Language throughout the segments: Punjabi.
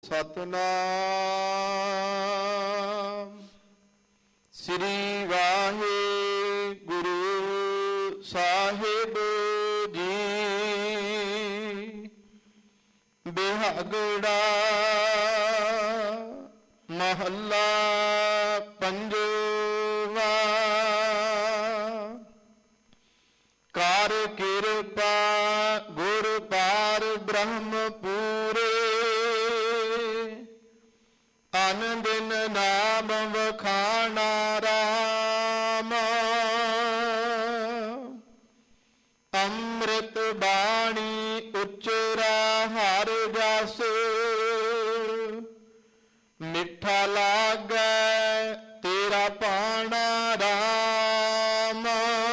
ਸਤਨਾਮ ਸ੍ਰੀ ਵਾਹਿਗੁਰੂ ਸਾਹਿਬ ਜੀ। ਬਿਹਾਗੜਾ ਮਹੱਲਾ ਪੰਜਵਾ। ਕਰ ਕਿਰਪਾ ਗੁਰ ਪਾਰ ਬ੍ਰਹਮ ਪੂਰੇ, ਅਨ ਦਿਨ ਨਾਮ ਵਖਾਣਾ ਰਾਮ। ਅੰਮ੍ਰਿਤ ਬਾਣੀ ਉਚਰਾ ਹਰ ਜਸ, ਮਿੱਠਾ ਲਾਗੈ ਤੇਰਾ ਭਾਣਾ ਰਾਮ।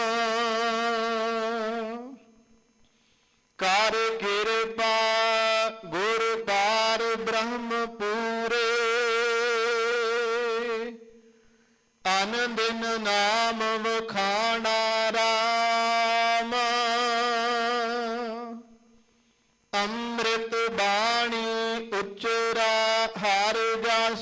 ਕਰ ਕਿਰਪਾ ਗੁਰ ਪਾਰ ਬ੍ਰਹਮ ਪੂਰੇ, ਅਨ ਦਿਨ ਨਾਮ ਵਖਾਣਾ ਰਾਮ। ਅੰਮ੍ਰਿਤ ਬਾਣੀ ਉਚਰਾ ਹਰ ਜਸ,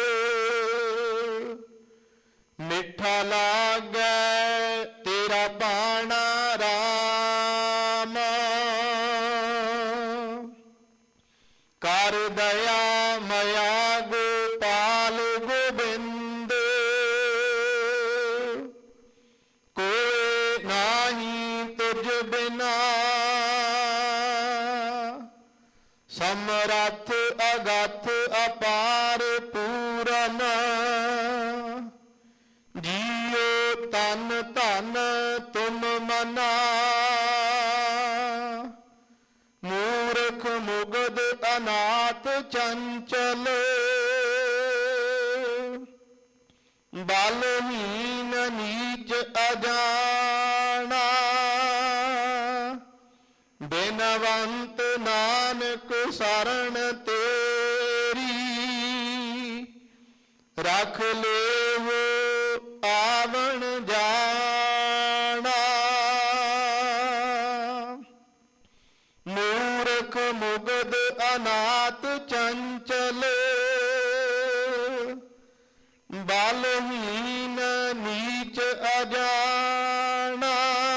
ਮਿੱਠਾ ਲਾਗੈ ਤੇਰਾ ਭਾਣਾ ਰਾਮ। ਕਰ ਦਇਆ ਮਇਆ ਗੋਪਾਲ ਗੋਬਿੰਦ, ਕੋਈ ਨਾਹੀ ਤੁਝ ਬਿਨਾ। ਸਮਰੱਥ ਅਗਥ ਅਪਾਰ ਪੂਰਨ, ਜੀਉ ਤਨ ਧਨ ਤੁਮ ਮਨਾ। ਮੂਰਖ ਮੁਗਧ ਅਨਾਥ ਚੰਚਲ, ਬਲਹੀਨ ਨੀਚ ਅਜਾਣਾ। ਬਿਨਵੰਤ ਨਾਨਕ ਸਰਣ ਤੇਰੀ, ਰਖ ਲੇਵੋ ਆਵਣ ਜਾਣਾ। ਮੂਰਖ ਮੁਗਧ ਅਨਾਥ ਚੰਚਲ, ਬਲਹੀਨ ਨੀਚ ਅਜਾਣਾ।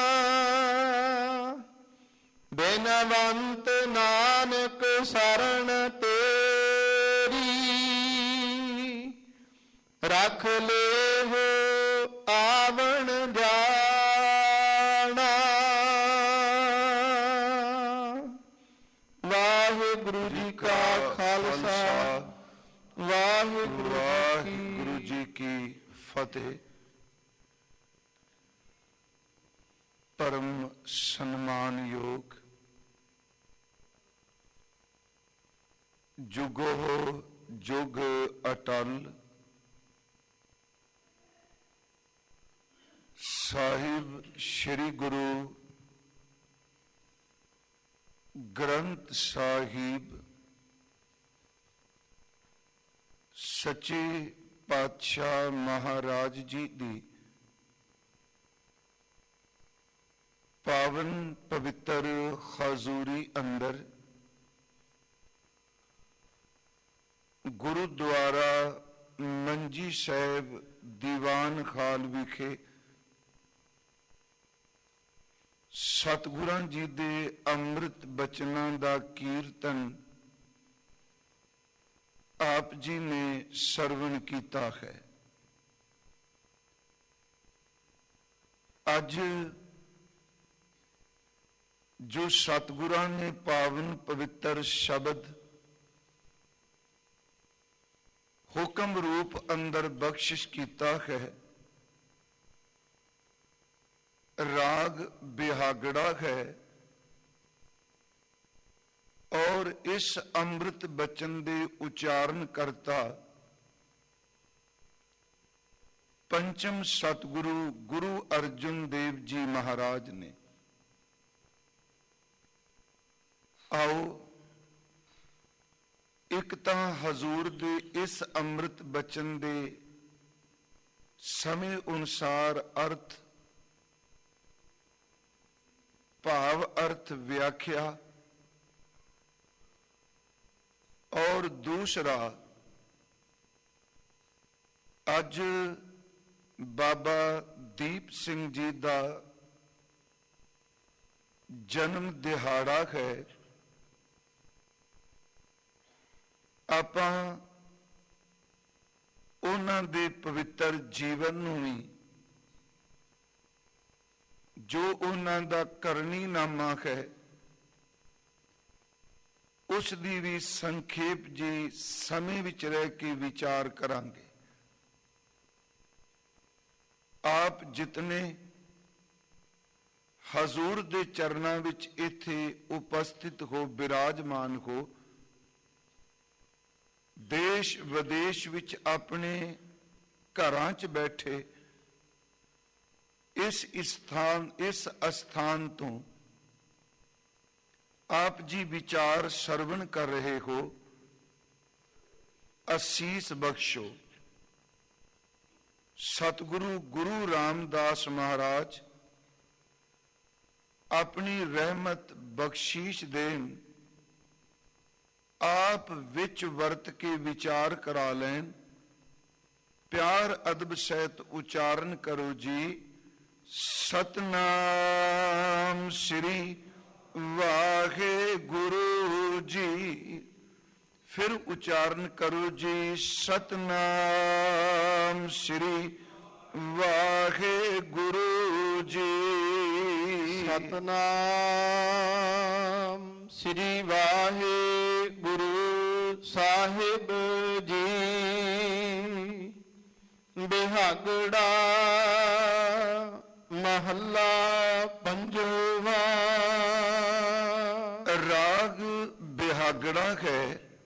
ਬਿਨਵੰਤ ਨਾਨਕ ਸਰਣ ਤੇਰੀ, ਰਖ ਲੇਵੋ ਆਵਣ ਜਾਣਾ। ਵਾਹਿਗੁਰੂ ਜੀ ਕਾ ਖਾਲਸਾ, ਵਾਹਿਗੁਰੂ ਜੀ ਕੀ ਫਤਿਹ। ਪਰਮ ਸਨਮਾਨਯੋਗ ਜੁਗੋ ਜੁਗ ਅਟਲ ਸਾਹਿਬ ਸ੍ਰੀ ਗੁਰੂ ਗ੍ਰੰਥ ਸਾਹਿਬ ਸੱਚੇ ਪਾਤਸ਼ਾਹ ਮਹਾਰਾਜ ਜੀ ਦੀ ਪਾਵਨ ਪਵਿੱਤਰ ਹਜ਼ੂਰੀ ਅੰਦਰ ਗੁਰੂਦੁਆਰਾ ਮੰਜੀ ਸਾਹਿਬ ਦੀਵਾਨ ਖਾਲ ਵਿਖੇ ਸਤਿਗੁਰਾਂ ਜੀ ਦੇ ਅੰਮ੍ਰਿਤ ਬਚਨਾਂ ਦਾ ਕੀਰਤਨ ਆਪ ਜੀ ਨੇ ਸਰਵਣ ਕੀਤਾ ਹੈ। ਅੱਜ ਜੋ ਸਤਿਗੁਰਾਂ ਨੇ ਪਾਵਨ ਪਵਿੱਤਰ ਸ਼ਬਦ ਹੁਕਮ ਰੂਪ ਅੰਦਰ ਬਖਸ਼ਿਸ਼ ਕੀਤਾ ਹੈ, ਰਾਗ ਬਿਹਾਗੜਾ ਹੈ। ਔਰ ਇਸ ਅੰਮ੍ਰਿਤ ਬਚਨ ਦੇ ਉਚਾਰਨ ਕਰਤਾ ਪੰਚਮ ਸਤਿਗੁਰੂ ਗੁਰੂ ਅਰਜਨ ਦੇਵ ਜੀ ਮਹਾਰਾਜ ਨੇ। ਆਓ ਇੱਕ ਤਾਂ ਹਜ਼ੂਰ ਦੇ ਇਸ ਅੰਮ੍ਰਿਤ ਬਚਨ ਦੇ ਸਮੇਂ ਅਨੁਸਾਰ ਅਰਥ, ਭਾਵ ਅਰਥ ਵਿਆਖਿਆ ਔਰ ਦੂਸਰਾ, ਅੱਜ ਬਾਬਾ ਦੀਪ ਸਿੰਘ ਜੀ ਦਾ ਜਨਮ ਦਿਹਾੜਾ ਹੈ। ਆਪਾਂ ਉਹਨਾਂ ਦੇ ਪਵਿੱਤਰ ਜੀਵਨ ਨੂੰ ਵੀ, ਜੋ ਉਹਨਾਂ ਦਾ ਕਰਨੀਨਾਮਾ ਹੈ, ਉਸ ਦੀ ਵੀ ਸੰਖੇਪ ਜੀ ਸਮੇਂ ਵਿੱਚ ਰਹਿ ਕੇ ਵਿਚਾਰ ਕਰਾਂਗੇ। ਆਪ ਜਿਤਨੇ ਹਜ਼ੂਰ ਦੇ ਚਰਨਾਂ ਵਿੱਚ ਇੱਥੇ ਉਪਸਥਿਤ ਹੋ, ਬਿਰਾਜਮਾਨ ਹੋ, ਦੇਸ਼ ਵਿਦੇਸ਼ ਵਿੱਚ ਆਪਣੇ ਘਰਾਂ 'ਚ ਬੈਠੇ ਇਸ ਅਸਥਾਨ ਤੋਂ ਆਪ ਜੀ ਵਿਚਾਰ ਸਰਵਣ ਕਰ ਰਹੇ ਹੋ, ਅਸੀਸ ਬਖਸ਼ੋ। ਸਤਿਗੁਰੂ ਗੁਰੂ ਰਾਮਦਾਸ ਮਹਾਰਾਜ ਆਪਣੀ ਰਹਿਮਤ ਬਖਸ਼ੀਸ਼ ਦੇਣ, ਆਪ ਵਿੱਚ ਵਰਤ ਕੇ ਵਿਚਾਰ ਕਰਾ ਲੈਣ। ਪਿਆਰ ਅਦਬ ਸਹਿਤ ਉਚਾਰਨ ਕਰੋ ਜੀ, ਸਤਨਾਮ ਸ੍ਰੀ ਵਾਹਿਗੁਰੂ ਜੀ। ਫਿਰ ਉਚਾਰਨ ਕਰੋ ਜੀ, ਸਤਨਾਮ ਸ੍ਰੀ ਵਾਹਿਗੁਰੂ ਜੀ। ਸਤਨਾਮ ਸ੍ਰੀ ਵਾਹਿਗੁਰੂ ਸਾਹਿਬ ਜੀ। ਬਿਹਾਗੜਾ ਮਹੱਲਾ ਪੰਜਵਾ। ਰਾਗ ਬਿਹਾਗੜਾ ਹੈ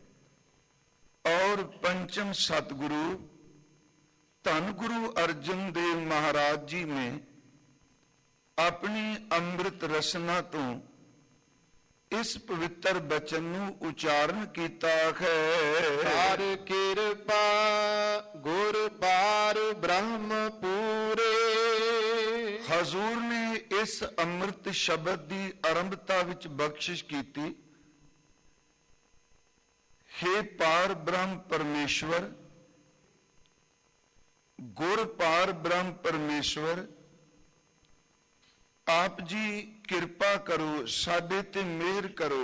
ਔਰ ਪੰਚਮ ਸਤਿਗੁਰੂ ਧੰਨ ਗੁਰੂ ਅਰਜਨ ਦੇਵ ਮਹਾਰਾਜ ਜੀ ਨੇ ਆਪਣੀ ਅੰਮ੍ਰਿਤ ਰਸਨਾ ਤੋਂ ਇਸ ਪਵਿੱਤਰ ਬਚਨ ਨੂੰ ਉਚਾਰਨ ਕੀਤਾ ਹੈ। ਹਰ ਕਿਰਪਾ ਗੁਰ ਪਾਰ ਬ੍ਰਹਮ ਪੂਰੇ। ਹਜ਼ੂਰ ਨੇ ਇਸ ਅੰਮ੍ਰਿਤ ਸ਼ਬਦ ਦੀ ਆਰੰਭਤਾ ਵਿੱਚ ਬਖਸ਼ਿਸ਼ ਕੀਤੀ, ਹੇ ਪਾਰ ਬ੍ਰਹਮ ਪਰਮੇਸ਼ਵਰ, ਗੁਰ ਪਾਰ ਬ੍ਰਹਮ ਪਰਮੇਸ਼ਵਰ, ਆਪ ਜੀ ਕਿਰਪਾ ਕਰੋ, ਸਾਡੇ ਤੇ ਮਿਹਰ ਕਰੋ,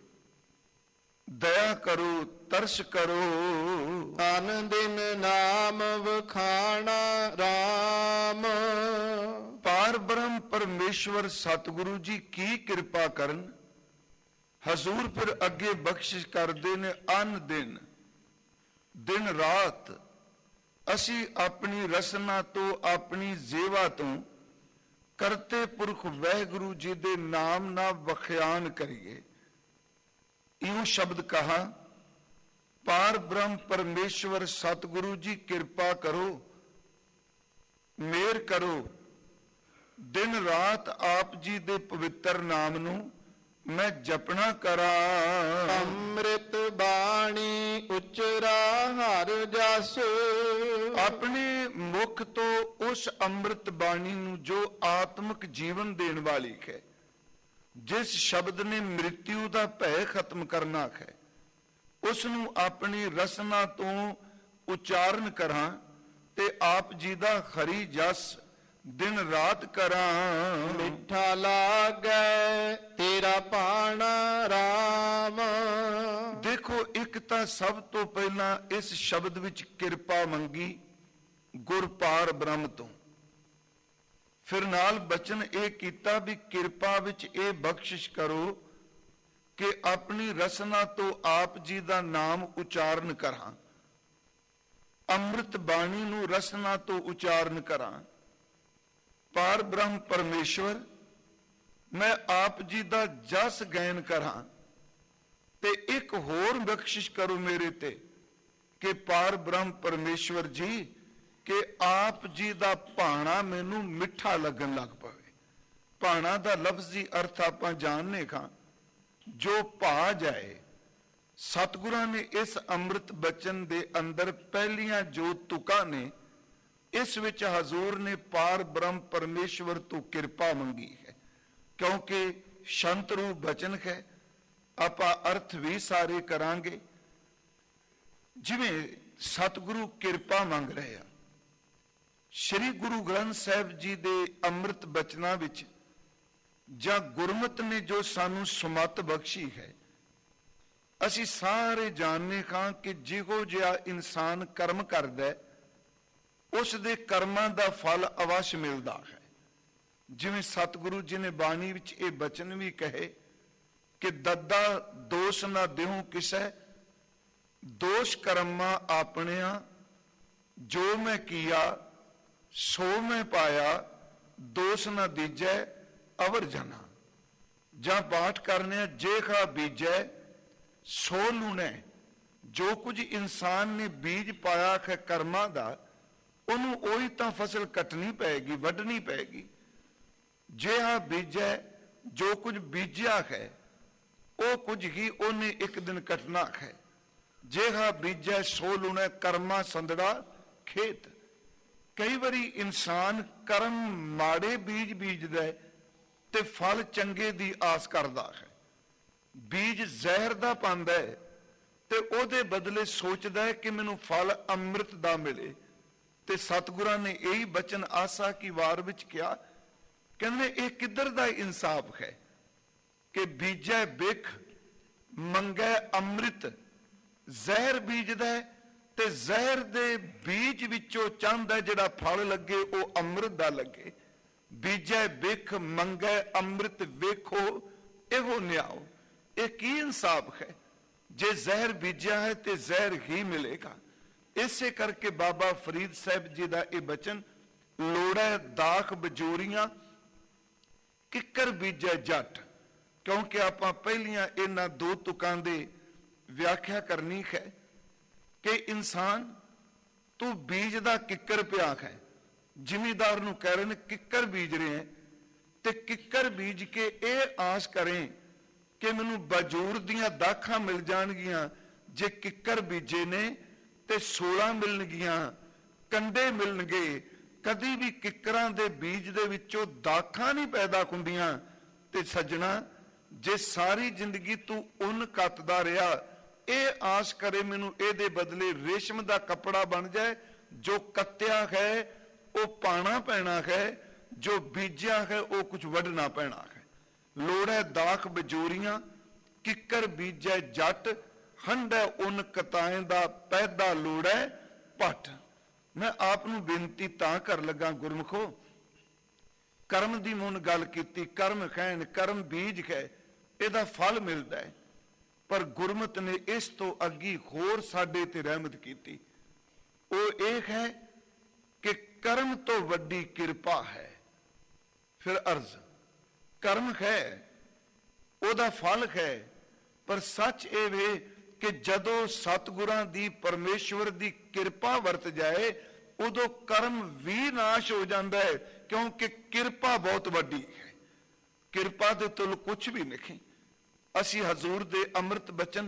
ਦਇਆ ਕਰੋ, ਤਰਸ ਕਰੋ। ਤਨ ਦਿਨ ਨਾਮ ਵਖਾਣਾ ਰਾਮ। ਪਾਰ ਬ੍ਰਹਮ ਪਰਮੇਸ਼ਵਰ ਸਤਿਗੁਰੂ ਜੀ ਕੀ ਕਿਰਪਾ ਕਰਨ। ਹਜ਼ੂਰ ਫਿਰ ਅੱਗੇ ਬਖਸ਼ਿਸ਼ ਕਰਦੇ ਨੇ, ਅਨ ਦਿਨ ਰਾਤ ਅਸੀਂ ਆਪਣੀ ਰਸਨਾ ਤੋਂ, ਆਪਣੀ ਜ਼ੇਵਾ ਤੋਂ ਕਰਤੇ ਪੁਰਖ ਵਾਹਿਗੁਰੂ ਜੀ ਦੇ ਨਾਮ ਨਾਲ ਵਖਿਆਨ ਕਰੀਏ। ਇਉਂ ਸ਼ਬਦ ਕਹਾ, ਪਾਰ ਬ੍ਰਹਮ ਪਰਮੇਸ਼ਵਰ ਸਤਿਗੁਰੂ ਜੀ ਕਿਰਪਾ ਕਰੋ, ਮਿਹਰ ਕਰੋ। ਦਿਨ ਰਾਤ ਆਪ ਜੀ ਦੇ ਪਵਿੱਤਰ ਨਾਮ ਨੂੰ ਮੈਂ ਜਪਣਾ ਕਰਾਂ। ਅੰਮ੍ਰਿਤ ਬਾਣੀ ਉਚਰਾ ਹਰ ਜਸ। ਆਪਣੇ ਮੁਖ ਤੋਂ ਉਸ ਅੰਮ੍ਰਿਤ ਬਾਣੀ ਨੂੰ ਜੋ ਆਤਮਿਕ ਜੀਵਨ ਦੇਣ ਵਾਲੀ ਹੈ, ਜਿਸ ਸ਼ਬਦ ਨੇ ਮ੍ਰਿਤਿਉ ਦਾ ਭੈ ਖਤਮ ਕਰਨਾ ਹੈ, ਉਸ ਨੂੰ ਆਪਣੀ ਰਸਨਾ ਤੋਂ ਉਚਾਰਨ ਕਰਾਂ ਤੇ ਆਪ ਜੀ ਦਾ ਹਰੀ ਜਸ ਦਿਨ ਰਾਤ ਕਰਾਂ। ਮਿੱਠਾ ਲਾਗੈ ਤੇਰਾ ਭਾਣਾ ਰਾਮ। ਦੇਖੋ, ਇੱਕ ਤਾਂ ਸਭ ਤੋਂ ਪਹਿਲਾਂ ਇਸ ਸ਼ਬਦ ਵਿੱਚ ਕਿਰਪਾ ਮੰਗੀ ਗੁਰਪਾਰ ਬ੍ਰਹਮ ਤੋਂ, ਫਿਰ ਨਾਲ ਬਚਨ ਇਹ ਕੀਤਾ ਵੀ ਕਿਰਪਾ ਵਿੱਚ ਇਹ ਬਖਸ਼ਿਸ਼ ਕਰੋ ਕਿ ਆਪਣੀ ਰਸਨਾ ਤੋਂ ਆਪ ਜੀ ਦਾ ਨਾਮ ਉਚਾਰਨ ਕਰਾਂ, ਅੰਮ੍ਰਿਤ ਬਾਣੀ ਨੂੰ ਰਸਨਾ ਤੋਂ ਉਚਾਰਨ ਕਰਾਂ। ਪਾਰ ਬ੍ਰਹਮ ਪਰਮੇਸ਼ਵਰ, ਮੈਂ ਆਪ ਜੀ ਦਾ ਜਸ ਗਾਇਨ ਕਰਾਂ ਤੇ ਇੱਕ ਹੋਰ ਬਖਸ਼ਿਸ਼ ਕਰੋ ਮੇਰੇ ਤੇ ਕਿ ਪਾਰ ਬ੍ਰਹਮ ਪਰਮੇਸ਼ਵਰ ਜੀ, ਕਿ ਆਪ ਜੀ ਦਾ ਭਾਣਾ ਮੈਨੂੰ ਮਿੱਠਾ ਲੱਗਣ ਲੱਗ ਪਵੇ। ਭਾਣਾ ਦਾ ਲਫ਼ਜ਼ੀ ਅਰਥ ਆਪਾਂ ਜਾਣਨੇ ਖਾਂ, ਜੋ ਭਾ ਜਾਏ। ਸਤਿਗੁਰਾਂ ਨੇ ਇਸ ਅੰਮ੍ਰਿਤ ਬਚਨ ਦੇ ਅੰਦਰ ਪਹਿਲੀਆਂ ਜੋ ਤੁਕਾਂ ਨੇ, ਇਸ ਵਿੱਚ ਹਜ਼ੂਰ ਨੇ ਪਾਰ ਬ੍ਰਹਮ ਪਰਮੇਸ਼ਵਰ ਤੋਂ ਕਿਰਪਾ ਮੰਗੀ ਹੈ, ਕਿਉਂਕਿ ਸ਼ੰਤ ਰੂਪ ਬਚਨ ਹੈ। ਆਪਾਂ ਅਰਥ ਵੀ ਸਾਰੇ ਕਰਾਂਗੇ, ਜਿਵੇਂ ਸਤਿਗੁਰੂ ਕਿਰਪਾ ਮੰਗ ਰਹੇ ਆ, ਸ੍ਰੀ ਗੁਰੂ ਗ੍ਰੰਥ ਸਾਹਿਬ ਜੀ ਦੇ ਅੰਮ੍ਰਿਤ ਬਚਨਾਂ ਵਿੱਚ ਜਾਂ ਗੁਰਮਤਿ ਨੇ ਜੋ ਸਾਨੂੰ ਸੁਮਤ ਬਖਸ਼ੀ ਹੈ, ਅਸੀਂ ਸਾਰੇ ਜਾਣਦੇ ਹਾਂ ਕਿ ਜਿਹੋ ਜਿਹਾ ਇਨਸਾਨ ਕਰਮ ਕਰਦਾ ਹੈ, ਉਸ ਦੇ ਕਰਮਾਂ ਦਾ ਫਲ ਅਵਸ਼ ਮਿਲਦਾ ਹੈ। ਜਿਵੇਂ ਸਤਿਗੁਰੂ ਜੀ ਨੇ ਬਾਣੀ ਵਿੱਚ ਇਹ ਬਚਨ ਵੀ ਕਹੇ ਕਿ ਦੱਦਾ ਦੋਸ਼ ਨਾ ਦਿਹੂੰ ਕਿਸੈ, ਦੋਸ਼ ਕਰਮਾਂ ਆਪਣਿਆਂ, ਜੋ ਮੈਂ ਕੀਆ ਸੋ ਮੈਂ ਪਾਇਆ, ਦੋਸ਼ ਨਾ ਦੀਜੈ ਅਵਰ ਜਨਾ। ਜਾਂ ਪਾਠ ਕਰਨੇ ਜੇ ਖਾ ਬੀਜੈ ਸੋ ਲੂਣੈ, ਜੋ ਕੁਝ ਇਨਸਾਨ ਨੇ ਬੀਜ ਪਾਇਆ ਹੈ ਕਰਮਾਂ ਦਾ, ਉਹਨੂੰ ਉਹੀ ਤਾਂ ਫਸਲ ਕੱਟਣੀ ਪਏਗੀ, ਵੱਢਣੀ ਪਏਗੀ। ਜੇ ਹਾਂ ਬੀਜੈ, ਜੋ ਕੁਝ ਬੀਜਿਆ ਹੈ ਉਹ ਕੁਝ ਹੀ ਉਹਨੇ ਇੱਕ ਦਿਨ ਕੱਟਣਾ ਹੈ। ਜੇ ਹਾਂ ਬੀਜੈ ਸੋ ਲੂਣੈ, ਕਰਮਾ ਸੰਦੜਾ ਖੇਤ। ਕਈ ਵਾਰੀ ਇਨਸਾਨ ਕਰਮ ਮਾੜੇ ਬੀਜ ਬੀਜਦਾ ਹੈ ਤੇ ਫਲ ਚੰਗੇ ਦੀ ਆਸ ਕਰਦਾ ਹੈ। ਬੀਜ ਜ਼ਹਿਰ ਦਾ ਪਾਉਂਦਾ ਹੈ ਤੇ ਉਹਦੇ ਬਦਲੇ ਸੋਚਦਾ ਹੈ ਕਿ ਮੈਨੂੰ ਫਲ ਅੰਮ੍ਰਿਤ ਦਾ ਮਿਲੇ। ਤੇ ਸਤਿਗੁਰਾਂ ਨੇ ਇਹੀ ਬਚਨ ਆਸਾ ਕੀ ਵਾਰ ਵਿੱਚ ਕਿਹਾ, ਕਹਿੰਦੇ ਇਹ ਕਿੱਧਰ ਦਾ ਇਨਸਾਫ ਹੈ ਕਿ ਬੀਜੈ ਬਿਖ ਮੰਗੈ ਅੰਮ੍ਰਿਤ। ਜ਼ਹਿਰ ਬੀਜਦਾ ਹੈ ਤੇ ਜ਼ਹਿਰ ਦੇ ਬੀਜ ਵਿੱਚੋਂ ਚਾਹੁੰਦਾ ਜਿਹੜਾ ਫਲ ਲੱਗੇ ਉਹ ਅੰਮ੍ਰਿਤ ਦਾ ਲੱਗੇ। ਬੀਜੈ ਬਿਖ ਮੰਗੈ ਅੰਮ੍ਰਿਤ, ਵੇਖੋ ਇਹੋ ਨਿਆਓ। ਇਹ ਕੀ ਇਨਸਾਫ ਹੈ? ਜੇ ਜ਼ਹਿਰ ਬੀਜਿਆ ਹੈ ਤੇ ਜ਼ਹਿਰ ਹੀ ਮਿਲੇਗਾ। ਇਸੇ ਕਰਕੇ ਬਾਬਾ ਫਰੀਦ ਸਾਹਿਬ ਜੀ ਦਾ ਇਹ ਬਚਨ, ਲੋੜੈ ਦਾਖ ਬਜੋਰੀਆਂ ਕਿੱਕਰ ਬੀਜੈ ਜੱਟ। ਕਿਉਂਕਿ ਆਪਾਂ ਪਹਿਲੀਆਂ ਇਹਨਾਂ ਦੋ ਤੁਕਾਂ ਦੇ ਵਿਆਖਿਆ ਕਰਨੀ ਹੈ ਕਿ ਇਨਸਾਨ ਤੂੰ ਬੀਜ ਦਾ ਕਿੱਕਰ ਪਿਆ ਹੈ। ਜ਼ਿਮੀਦਾਰ ਨੂੰ ਕਹਿ ਰਹੇ ਨੇ ਕਿੱਕਰ ਬੀਜ ਰਹੇ ਹੈ, ਤੇ ਕਿੱਕਰ ਬੀਜ ਕੇ ਇਹ ਆਸ ਕਰੇ ਕਿ ਮੈਨੂੰ ਬਜੂਰ ਦੀਆਂ ਦਾਖਾਂ ਮਿਲ ਜਾਣਗੀਆਂ। ਜੇ ਕਿੱਕਰ ਬੀਜੇ ਨੇ ਤੇ 16 ਮਿਲਣਗੀਆਂ, ਕੰਡੇ ਮਿਲਣਗੇ। ਕਦੀ ਵੀ ਕਿੱਕਰਾਂ ਦੇ ਬੀਜ ਦੇ ਵਿੱਚੋਂ ਦਾਖਾਂ ਨਹੀਂ ਪੈਦਾ ਹੁੰਦੀਆਂ। ਤੇ ਸੱਜਣਾ, ਜੇ ਸਾਰੀ ਜ਼ਿੰਦਗੀ ਤੂੰ ਉੱਨ ਕੱਤਦਾ ਰਿਹਾ, ਇਹ ਆਸ ਕਰੇ ਮੈਨੂੰ ਇਹਦੇ ਬਦਲੇ ਰੇਸ਼ਮ ਦਾ ਕੱਪੜਾ ਬਣ ਜਾਏ, ਜੋ ਕੱਤਿਆ ਹੈ ਉਹ ਪਾਣਾ ਪੈਣਾ ਹੈ, ਜੋ ਬੀਜਿਆ ਹੈ ਉਹ ਕੁਝ ਵੱਢਣਾ ਪੈਣਾ ਹੈ। ਲੋੜੈ ਦਾਖ ਬਜੋਰੀਆਂ ਕਿੱਕਰ ਬੀਜੈ ਜੱਟ, ਹੰਡੈ ਉੱਨ ਕਤਾਏ ਦਾ ਪੈਦਾ ਲੋੜੈ ਭੱਟ। ਮੈਂ ਆਪ ਨੂੰ ਬੇਨਤੀ ਤਾਂ ਕਰ ਲੱਗਾ ਗੁਰਮੁਖੋ, ਕਰਮ ਦੀ ਮੁਨ ਗੱਲ ਕੀਤੀ, ਕਰਮ ਖੈਣ ਕਰਮ ਬੀਜ ਹੈ, ਇਹਦਾ ਫਲ ਮਿਲਦਾ ਹੈ। ਪਰ ਗੁਰਮਤਿ ਨੇ ਇਸ ਤੋਂ ਅੱਗੀ ਹੋਰ ਸਾਡੇ ਤੇ ਰਹਿਮਤ ਕੀਤੀ। ਉਹ ਇਹ ਹੈ ਕਿ ਕਰਮ ਤੋਂ ਵੱਡੀ ਕਿਰਪਾ ਹੈ। ਫਿਰ ਅਰਜ਼, ਕਰਮ ਹੈ, ਉਹਦਾ ਫਲ ਹੈ, ਪਰ ਸੱਚ ਇਹ ਵੇ ਕਿ ਜਦੋਂ ਸਤਿਗੁਰਾਂ ਦੀ ਪਰਮੇਸ਼ਵਰ ਦੀ ਕਿਰਪਾ ਵਰਤ ਜਾਏ, ਉਦੋਂ ਕਰਮ ਵੀ ਨਾਸ਼ ਹੋ ਜਾਂਦਾ ਹੈ। ਕਿਉਂਕਿ ਕਿਰਪਾ ਬਹੁਤ ਵੱਡੀ ਹੈ, ਕਿਰਪਾ ਦੇ ਤੁਲ ਕੁਛ ਵੀ ਨਹੀਂ। ਅਸੀਂ ਹਜ਼ੂਰ ਦੇ ਅੰਮ੍ਰਿਤ ਬਚਨ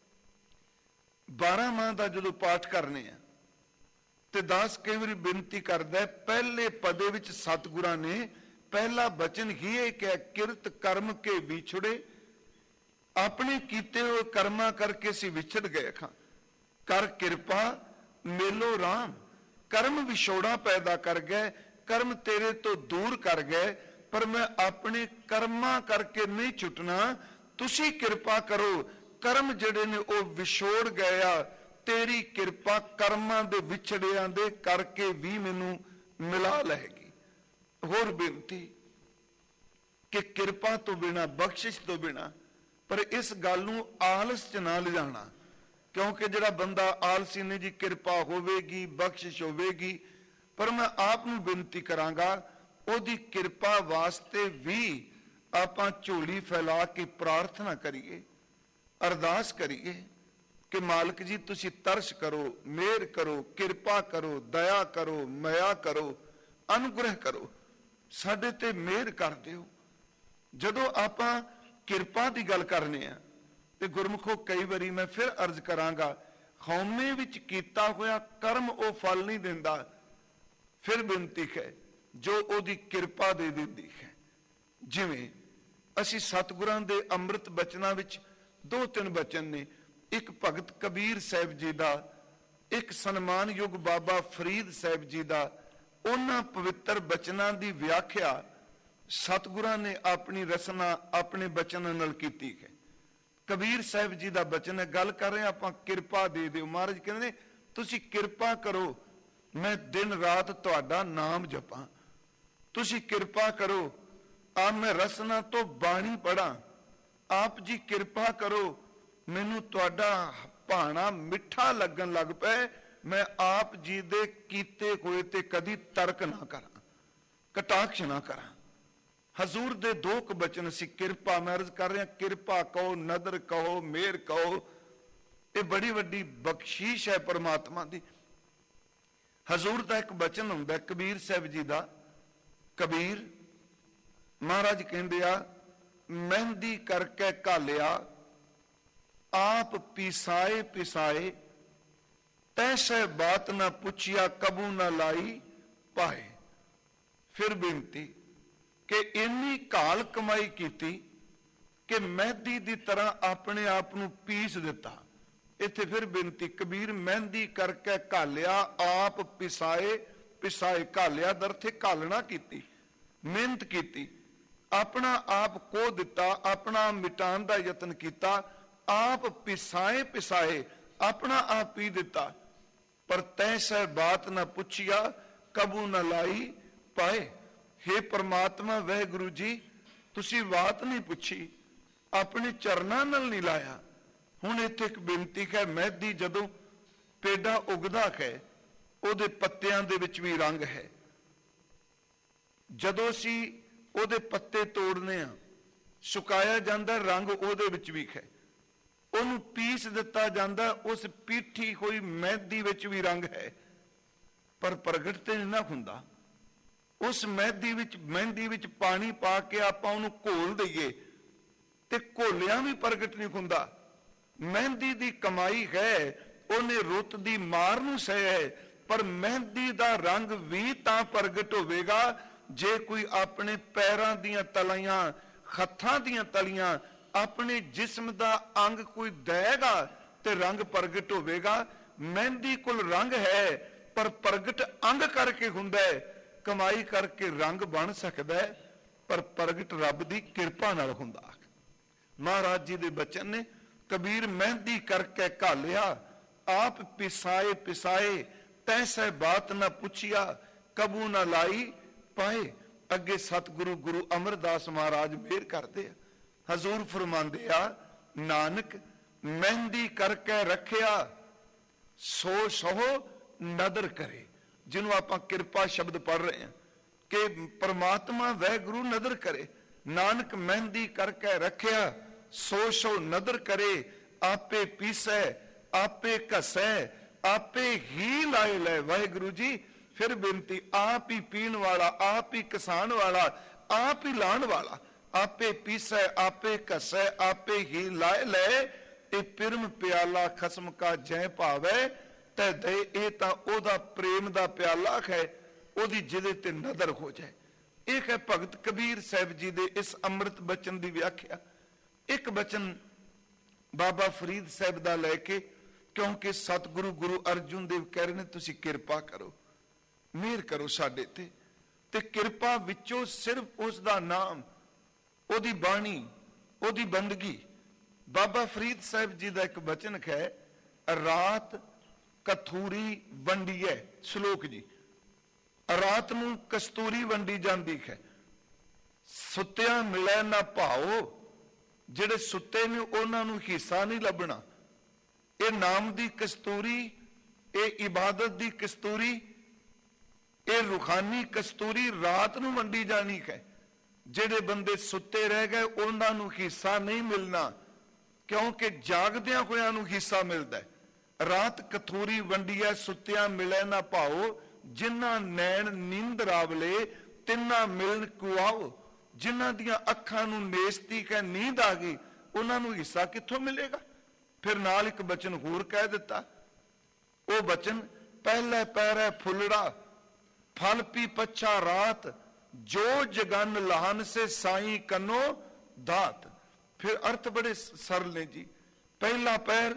12 ਮਾਹ ਦਾ ਜਦੋਂ ਪਾਠ ਕਰਨੇ ਆ ਤੇ ਦਾਸ ਕਈ ਵਾਰੀ ਬੇਨਤੀ ਕਰਦਾ, ਪਹਿਲੇ ਪਦੇ ਵਿੱਚ ਸਤਿਗੁਰਾਂ ਨੇ ਪਹਿਲਾ ਬਚਨ ਹੀ ਇਹ ਕਿਹਾ, ਕਿਰਤ ਕਰਮ ਕੇ ਵਿਛੜੇ। ਆਪਣੇ ਕੀਤੇ ਹੋਏ ਕਰਮਾਂ ਕਰਕੇ ਅਸੀਂ ਵਿਛੜ ਗਏ ਖਾਂ, ਕਰ ਕਿਰਪਾ ਮੇਲੋ ਰਾਮ। ਕਰਮ ਵਿਛੋੜਾ ਪੈਦਾ ਕਰ ਗਏ, ਕਰਮ ਤੇਰੇ ਤੋਂ ਦੂਰ ਕਰ ਗਏ, ਪਰ ਮੈਂ ਆਪਣੇ ਕਰਮਾਂ ਕਰਕੇ ਨਹੀਂ ਛੁੱਟਣਾ। ਤੁਸੀਂ ਕਿਰਪਾ ਕਰੋ, ਕਰਮ ਜਿਹੜੇ ਨੇ ਉਹ ਵਿਛੋੜ ਗਏ ਆ, ਤੇਰੀ ਕਿਰਪਾ ਕਰਮਾਂ ਦੇ ਵਿਛੜਿਆਂ ਦੇ ਕਰਕੇ ਵੀ ਮੈਨੂੰ ਮਿਲਾ ਲਏਗੀ। ਹੋਰ ਬੇਨਤੀ ਕਿ ਕਿਰਪਾ ਤੋਂ ਬਿਨਾ, ਬਖਸ਼ਿਸ਼ ਤੋਂ ਬਿਨਾ, ਪਰ ਇਸ ਗੱਲ ਨੂੰ ਆਲਸ ਚ ਨਾ ਲਿਜਾਣਾ। ਕਿਉਂਕਿ ਜਿਹੜਾ ਬੰਦਾ ਆਲਸੀ ਨੇ ਜੀ ਕਿਰਪਾ ਹੋਵੇਗੀ, ਬਖਸ਼ਿਸ਼ ਹੋਵੇਗੀ, ਪਰ ਮੈਂ ਆਪ ਨੂੰ ਬੇਨਤੀ ਕਰਾਂਗਾ ਉਹਦੀ ਕਿਰਪਾ ਵਾਸਤੇ ਵੀ ਆਪਾਂ ਝੋਲੀ ਫੈਲਾ ਕੇ ਪ੍ਰਾਰਥਨਾ ਕਰੀਏ, ਅਰਦਾਸ ਕਰੀਏ ਕਿ ਮਾਲਕ ਜੀ ਤੁਸੀਂ ਤਰਸ ਕਰੋ, ਮਿਹਰ ਕਰੋ, ਕਿਰਪਾ ਕਰੋ, ਦਇਆ ਕਰੋ, ਮਾਇਆ ਕਰੋ, ਅਨੁਗ੍ਰਹਿ ਕਰੋ, ਸਾਡੇ ਤੇ ਮਿਹਰ ਕਰ ਦਿਓ। ਜਦੋਂ ਆਪਾਂ ਕਿਰਪਾ ਦੀ ਗੱਲ ਕਰਨੇ ਆ ਤੇ ਗੁਰਮੁਖੋ ਕਈ ਵਾਰੀ ਮੈਂ ਫਿਰ ਅਰਜ਼ ਕਰਾਂਗਾ, ਹਉਮੈ ਵਿੱਚ ਕੀਤਾ ਹੋਇਆ ਕਰਮ ਉਹ ਫਲ ਨਹੀਂ ਦਿੰਦਾ। ਫਿਰ ਬੇਨਤੀ ਹੈ ਜੋ ਉਹਦੀ ਕਿਰਪਾ ਦੇ ਦਿੰਦੀ ਹੈ। ਜਿਵੇਂ ਅਸੀਂ ਸਤਿਗੁਰਾਂ ਦੇ ਅੰਮ੍ਰਿਤ ਬਚਨਾਂ ਵਿੱਚ 2-3 ਬਚਨ ਨੇ, ਇੱਕ ਭਗਤ ਕਬੀਰ ਸਾਹਿਬ ਜੀ ਦਾ, ਇੱਕ ਸਨਮਾਨਯੋਗ ਬਾਬਾ ਫਰੀਦ ਸਾਹਿਬ ਜੀ ਦਾ, ਉਹਨਾਂ ਪਵਿੱਤਰ ਬਚਨਾਂ ਦੀ ਵਿਆਖਿਆ ਸਤਿਗੁਰਾਂ ਨੇ ਆਪਣੀ ਰਸਨਾ ਆਪਣੇ ਬਚਨਾਂ ਨਾਲ ਕੀਤੀ ਹੈ। ਕਬੀਰ ਸਾਹਿਬ ਜੀ ਦਾ ਬਚਨ ਹੈ, ਗੱਲ ਕਰ ਰਹੇ ਆਪਾਂ, ਕਿਰਪਾ ਦੇ ਦਿਓ। ਮਹਾਰਾਜ ਕਹਿੰਦੇ ਨੇ ਤੁਸੀਂ ਕਿਰਪਾ ਕਰੋ, ਮੈਂ ਦਿਨ ਰਾਤ ਤੁਹਾਡਾ ਨਾਮ ਜਪਾਂ। ਤੁਸੀਂ ਕਿਰਪਾ ਕਰੋ, ਆ ਮੈਂ ਰਸਨਾ ਤੋਂ ਬਾਣੀ ਪੜਾਂ। ਆਪ ਜੀ ਕਿਰਪਾ ਕਰੋ, ਮੈਨੂੰ ਤੁਹਾਡਾ ਭਾਣਾ ਮਿੱਠਾ ਲੱਗਣ ਲੱਗ ਪਏ, ਮੈਂ ਆਪ ਜੀ ਦੇ ਕੀਤੇ ਹੋਏ ਤੇ ਕਦੀ ਤਰਕ ਨਾ ਕਰਾਂ, ਕਟਾਕਸ਼ ਨਾ ਕਰਾਂ। ਹਜ਼ੂਰ ਦੇ ਦੋ ਕੁ ਬਚਨ ਅਸੀਂ ਕਿਰਪਾ, ਮੈਂ ਅਰਜ਼ ਕਰ ਰਿਹਾ, ਕਿਰਪਾ ਕਹੋ, ਨਦਰ ਕਹੋ, ਮਿਹਰ ਕਹੋ, ਇਹ ਬੜੀ ਵੱਡੀ ਬਖਸ਼ੀਸ਼ ਹੈ ਪਰਮਾਤਮਾ ਦੀ। ਹਜ਼ੂਰ ਦਾ ਇੱਕ ਬਚਨ ਹੁੰਦਾ ਕਬੀਰ ਸਾਹਿਬ ਜੀ ਦਾ। ਕਬੀਰ ਮਹਾਰਾਜ ਕਹਿੰਦੇ ਆ, ਮਹਿੰਦੀ ਕਰਕੇ ਘਾਲਿਆ, ਆਪ ਪਿਸਾਏ ਪਿਸਾਏ, ਤੈਸੇ ਬਾਤ ਨਾ ਪੁੱਛਿਆ, ਕਬੂ ਨਾ ਲਾਈ ਪਾਏ। ਫਿਰ ਬੇਨਤੀ ਕਿ ਇੰਨੀ ਘਾਲ ਕਮਾਈ ਕੀਤੀ ਕਿ ਮਹਿੰਦੀ ਦੀ ਤਰ੍ਹਾਂ ਆਪਣੇ ਆਪ ਨੂੰ ਪੀਸ ਦਿੱਤਾ। ਇੱਥੇ ਫਿਰ ਬੇਨਤੀ, ਕਬੀਰ ਮਹਿੰਦੀ ਕਰਕੇ ਘਾਲਿਆ, ਆਪ ਪਿਸਾਏ ਪਿਸਾਏ। ਘਾਲਿਆ ਦਰਥੇ ਘਾਲਣਾ ਕੀਤੀ, ਮਿਹਨਤ ਕੀਤੀ, ਆਪਣਾ ਆਪ ਖੋ ਦਿੱਤਾ, ਆਪਣਾ ਮਿਟਾਉਣ ਦਾ ਯਤਨ ਕੀਤਾ। ਆਪ ਪਿਸਾਏ ਪਿਸਾਏ, ਆਪਣਾ ਆਪ ਪੀ ਦਿੱਤਾ। ਪਰ ਤੈਸੇ ਬਾਤ ਨਾ ਪੁੱਛਿਆ, ਕਬੂ ਨਾ ਲਾਈ ਪਾਏ। ਹੇ ਪਰਮਾਤਮਾ ਵਾਹਿਗੁਰੂ ਜੀ, ਤੁਸੀਂ ਬਾਤ ਨਹੀਂ ਪੁੱਛੀ, ਆਪਣੇ ਚਰਨਾਂ ਨਾਲ ਨਹੀਂ ਲਾਇਆ। ਹੁਣ ਇੱਥੇ ਇੱਕ ਬੇਨਤੀ ਹੈ, ਮਹਿੰਦੀ ਜਦੋਂ ਪੇਡਾ ਉਗਦਾ ਹੈ, ਉਹਦੇ ਪੱਤਿਆਂ ਦੇ ਵਿੱਚ ਵੀ ਰੰਗ ਹੈ। ਜਦੋਂ ਅਸੀਂ ਉਹਦੇ ਪੱਤੇ ਤੋੜਨੇ ਆ, ਸੁਕਾਇਆ ਜਾਂਦਾ, ਰੰਗ ਉਹਦੇ ਵਿੱਚ ਵੀ ਹੈ। ਉਹਨੂੰ ਪੀਸ ਦਿੱਤਾ ਜਾਂਦਾ, ਉਸ ਪੀਠੀ ਹੋਈ ਮਹਿੰਦੀ ਵਿੱਚ ਵੀ ਰੰਗ ਹੈ, ਪਰ ਪ੍ਰਗਟ ਤੇ ਨਹੀਂ ਨਾ ਹੁੰਦਾ। ਉਸ ਮਹਿੰਦੀ ਵਿੱਚ ਪਾਣੀ ਪਾ ਕੇ ਆਪਾਂ ਉਹਨੂੰ ਘੋਲ ਦਈਏ ਤੇ ਘੋਲਿਆਂ ਵੀ ਪ੍ਰਗਟ ਨਹੀਂ ਹੁੰਦਾ। ਮਹਿੰਦੀ ਦੀ ਕਮਾਈ ਹੈ, ਉਹਨੇ ਰੁੱਤ ਦੀ ਮਾਰ ਨੂੰ ਸਹਿ ਹੈ, ਪਰ ਮਹਿੰਦੀ ਦਾ ਰੰਗ ਵੀ ਤਾਂ ਪ੍ਰਗਟ ਹੋਵੇਗਾ ਜੇ ਕੋਈ ਆਪਣੇ ਪੈਰਾਂ ਦੀਆਂ ਤਲੀਆਂ, ਹੱਥਾਂ ਦੀਆਂ ਤਲੀਆਂ, ਆਪਣੇ ਜਿਸਮ ਦਾ ਅੰਗ ਕੋਈ ਦੇਗਾ ਤੇ ਰੰਗ ਪ੍ਰਗਟ ਹੋਵੇਗਾ। ਮਹਿੰਦੀ ਕੋਲ ਰੰਗ ਹੈ, ਪਰ ਪ੍ਰਗਟ ਅੰਗ ਕਰਕੇ ਹੁੰਦਾ ਹੈ। ਕਮਾਈ ਕਰਕੇ ਰੰਗ ਬਣ ਸਕਦਾ ਹੈ, ਪਰ ਪ੍ਰਗਟ ਰੱਬ ਦੀ ਕਿਰਪਾ ਨਾਲ ਹੁੰਦਾ। ਮਹਾਰਾਜ ਜੀ ਦੇ ਬਚਨ ਨੇ, ਕਬੀਰ ਮਹਿੰਦੀ ਕਰਕੇ ਘਾਲਿਆ, ਆਪ ਪਿਸਾਏ ਪਿਸਾਏ, ਤੈਸੇ ਬਾਤ ਨਾ ਪੁੱਛਿਆ, ਕਬੂ ਨਾ ਲਾਈ ਪਾਏ। ਅੱਗੇ ਸਤਿਗੁਰੂ ਗੁਰੂ ਅਮਰਦਾਸ ਮਹਾਰਾਜ ਮਿਹਰ ਕਰਦੇ ਆ। ਹਜ਼ੂਰ ਫਰਮਾਉਂਦੇ ਆ, ਨਾਨਕ ਮਹਿੰਦੀ ਕਰਕੇ ਰੱਖਿਆ, ਸੋ ਸੋ ਨਦਰ ਕਰੇ। ਜਿਹਨੂੰ ਆਪਾਂ ਕਿਰਪਾ ਸ਼ਬਦ ਪੜ੍ਹ ਰਹੇ ਹਾਂ ਕਿ ਪਰਮਾਤਮਾ ਵਾਹਿਗੁਰੂ ਨਦਰ ਕਰੇ। ਨਾਨਕ ਮਹਿੰਦੀ ਕਰਕੇ ਰੱਖਿਆ, ਸੋ ਸੋ ਨਦਰ ਕਰੇ। ਆਪੇ ਪੀਸੈ, ਆਪੇ ਘਸੈ, ਆਪੇ ਹੀ ਲਾਏ ਲੈ। ਵਾਹਿਗੁਰੂ ਜੀ ਫਿਰ ਬੇਨਤੀ, ਆਪ ਹੀ ਪੀਣ ਵਾਲਾ, ਆਪ ਹੀ ਕਿਸਾਨ ਵਾਲਾ, ਆਪ ਹੀ ਲਾਣ ਵਾਲਾ। ਆਪੇ ਪੀਸੈ, ਆਪੇ ਘਸੈ, ਆਪੇ ਹੀ ਲਾਏ ਲੈ। ਇਹ ਪਿਰਮ ਪਿਆਲਾ ਖਸਮ ਕਾ ਜੈ ਭਾਵੈ ਤੈ ਦੇ। ਇਹ ਤਾਂ ਉਹਦਾ ਪ੍ਰੇਮ ਦਾ ਪਿਆਲਾ ਹੈ, ਉਹਦੀ ਜਿਹਦੇ ਤੇ ਨਦਰ ਹੋ ਜਾਏ। ਇਹ ਹੈ ਭਗਤ ਕਬੀਰ ਸਾਹਿਬ ਜੀ ਦੇ ਇਸ ਅੰਮ੍ਰਿਤ ਬਚਨ ਦੀ ਵਿਆਖਿਆ। ਇੱਕ ਬਚਨ ਬਾਬਾ ਫਰੀਦ ਸਾਹਿਬ ਦਾ ਲੈ ਕੇ, ਕਿਉਂਕਿ ਸਤਿਗੁਰੂ ਗੁਰੂ ਅਰਜੁਨ ਦੇਵ ਕਹਿ ਰਹੇ ਨੇ, ਤੁਸੀਂ ਕਿਰਪਾ ਕਰੋ, ਮਿਹਰ ਕਰੋ ਸਾਡੇ ਤੇ ਕਿਰਪਾ ਵਿੱਚੋਂ ਸਿਰਫ ਉਸ ਦਾ ਨਾਮ, ਉਹਦੀ ਬਾਣੀ, ਉਹਦੀ ਬੰਦਗੀ। ਬਾਬਾ ਫਰੀਦ ਸਾਹਿਬ ਜੀ ਦਾ ਇੱਕ ਬਚਨ ਹੈ, ਰਾਤ ਕਥੂਰੀ ਵੰਡੀਏ। ਸ਼ਲੋਕ ਜੀ, ਰਾਤ ਨੂੰ ਕਸਤੂਰੀ ਵੰਡੀ ਜਾਂਦੀ ਹੈ, ਸੁੱਤਿਆਂ ਮਿਲੈ ਨਾ ਭਾਓ। ਜਿਹੜੇ ਸੁੱਤੇ ਨੇ ਉਹਨਾਂ ਨੂੰ ਹਿੱਸਾ ਨਹੀਂ ਲੱਭਣਾ। ਇਹ ਨਾਮ ਦੀ ਕਸਤੂਰੀ, ਇਹ ਇਬਾਦਤ ਦੀ ਕਸਤੂਰੀ, ਇਹ ਰੂਹਾਨੀ ਕਸਤੂਰੀ ਰਾਤ ਨੂੰ ਵੰਡੀ ਜਾਣੀ ਹੈ। ਜਿਹੜੇ ਬੰਦੇ ਸੁੱਤੇ ਰਹਿ ਗਏ ਉਹਨਾਂ ਨੂੰ ਹਿੱਸਾ ਨਹੀਂ ਮਿਲਣਾ, ਕਿਉਂਕਿ ਜਾਗਦਿਆਂ ਹੋਇਆਂ ਨੂੰ ਹਿੱਸਾ ਮਿਲਦਾ ਹੈ। ਰਾਤ ਕਥੂਰੀ ਵੰਡੀਐ, ਸੁੱਤਿਆਂ ਮਿਲੈ ਨਾ ਭਾਓ। ਜਿਨ੍ਹਾਂ ਨੈਣ ਨੀਂਦ ਰਾਵਲੇ, ਤਿੰਨਾਂ ਮਿਲਣ ਕੁਆਓ। ਜਿਨ੍ਹਾਂ ਦੀਆਂ ਅੱਖਾਂ ਨੂੰ ਨੇਸਤੀ ਹੈ, ਨੀਂਦ ਆ ਗਈ, ਉਹਨਾਂ ਨੂੰ ਹਿੱਸਾ ਕਿੱਥੋਂ ਮਿਲੇਗਾ। ਫਿਰ ਨਾਲ ਇੱਕ ਬਚਨ ਹੋਰ ਕਹਿ ਦਿੱਤਾ, ਉਹ ਬਚਨ, ਪਹਿਲੇ ਪੈਰੇ ਫੁੱਲੜਾ, ਫਲ ਪੀ ਪੱਛਾ ਰਾਤ, ਜੋ ਜਗਨ ਲਾਹਨ ਸੇ ਸਾਈ ਕੰਨੋ ਦਾਤ। ਫਿਰ ਅਰਥ ਬੜੇ ਸਰਲ ਨੇ ਜੀ। ਪਹਿਲਾ ਪੈਰ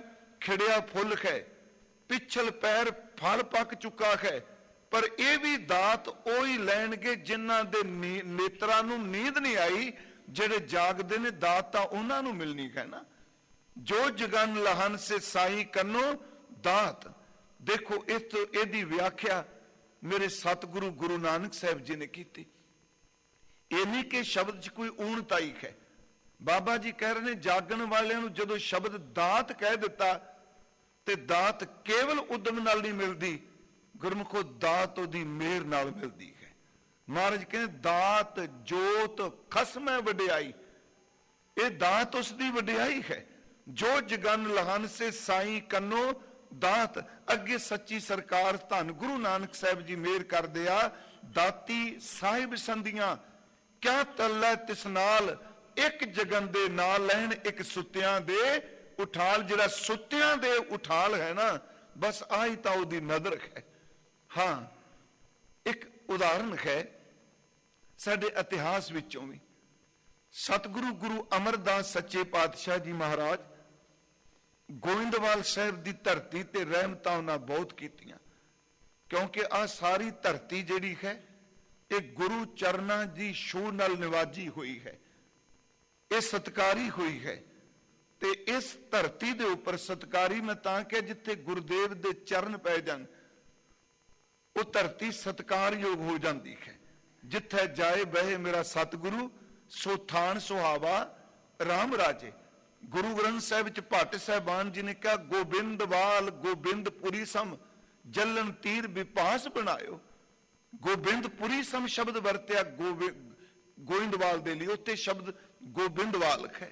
ਖਿੜਿਆ ਫੁੱਲ ਹੈ, ਪਿਛਲ ਪੈਰ ਫਲ ਪੱਕ ਚੁੱਕਾ ਹੈ। ਪਰ ਇਹ ਵੀ ਦਾਤ ਉਹ ਹੀ ਲੈਣਗੇ ਜਿਨ੍ਹਾਂ ਦੇ ਨੇਤਰਾਂ ਨੂੰ ਨੀਂਦ ਨਹੀਂ ਆਈ, ਜਿਹੜੇ ਜਾਗਦੇ ਨੇ। ਦਾਤ ਤਾਂ ਉਹਨਾਂ ਨੂੰ ਮਿਲਣੀ ਹੈ ਨਾ। ਜੋ ਜਗਨ ਲਹਨ ਸੇ ਸਾਈ ਕੰਨੋ ਦਾਤ। ਦੇਖੋ ਇਹਦੀ ਵਿਆਖਿਆ ਮੇਰੇ ਸਤਿਗੁਰੂ ਗੁਰੂ ਨਾਨਕ ਸਾਹਿਬ ਜੀ ਨੇ ਕੀਤੀ। ਇਹ ਨਹੀਂ ਕਿ ਸ਼ਬਦ 'ਚ ਕੋਈ ਊਣਤਾਈ ਹੈ। ਬਾਬਾ ਜੀ ਕਹਿ ਰਹੇ ਨੇ ਜਾਗਣ ਵਾਲਿਆਂ ਨੂੰ ਜਦੋਂ ਸ਼ਬਦ ਦਾਤ ਕਹਿ ਦਿੱਤਾ, ਤੇ ਦਾਤ ਕੇਵਲ ਉਦਮ ਨਾਲ ਨਹੀਂ ਮਿਲਦੀ, ਗੁਰਮੁਖੋ ਦਾਤ ਉਹਦੀ ਮਿਹਰ ਨਾਲ ਮਿਲਦੀ ਹੈ। ਮਹਾਰਾਜ ਕਹਿੰਦੇ ਦਾਤ ਜੋਤ ਖਸਮੈ ਵਡਿਆਈ। ਇਹ ਦਾਤ ਉਸ ਦੀ ਵਡਿਆਈ ਹੈ। ਜੋ ਜਗਨ ਲਹਨ ਸੇ ਸਾਈ ਕੰਨੋ ਦਾਤ। ਅੱਗੇ ਸੱਚੀ ਸਰਕਾਰ ਧੰਨ ਗੁਰੂ ਨਾਨਕ ਸਾਹਿਬ ਜੀ ਮਿਹਰ ਕਰਦੇ ਆ, ਦਾਤੀ ਸਾਹਿਬ ਸੰਧੀਆਂ ਕਿਆ ਤੱਲੇ ਤਿਸ ਨਾਲ, ਇੱਕ ਜਗਨ ਦੇ ਨਾਲ ਲੈਣ ਇੱਕ ਸੁੱਤਿਆਂ ਦੇ ਉਠਾਲ। ਜਿਹੜਾ ਸੁੱਤਿਆਂ ਦੇ ਉਠਾਲ ਹੈ ਨਾ, ਬਸ ਆਹੀ ਤਾਂ ਉਹਦੀ ਨਦਰ ਹੈ। ਹਾਂ, ਇੱਕ ਉਦਾਹਰਨ ਹੈ ਸਾਡੇ ਇਤਿਹਾਸ ਵਿੱਚੋਂ ਵੀ। ਸਤਿਗੁਰੂ ਗੁਰੂ ਅਮਰਦਾਸ ਸੱਚੇ ਪਾਤਸ਼ਾਹ ਜੀ ਮਹਾਰਾਜ ਗੋਇੰਦਵਾਲ ਸਾਹਿਬ ਦੀ ਧਰਤੀ ਤੇ ਰਹਿਮਤਾਂ ਉਹਨਾਂ ਬਹੁਤ ਕੀਤੀਆਂ, ਕਿਉਂਕਿ ਆਹ ਸਾਰੀ ਧਰਤੀ ਜਿਹੜੀ ਹੈ ਇਹ ਗੁਰੂ ਚਰਨਾਂ ਦੀ ਛੂਹ ਨਾਲ ਨਿਵਾਜੀ ਹੋਈ ਹੈ, ਇਹ ਸਤਕਾਰੀ ਹੋਈ ਹੈ। ਤੇ ਇਸ ਧਰਤੀ ਦੇ ਉੱਪਰ ਸਤਕਾਰੀ ਮੈਂ ਤਾਂ ਕਿ ਜਿੱਥੇ ਗੁਰਦੇਵ ਦੇ ਚਰਨ ਪੈ ਜਾਣ, ਉਹ ਧਰਤੀ ਸਤਕਾਰਯੋਗ ਹੋ ਜਾਂਦੀ ਹੈ। ਜਿੱਥੇ ਜਾਏ ਬਹਿ ਮੇਰਾ ਸਤਿਗੁਰੂ, ਸੋ ਥਾਨ ਸੁਹਾਵਾ ਰਾਮ ਰਾਜੇ। ਗੁਰੂ ਗ੍ਰੰਥ ਸਾਹਿਬ ਵਿੱਚ ਭੱਟ ਸਾਹਿਬਾਨ ਜੀ ਨੇ ਕਿਹਾ ਗੋਬਿੰਦਵਾਲ ਗੋਬਿੰਦਪੁਰੀ ਸਮ, ਜਲਨ ਤੀਰ ਵਿਪਾਸ ਬਣਾਇਓ। ਗੋਬਿੰਦਪੁਰੀ ਸਮ ਸ਼ਬਦ ਵਰਤਿਆ ਗੋਇੰਦਵਾਲ ਦੇ ਲਈ, ਉੱਤੇ ਸ਼ਬਦ ਗੋਬਿੰਦਵਾਲ ਹੈ।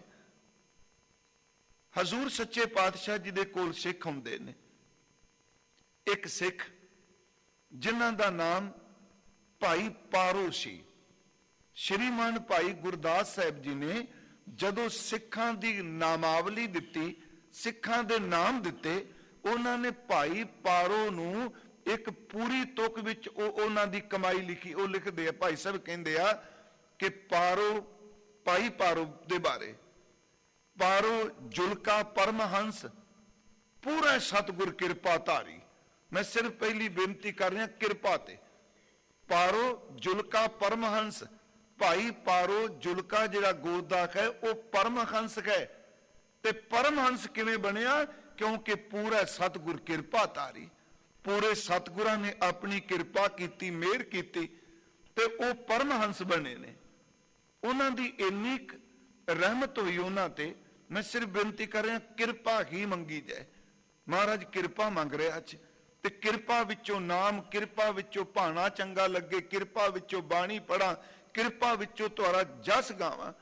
ਹਜ਼ੂਰ ਸੱਚੇ ਪਾਤਸ਼ਾਹ ਜੀ ਦੇ ਕੋਲ ਸਿੱਖ ਹੁੰਦੇ ਨੇ। ਇੱਕ ਸਿੱਖ ਜਿਨ੍ਹਾਂ ਦਾ ਨਾਮ ਭਾਈ ਪਾਰੋ ਸੀ। ਸ਼੍ਰੀਮਾਨ ਭਾਈ ਗੁਰਦਾਸ ਸਾਹਿਬ ਜੀ ਨੇ ਜਦੋਂ ਸਿੱਖਾਂ ਦੀ ਨਾਮਾਵਲੀ ਦਿੱਤੀ, ਸਿੱਖਾਂ ਦੇ ਨਾਮ ਦਿੱਤੇ, ਉਹਨਾਂ ਨੇ ਭਾਈ ਪਾਰੋ ਨੂੰ ਇੱਕ ਪੂਰੀ ਤੁਕ ਵਿੱਚ ਉਹਨਾਂ ਦੀ ਕਮਾਈ ਲਿਖੀ। ਉਹ ਲਿਖਦੇ ਆ, ਭਾਈ ਸਾਹਿਬ ਕਹਿੰਦੇ ਆ ਕਿ ਭਾਈ ਪਾਰੋ ਦੇ ਬਾਰੇ, ਪਾਰੋ ਜੁਲਕਾ ਪਰਮਹੰਸ ਪੂਰਾ ਸਤਿਗੁਰ ਕਿਰਪਾ ਧਾਰੀ। ਮੈਂ ਸਿਰਫ ਪਹਿਲੀ ਬੇਨਤੀ ਕਰ ਰਿਹਾ ਕਿਰਪਾ ਤੇ। ਪਾਰੋ ਜੁਲਕਾ ਪਰਮਹੰਸ, ਭਾਈ ਪਾਰੋ ਜੁਲਕਾ ਜਿਹੜਾ ਗੋਦਾ ਹੈ ਉਹ ਪਰਮਹੰਸ ਹੈ। ਤੇ ਪਰਮਹੰਸ ਕਿਵੇਂ ਬਣਿਆ? ਕਿਉਂਕਿ ਪੂਰਾ ਸਤਿਗੁਰ ਕਿਰਪਾ ਧਾਰੀ। ਪੂਰੇ ਸਤਿਗੁਰਾਂ ਨੇ ਆਪਣੀ ਕਿਰਪਾ ਕੀਤੀ, ਮਿਹਰ ਕੀਤੀ, ਤੇ ਉਹ ਪਰਮਹੰਸ ਬਣੇ ਨੇ। ਉਹਨਾਂ ਦੀ ਇੰਨੀ ਰਹਿਮਤ ਹੋਈ ਉਹਨਾਂ ਤੇ। ਮੈਂ ਸਿਰਫ ਬੇਨਤੀ ਕਰ ਰਿਹਾ ਕਿਰਪਾ ਹੀ ਮੰਗੀ ਜਾਏ। ਮਹਾਰਾਜ ਕਿਰਪਾ ਮੰਗ ਰਿਹਾ ਅੱਜ, ਤੇ ਕਿਰਪਾ ਵਿੱਚੋਂ ਨਾਮ, ਕਿਰਪਾ ਵਿੱਚੋਂ ਭਾਣਾ ਚੰਗਾ ਲੱਗੇ, ਕਿਰਪਾ ਵਿੱਚੋਂ ਬਾਣੀ ਪੜਾਂ, ਕਿਰਪਾ ਵਿੱਚੋਂ ਤੁਹਾਡਾ ਜਸ ਗਾਵਾਂ।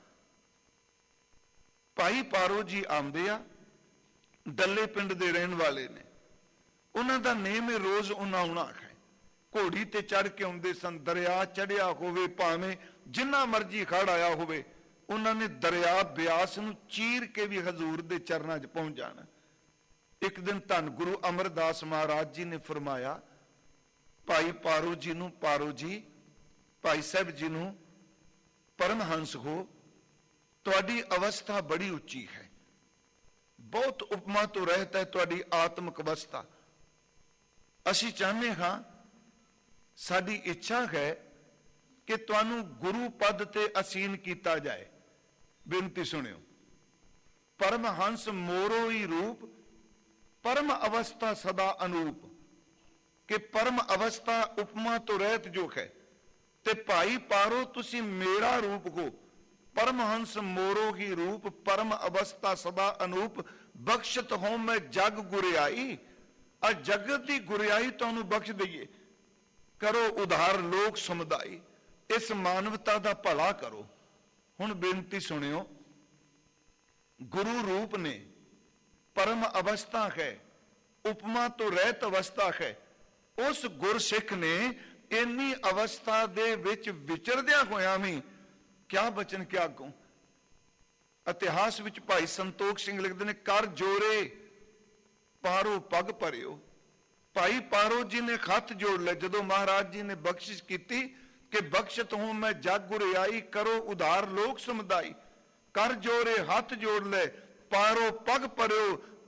ਭਾਈ ਪਾਰੋ ਜੀ ਆਉਂਦੇ ਆ, ਡੱਲੇ ਪਿੰਡ ਦੇ ਰਹਿਣ ਵਾਲੇ ਨੇ। ਉਹਨਾਂ ਦਾ ਨੇਮ ਹੈ ਰੋਜ਼ ਉਹਨਾਂ ਆਉਣਾ ਹੈ। ਘੋੜੀ ਤੇ ਚੜ ਕੇ ਆਉਂਦੇ ਸਨ। ਦਰਿਆ ਚੜਿਆ ਹੋਵੇ, ਭਾਵੇਂ ਜਿੰਨਾ ਮਰਜੀ ਖੜ ਆਇਆ ਹੋਵੇ, ਉਹਨਾਂ ਨੇ ਦਰਿਆ ਬਿਆਸ ਨੂੰ ਚੀਰ ਕੇ ਵੀ ਹਜ਼ੂਰ ਦੇ ਚਰਨਾਂ 'ਚ ਪਹੁੰਚ ਜਾਣਾ। ਇੱਕ ਦਿਨ ਧੰਨ ਗੁਰੂ ਅਮਰਦਾਸ ਮਹਾਰਾਜ ਜੀ ਨੇ ਫਰਮਾਇਆ ਭਾਈ ਪਾਰੋ ਜੀ ਨੂੰ, ਪਾਰੋ ਜੀ ਭਾਈ ਸਾਹਿਬ ਜੀ ਨੂੰ, ਪਰਮਹੰਸ ਹੋ, ਤੁਹਾਡੀ ਅਵਸਥਾ ਬੜੀ ਉੱਚੀ ਹੈ, ਬਹੁਤ ਉਪਮਾ ਤੋਂ ਰਹਿਤ ਹੈ ਤੁਹਾਡੀ ਆਤਮਿਕ ਅਵਸਥਾ। ਅਸੀਂ ਚਾਹੁੰਦੇ ਹਾਂ, ਸਾਡੀ ਇੱਛਾ ਹੈ ਕਿ ਤੁਹਾਨੂੰ ਗੁਰੂ ਪਦ ਤੇ ਅਸੀਨ ਕੀਤਾ ਜਾਏ। ਬੇਨਤੀ ਸੁਣਿਓ। ਪਰਮਹੰਸ ਮੋਰੋ ਹੀ ਰੂਪ, ਪਰਮ ਅਵਸਥਾ ਸਦਾ ਅਨੂਪ। ਕਿ ਪਰਮ ਅਵਸਥਾ ਉਪਮਾ ਤੋਂ ਰਹਿਤ ਜੋ ਹੈ, ਤੇ ਭਾਈ ਪਾਰੋ ਤੁਸੀਂ ਮੇਰਾ ਰੂਪ ਹੋ। ਪਰਮਹੰਸ ਮੋਰੋ ਹੀ ਰੂਪ, ਪਰਮ ਅਵਸਥਾ ਸਦਾ ਅਨੂਪ। ਬਖਸ਼ਤ ਹੋ ਮੈਂ ਜਗ ਗੁਰਿਆਈ। ਆ ਜਗਤ ਦੀ ਗੁਰਿਆਈ ਤੁਹਾਨੂੰ ਬਖਸ਼ ਦਈਏ। ਕਰੋ ਉਧਾਰ ਲੋਕ ਸਮੁਦਾਈ, ਇਸ ਮਾਨਵਤਾ ਦਾ ਭਲਾ ਕਰੋ। ਹੁਣ ਬੇਨਤੀ ਸੁਣਿਓ। ਗੁਰੂ ਰੂਪ ਨੇ, ਪਰਮ ਅਵਸਥਾ ਹੈ, ਉਪਮਾ ਤੋਂ ਰਹਿਤ ਅਵਸਥਾ ਹੈ। ਉਸ ਗੁਰਸਿੱਖ ਨੇ ਇੰਨੀ ਅਵਸਥਾ ਦੇ ਵਿੱਚ ਵਿਚਰਦਿਆਂ ਹੋਇਆਂ ਵੀ ਕਿਆ ਬਚਨ ਕਿਆ ਆਗੂ। ਇਤਿਹਾਸ ਵਿੱਚ ਭਾਈ ਸੰਤੋਖ ਸਿੰਘ ਲਿਖਦੇ ਨੇ, ਕਰ ਜੋਰੇ ਪਾਰੋ ਪਗ ਭਰਿਓ। ਭਾਈ ਪਾਰੋ ਜੀ ਨੇ ਹੱਥ ਜੋੜ ਲਏ ਜਦੋਂ ਮਹਾਰਾਜ ਜੀ ਨੇ ਬਖਸ਼ਿਸ਼ ਕੀਤੀ ਕਿ ਬਖਸ਼ਤ ਹੂੰ ਮੈਂ ਜਗ ਗੁਰਿਆਈ, ਕਰੋ ਉਧਾਰ ਲੋਕ ਸਮੁਦਾਈ। ਕਰ ਜੋਰੇ ਹੱਥ ਜੋੜ ਲੈ, ਪਾਰੋ ਪਗ ਭਰਿਓ,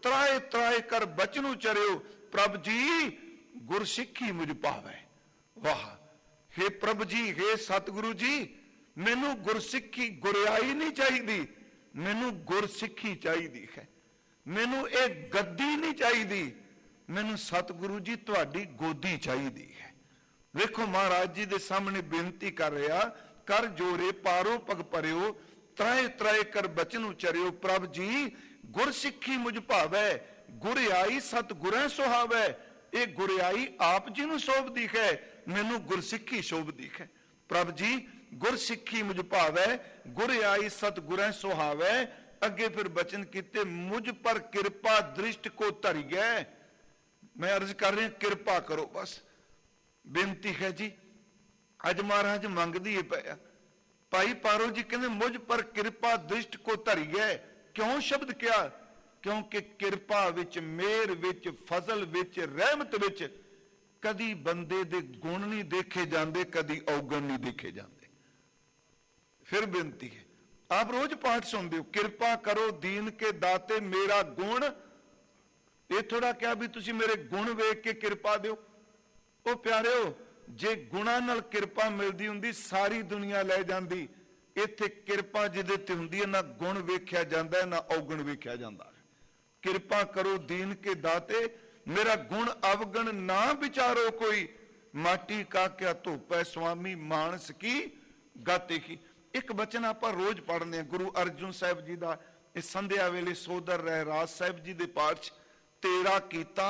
ਤਰਾਏ ਤਰਾਏ ਕਰ ਬਚਨ ਉਚਰਿਓ, ਪ੍ਰਭ ਜੀ ਗੁਰਸਿੱਖੀ ਮੁਝ ਭਾਵੈ। ਵਾਹ, ਹੇ ਪ੍ਰਭ ਜੀ, ਹੇ ਸਤਿਗੁਰੂ ਜੀ, ਮੈਨੂੰ ਗੁਰਸਿੱਖੀ, ਗੁਰਿਆਈ ਨਹੀਂ ਚਾਹੀਦੀ, ਮੈਨੂੰ ਗੁਰਸਿੱਖੀ ਚਾਹੀਦੀ ਹੈ। ਮੈਨੂੰ ਇਹ ਗੱਦੀ ਨਹੀਂ ਚਾਹੀਦੀ, ਮੈਨੂੰ ਸਤਿਗੁਰੂ ਜੀ ਤੁਹਾਡੀ ਗੋਦੀ ਚਾਹੀਦੀ ਹੈ। ਵੇਖੋ ਮਹਾਰਾਜ ਜੀ ਦੇ ਸਾਹਮਣੇ ਬੇਨਤੀ ਕਰ ਰਿਹਾ, ਕਰ ਜੋਰੇ ਪਾਰੋ ਪਗ ਭਰਿਓ, ਤਰਾਏ ਤਰਾਏ ਕਰ ਬਚਨ ਉਚਰਿਓ, ਪ੍ਰਭ ਜੀ ਗੁਰਸਿੱਖੀ ਮੁਝ ਭਾਵੈ, ਗੁਰਿਆਈ ਸਤਿਗੁਰੈ ਸੁਹਾਵੈ। ਇਹ ਗੁਰਿਆਈ ਆਪ ਜੀ ਨੂੰ ਸ਼ੋਭਦੀ ਹੈ, ਮੈਨੂੰ ਗੁਰਸਿੱਖੀ ਸ਼ੋਭਦੀ ਹੈ। ਪ੍ਰਭ ਜੀ ਗੁਰਸਿੱਖੀ ਮੁਝ ਭਾਵੈ, ਗੁਰਿਆਈ ਸਤਿਗੁਰੈ ਸੁਹਾਵੈ। ਅੱਗੇ ਫਿਰ ਬਚਨ ਕੀਤੇ, ਮੁਝ ਪਰ ਕਿਰਪਾ ਦ੍ਰਿਸ਼ਟ ਕੋ ਧਰਿਐ। ਮੈਂ ਅਰਜ਼ ਕਰ ਰਿਹਾ, ਕਿਰਪਾ ਕਰੋ, ਬਸ ਬੇਨਤੀ ਹੈ ਜੀ। ਅੱਜ ਮਹਾਰਾਜ ਮੰਗਦੀ ਹੈ ਪਿਆ। ਭਾਈ ਪਾਰੋ ਜੀ ਕਹਿੰਦੇ, ਮੁਝ ਪਰ ਕਿਰਪਾ ਦ੍ਰਿਸ਼ਟ ਕੋ ਧਰਿਐ। ਕਿਉਂ ਸ਼ਬਦ ਕਿਹਾ? ਕਿਉਂਕਿ ਕਿਰਪਾ ਵਿੱਚ, ਮਿਹਰ ਵਿੱਚ, ਫਜ਼ਲ ਵਿੱਚ, ਰਹਿਮਤ ਵਿੱਚ ਕਦੀ ਬੰਦੇ ਦੇ ਗੁਣ ਨਹੀਂ ਦੇਖੇ ਜਾਂਦੇ, ਕਦੀ ਔਗਣ ਨਹੀਂ ਦੇਖੇ ਜਾਂਦੇ। ਫਿਰ ਬੇਨਤੀ ਹੈ, ਆਪ ਰੋਜ਼ ਪਾਠ ਸੁਣਦੇ ਹੋ, ਕਿਰਪਾ ਕਰੋ ਦੀਨ ਕੇ ਦਾਤੇ ਮੇਰਾ ਗੁਣ। ਇਹ ਥੋੜਾ ਕਿਹਾ ਵੀ ਤੁਸੀਂ ਮੇਰੇ ਗੁਣ ਵੇਖ ਕੇ ਕਿਰਪਾ ਦਿਓ। ਉਹ ਪਿਆਰਿਓ, ਜੇ ਗੁਣਾਂ ਨਾਲ ਕਿਰਪਾ ਮਿਲਦੀ ਹੁੰਦੀ ਸਾਰੀ ਦੁਨੀਆ ਲੈ ਜਾਂਦੀ। ਇੱਥੇ ਕਿਰਪਾ ਜਿਹਦੇ ਤੇ ਹੁੰਦੀ ਹੈ, ਨਾ ਗੁਣ ਵੇਖਿਆ ਜਾਂਦਾ, ਨਾ ਔਗਣ ਵੇਖਿਆ ਜਾਂਦਾ। ਕਿਰਪਾ ਕਰੋ ਦੀਨ ਕੇ ਦਾਤੇ ਮੇਰਾ ਗੁਣ ਅਵਗਣ ਨਾ ਵਿਚਾਰੋ ਕੋਈ, ਮਾਟੀ ਕਾ ਕਿਆ ਧੋਪੈ ਸੁਆਮੀ ਮਾਨਸ ਕੀ ਗਾਤੇ ਕੀ। ਇੱਕ ਬਚਨ ਆਪਾਂ ਰੋਜ਼ ਪੜ੍ਹਦੇ ਹਾਂ, ਗੁਰੂ ਅਰਜਨ ਸਾਹਿਬ ਜੀ ਦਾ, ਇਹ ਸੰਧਿਆ ਵੇਲੇ ਸੋਦਰ ਰਹਿਰਾਜ ਸਾਹਿਬ ਜੀ ਦੇ ਪਾਠ 'ਚ, ਤੇਰਾ ਕੀਤਾ